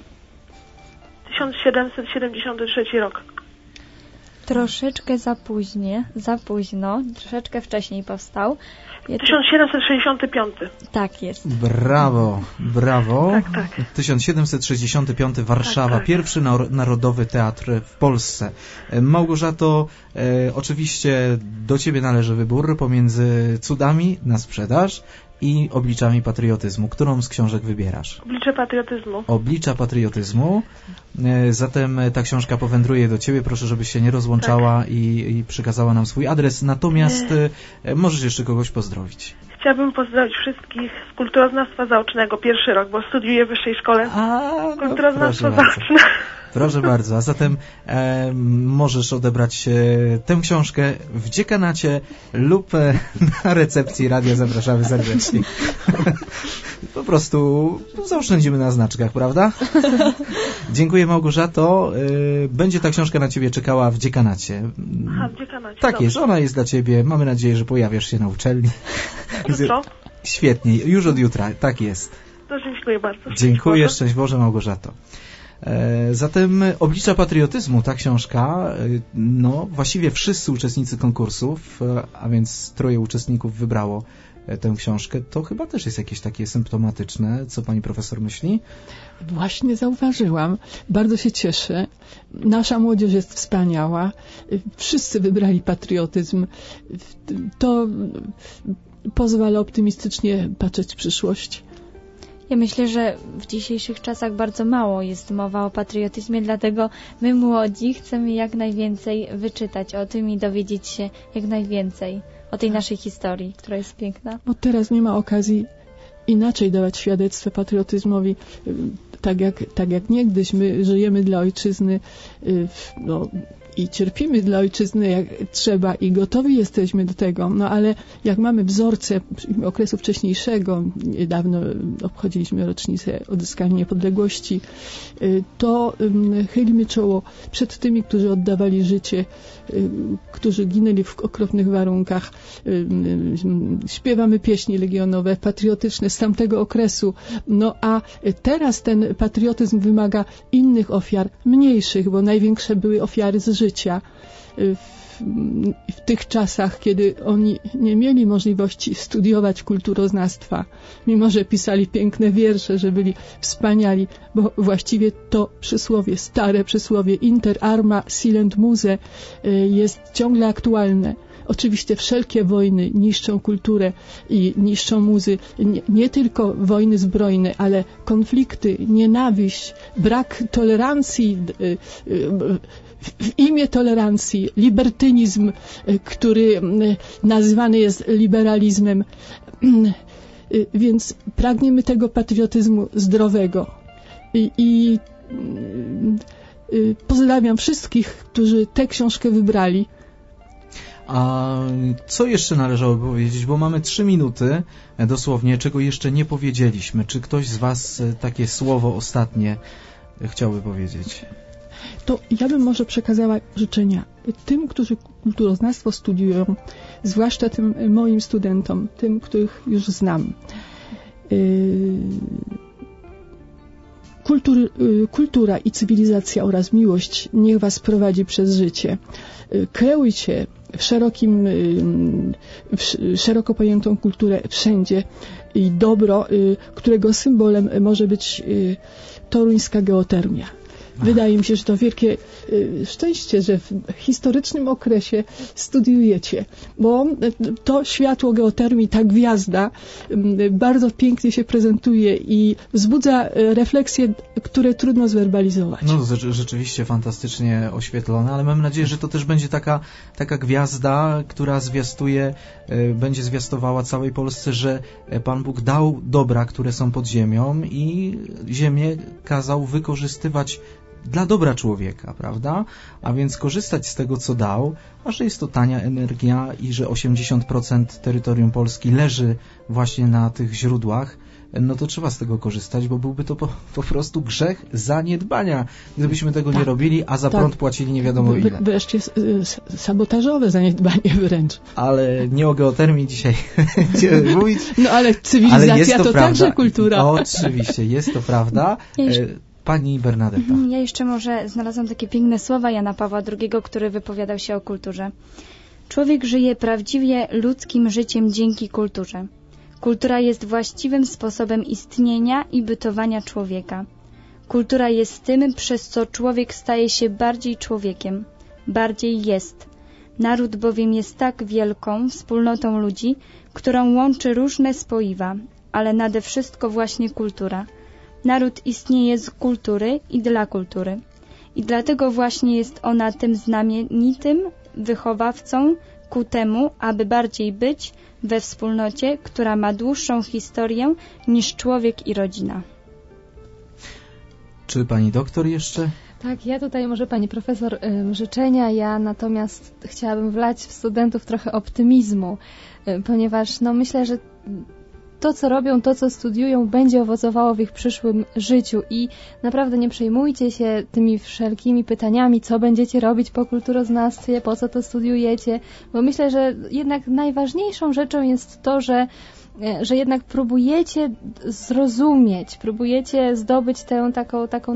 1773 rok. Troszeczkę za późno, troszeczkę wcześniej powstał. 1765. Tak jest. Brawo. Tak. 1765 Warszawa, tak. Pierwszy Narodowy Teatr w Polsce. Małgorzato, oczywiście do ciebie należy wybór pomiędzy Cudami na sprzedaż i Obliczami patriotyzmu. Którą z książek wybierasz? Oblicze patriotyzmu. Oblicza patriotyzmu. Zatem ta książka powędruje do ciebie. Proszę, żebyś się nie rozłączała i przekazała nam swój adres. Natomiast możesz jeszcze kogoś pozdrowić. Chciałabym pozdrowić wszystkich z kulturoznawstwa zaocznego, pierwszy rok, bo studiuję w wyższej szkole kulturoznawstwa zaoczne. Proszę bardzo, a zatem możesz odebrać tę książkę w dziekanacie lub na recepcji radia. Zapraszamy serdecznie. Po prostu zaoszczędzimy na znaczkach, prawda? Dziękuję, Małgorzato. Będzie ta książka na ciebie czekała w dziekanacie. Aha, w dziekanacie. Tak dobrze. jest, ona jest dla ciebie. Mamy nadzieję, że pojawiasz się na uczelni. Jutro? Świetnie, już od jutra, tak jest. To dziękuję bardzo. Dziękuję, szczęść Boże, Małgorzato. Zatem Oblicza patriotyzmu, ta książka, właściwie wszyscy uczestnicy konkursów, a więc 3 uczestników wybrało tę książkę, to chyba też jest jakieś takie symptomatyczne. Co pani profesor myśli? Właśnie zauważyłam. Bardzo się cieszę. Nasza młodzież jest wspaniała. Wszyscy wybrali patriotyzm. To pozwala optymistycznie patrzeć w przyszłość. Ja myślę, że w dzisiejszych czasach bardzo mało jest mowa o patriotyzmie, dlatego my młodzi chcemy jak najwięcej wyczytać o tym i dowiedzieć się jak najwięcej o tej naszej historii, która jest piękna. Bo teraz nie ma okazji inaczej dawać świadectwa patriotyzmowi, tak jak niegdyś. My żyjemy dla ojczyzny, i cierpimy dla ojczyzny jak trzeba i gotowi jesteśmy do tego, no ale jak mamy wzorce okresu wcześniejszego, niedawno obchodziliśmy rocznicę odzyskania niepodległości, to chylimy czoło przed tymi, którzy oddawali życie, którzy ginęli w okropnych warunkach. Śpiewamy pieśni legionowe, patriotyczne z tamtego okresu, no a teraz ten patriotyzm wymaga innych ofiar, mniejszych, bo największe były ofiary z życia. W tych czasach, kiedy oni nie mieli możliwości studiować kulturoznawstwa, mimo że pisali piękne wiersze, że byli wspaniali, bo właściwie to przysłowie, stare przysłowie inter arma silent muse jest ciągle aktualne. Oczywiście wszelkie wojny niszczą kulturę i niszczą muzy. Nie tylko wojny zbrojne, ale konflikty, nienawiść, brak tolerancji, w imię tolerancji, libertynizm, który nazywany jest liberalizmem. Więc pragniemy tego patriotyzmu zdrowego. I pozdrawiam wszystkich, którzy tę książkę wybrali. A co jeszcze należałoby powiedzieć? Bo mamy 3 minuty dosłownie, czego jeszcze nie powiedzieliśmy. Czy ktoś z Was takie słowo ostatnie chciałby powiedzieć? To ja bym może przekazała życzenia tym, którzy kulturoznawstwo studiują, zwłaszcza tym moim studentom, tym, których już znam. Kultura i cywilizacja oraz miłość niech Was prowadzi przez życie. Kreujcie szeroko pojętą kulturę wszędzie i dobro, którego symbolem może być toruńska geotermia. Wydaje mi się, że to wielkie szczęście, że w historycznym okresie studiujecie, bo to światło geotermii, ta gwiazda bardzo pięknie się prezentuje i wzbudza refleksje, które trudno zwerbalizować. No rzeczywiście fantastycznie oświetlone, ale mam nadzieję, że to też będzie taka gwiazda, która będzie zwiastowała całej Polsce, że Pan Bóg dał dobra, które są pod ziemią i ziemię kazał wykorzystywać dla dobra człowieka, prawda? A więc korzystać z tego, co dał, a że jest to tania energia i że 80% terytorium Polski leży właśnie na tych źródłach, no to trzeba z tego korzystać, bo byłby to po prostu grzech zaniedbania, gdybyśmy tego nie robili, a za prąd płacili nie wiadomo ile. Wreszcie sabotażowe zaniedbanie wręcz. Ale nie o geotermii dzisiaj będziemy mówić. No ale cywilizacja to także kultura. Oczywiście, jest to prawda. Pani Bernadetta. Ja jeszcze może znalazłam takie piękne słowa Jana Pawła II, który wypowiadał się o kulturze. Człowiek żyje prawdziwie ludzkim życiem dzięki kulturze. Kultura jest właściwym sposobem istnienia i bytowania człowieka. Kultura jest tym, przez co człowiek staje się bardziej człowiekiem. Bardziej jest. Naród bowiem jest tak wielką wspólnotą ludzi, którą łączy różne spoiwa, ale nade wszystko właśnie kultura. Naród istnieje z kultury i dla kultury. I dlatego właśnie jest ona tym znamienitym wychowawcą ku temu, aby bardziej być we wspólnocie, która ma dłuższą historię niż człowiek i rodzina. Czy pani doktor jeszcze? Tak, ja tutaj może pani profesor życzenia, ja natomiast chciałabym wlać w studentów trochę optymizmu, ponieważ myślę, że to, co robią, to, co studiują, będzie owocowało w ich przyszłym życiu i naprawdę nie przejmujcie się tymi wszelkimi pytaniami, co będziecie robić po kulturoznawstwie, po co to studiujecie, bo myślę, że jednak najważniejszą rzeczą jest to, że jednak próbujecie zrozumieć, próbujecie zdobyć tę taką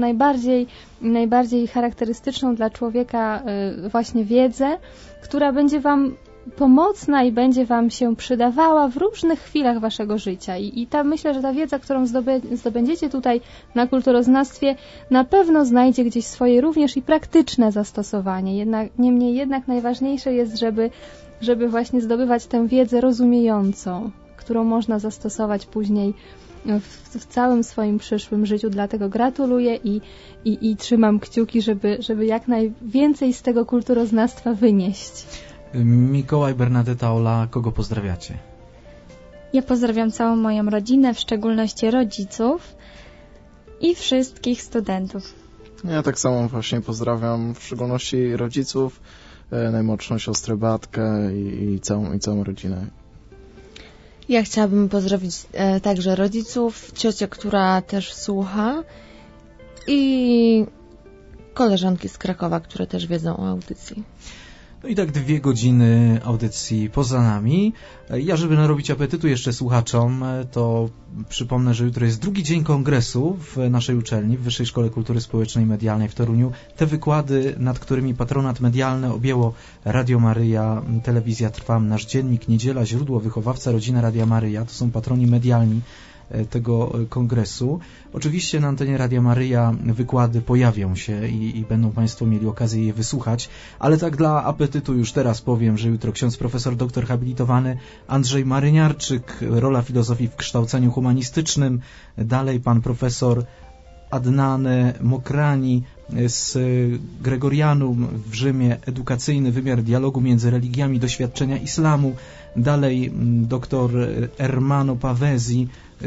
najbardziej charakterystyczną dla człowieka właśnie wiedzę, która będzie wam pomocna i będzie Wam się przydawała w różnych chwilach Waszego życia. I myślę, że ta wiedza, którą zdobędziecie tutaj na kulturoznawstwie, na pewno znajdzie gdzieś swoje również i praktyczne zastosowanie. Niemniej jednak najważniejsze jest, żeby właśnie zdobywać tę wiedzę rozumiejącą, którą można zastosować później w całym swoim przyszłym życiu. Dlatego gratuluję i trzymam kciuki, żeby jak najwięcej z tego kulturoznawstwa wynieść. Mikołaj, Bernadetta, Ola, kogo pozdrawiacie? Ja pozdrawiam całą moją rodzinę, w szczególności rodziców i wszystkich studentów. Ja tak samo właśnie pozdrawiam w szczególności rodziców, najmłodszą siostrę Beatkę i całą rodzinę. Ja chciałabym pozdrowić także rodziców, ciocię, która też słucha i koleżanki z Krakowa, które też wiedzą o audycji. No i tak 2 godziny audycji poza nami. Ja, żeby narobić apetytu jeszcze słuchaczom, to przypomnę, że jutro jest drugi dzień kongresu w naszej uczelni, w Wyższej Szkole Kultury Społecznej i Medialnej w Toruniu. Te wykłady, nad którymi patronat medialny objęło Radio Maryja, Telewizja Trwam, Nasz Dziennik, Niedziela, Źródło, Wychowawca, Rodzina Radia Maryja, to są patroni medialni tego kongresu. Oczywiście na antenie Radia Maryja wykłady pojawią się i będą Państwo mieli okazję je wysłuchać, ale tak dla apetytu już teraz powiem, że jutro ksiądz profesor doktor habilitowany Andrzej Maryniarczyk, rola filozofii w kształceniu humanistycznym, dalej pan profesor Adnan Mokrani z Gregorianum w Rzymie, edukacyjny wymiar dialogu między religiami, doświadczenia islamu, dalej dr Ermano Pavesi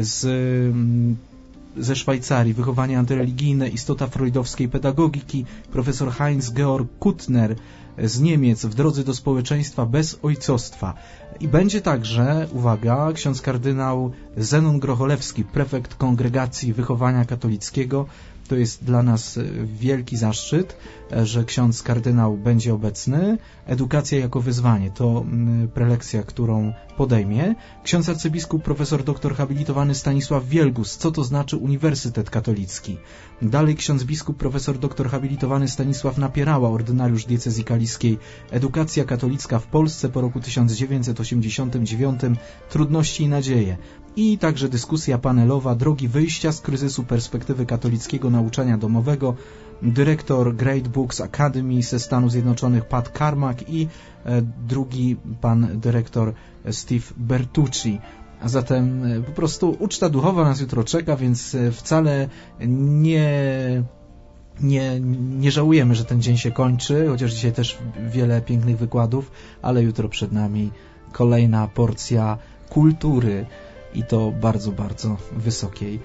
ze Szwajcarii, wychowanie antyreligijne, istota freudowskiej pedagogiki, profesor Heinz-Georg Kuttner z Niemiec, w drodze do społeczeństwa bez ojcostwa. I będzie także, uwaga, ksiądz kardynał Zenon Grocholewski, prefekt Kongregacji Wychowania Katolickiego. To jest dla nas wielki zaszczyt, że ksiądz kardynał będzie obecny. Edukacja jako wyzwanie to prelekcja, którą podejmie. Ksiądz arcybiskup profesor doktor habilitowany Stanisław Wielgus. Co to znaczy Uniwersytet Katolicki? Dalej ksiądz biskup profesor doktor habilitowany Stanisław Napierała, ordynariusz diecezji kaliskiej. Edukacja katolicka w Polsce po roku 1989. Trudności i nadzieje. I także dyskusja panelowa Drogi wyjścia z kryzysu, perspektywy katolickiego nauczania domowego. Dyrektor Great Books Academy ze Stanów Zjednoczonych Pat Carmack i drugi pan dyrektor Steve Bertucci. A zatem po prostu uczta duchowa nas jutro czeka, więc wcale nie żałujemy, że ten dzień się kończy, chociaż dzisiaj też wiele pięknych wykładów, ale jutro przed nami kolejna porcja kultury i to bardzo, bardzo wysokiej.